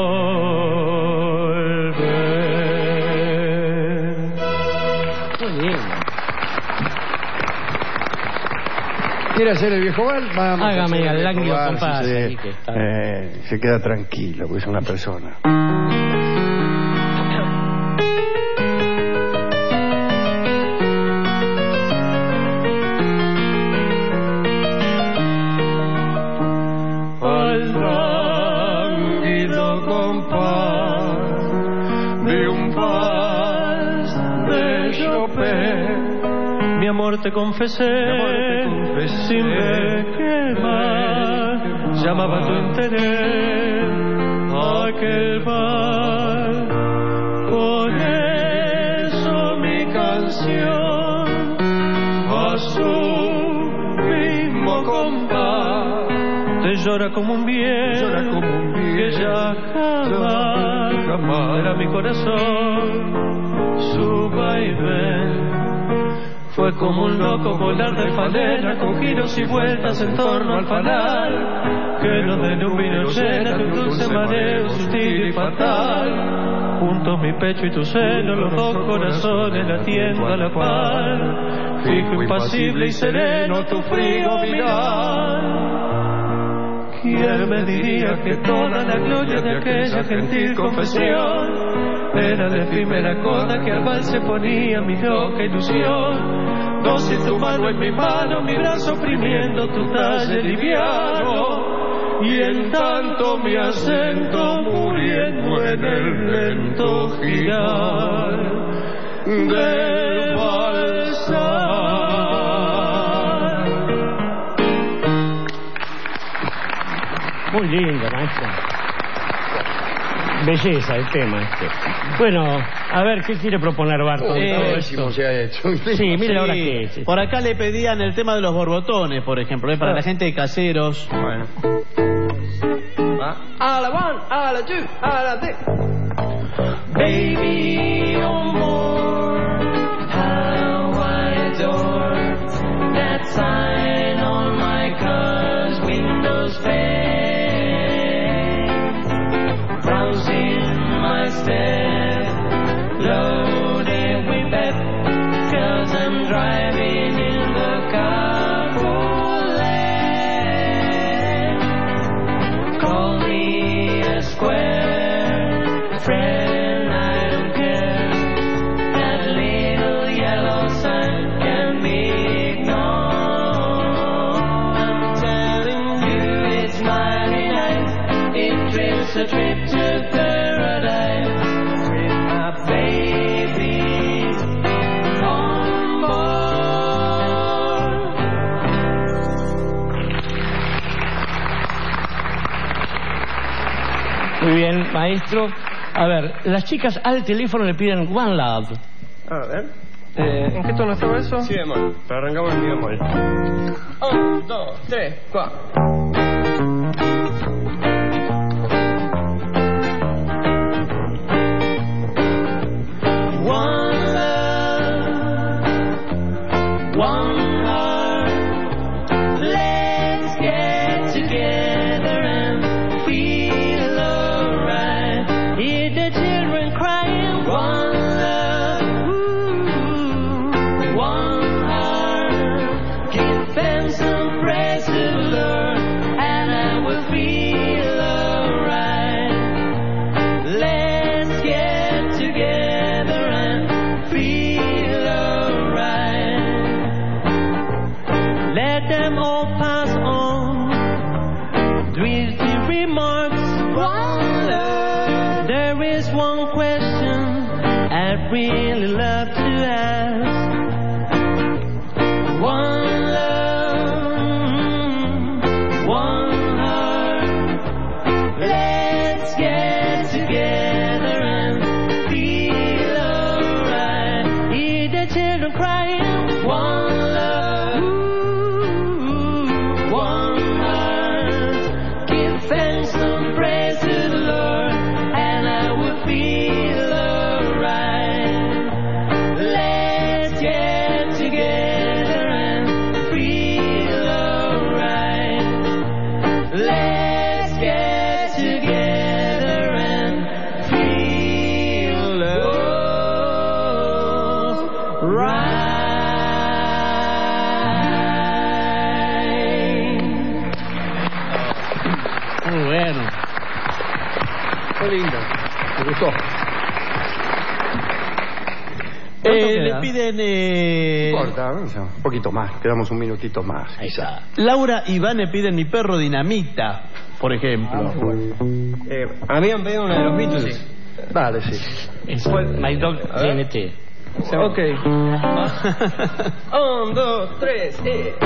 volver. Muy bien. ¿Quiere hacer el viejo Val? Vamos. Hágame al lágrimo, Val, compadre. se queda tranquilo, porque es una persona. Al lánguido compás de un vals de Chopin, mi amor te confesé, sin ver qué más llamaba tu interés aquel bar. Por eso mi canción a su mismo compás te llora como un bien, que ya jamás era mi corazón. Su vaivén fue como un loco volar de falena, con giros y vueltas en torno al fanal, que lo de un vino llena de un dulce mareo sutil y fatal. Juntos mi pecho y tu seno, los dos corazones latiendo a la par, fijo, impasible y sereno tu frío mirar. ¿Quién me diría que toda la gloria de aquella gentil confesión era la efímera coda que al vals se ponía mi loca ilusión? Dócil tu mano en mi mano, mi brazo oprimiendo tu talle liviano, y en tanto mi acento muriendo en el lento girar del balsar. Muy lindo, maestro. Belleza el tema este. Bueno, a ver, ¿qué quiere proponer Barton? Se ha hecho. Sí, mire ahora qué es. Por acá le pedían el tema de los borbotones, por ejemplo, para la gente de Caseros. Bueno. A la one, a la two, a la three. Baby, on board, how I adore that sign on my car's windows pane. Browsing my step, loaded with pep, 'cause I'm driving in the carpool. Call me a square friend, I don't care. That little yellow sign can be ignored. I'm telling you it's mighty nice. It trips a trip to paradise with my baby on board. Muy bien, maestro. A ver, las chicas al teléfono le piden One Love. A ver. ¿En qué tono estaba eso? Si bemol. Pero arrancamos en mi bemol. 1, 2, 3, 4. One heart, let's get together and feel alright. Hear the children crying, one love, ooh, one heart. Give thanks and praise to the Lord, and I will feel alright. Let's get together and feel alright. Let them all pass on with the remarks. One love. There is one question I'd really love to ask. One love, one heart. Let's get together and feel alright. Hear the children crying. One love, ooh, one heart. Give thanks and praise to the Lord, and I will feel alright. Le piden... No importa, un poquito más, quedamos un minutito más. Quizá. Laura y Vane piden Mi perro dinamita, por ejemplo. A mí me han pedido una de los Beatles. Sí. Vale, sí. My Dog TNT. Ok. 1, 2, 3,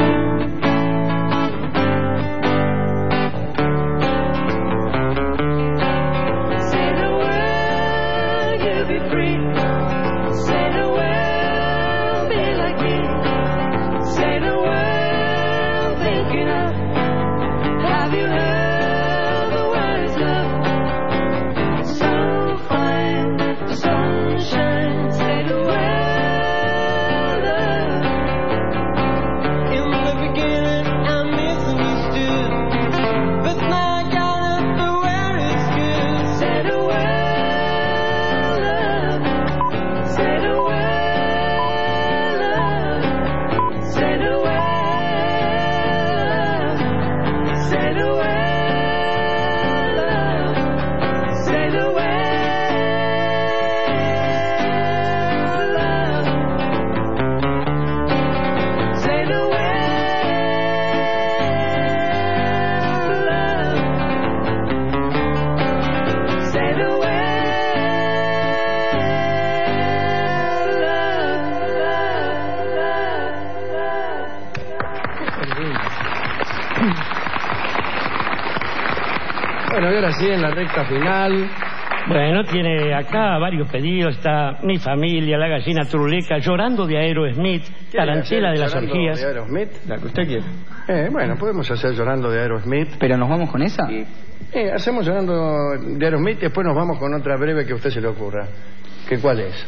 Bueno, y ahora sí, en la recta final. Bueno, tiene acá varios pedidos. Está Mi familia, La gallina turuleca, Llorando de Aerosmith, Tarantela de las orgías. ¿De Aerosmith? La que usted quiere. Bueno, podemos hacer Llorando de Aerosmith. ¿Pero nos vamos con esa? Hacemos Llorando de Aerosmith y después nos vamos con otra breve que a usted se le ocurra. ¿Qué cuál es?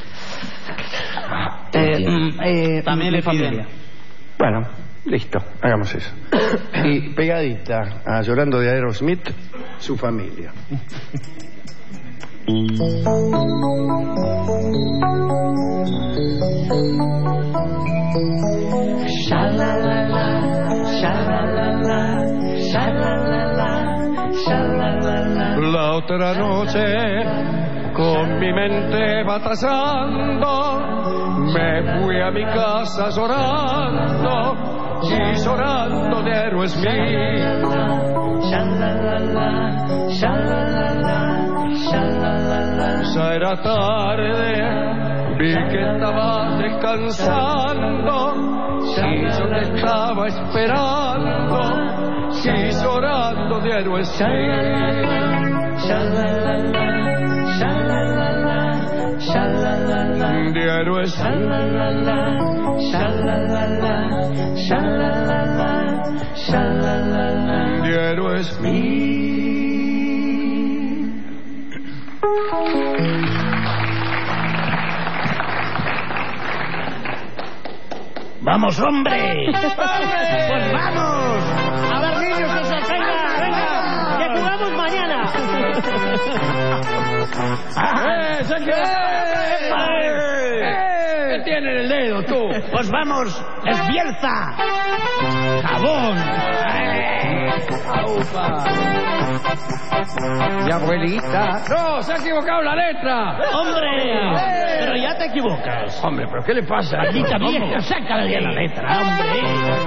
También le familia. Bueno, listo, hagamos eso. Y pegadita a Llorando de Aerosmith, Su familia. La otra noche, con mi mente batallando, me fui a mi casa llorando y llorando de Aerosmith. Ya era tarde, vi que estaba descansando y yo te estaba esperando y llorando de Aerosmith. De Aerosmith. De Aerosmith. ¡Vamos, hombre! ¡Pues vamos! A ver, niños, eso, venga, que jugamos mañana. ¿Qué tiene en el dedo, tú? Pues vamos, es Bielsa. Jabón. Mi abuelita. ¡No! ¡Se ha equivocado la letra! ¡Hombre! Pero ya te equivocas. Hombre, ¿pero qué le pasa? Maldita vieja, sácale de la letra, hombre.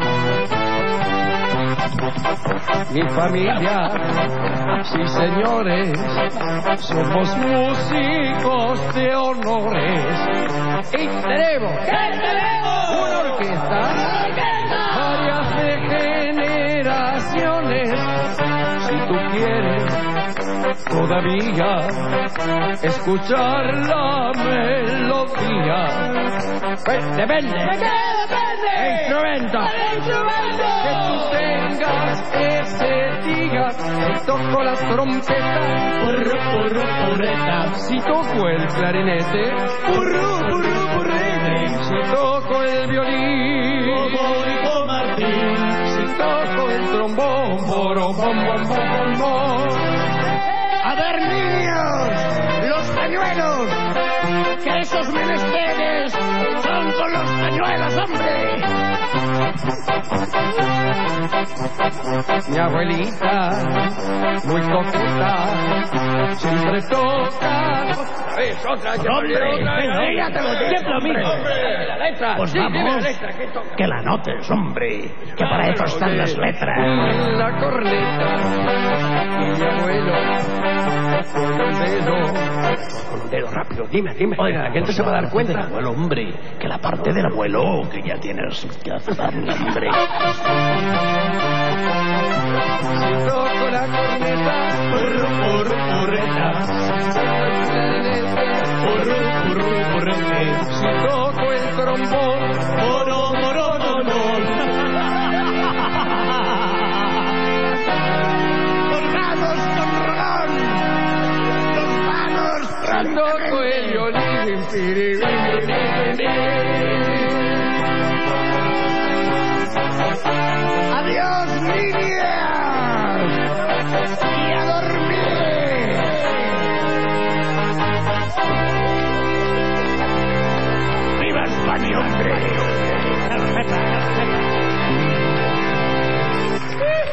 Mi familia, sí señores, somos músicos de honores. Y tenemos, una orquesta, varias de generaciones. Si tú quieres todavía escuchar la melodía, pues depende. ¿De qué depende? Instrumento. Que tú tengas ese día. Si toco la trompeta, purru, purru, purreta. Si toco el clarinete, purru, purru, purrete. Si toco el violín, Boborico Martín. Si toco el trombón, boro, bom, bom, bom, bom, bom. A ver, niños, los pañuelos, que esos menesteres son con los pañuelos, hombre. Mi abuelita, muy coqueta, siempre toca vez, otra, que Hombre, ya te lo digo. siempre lo mismo. La letra. Pues Sí, dime vamos, la letra, que toca. que la notes, hombre, que para eso están las letras. La corneta, mi abuelo, con un dedo rápido, dime. Oiga, la gente se va a dar cuenta. Abuelo, hombre, que la parte del abuelo, que ya tienes que hacer, hombre. Si toco la corneta, si toco el trombón, ¡Colgados con Rolón! ¡Los manos! si toco el violín, piribiri.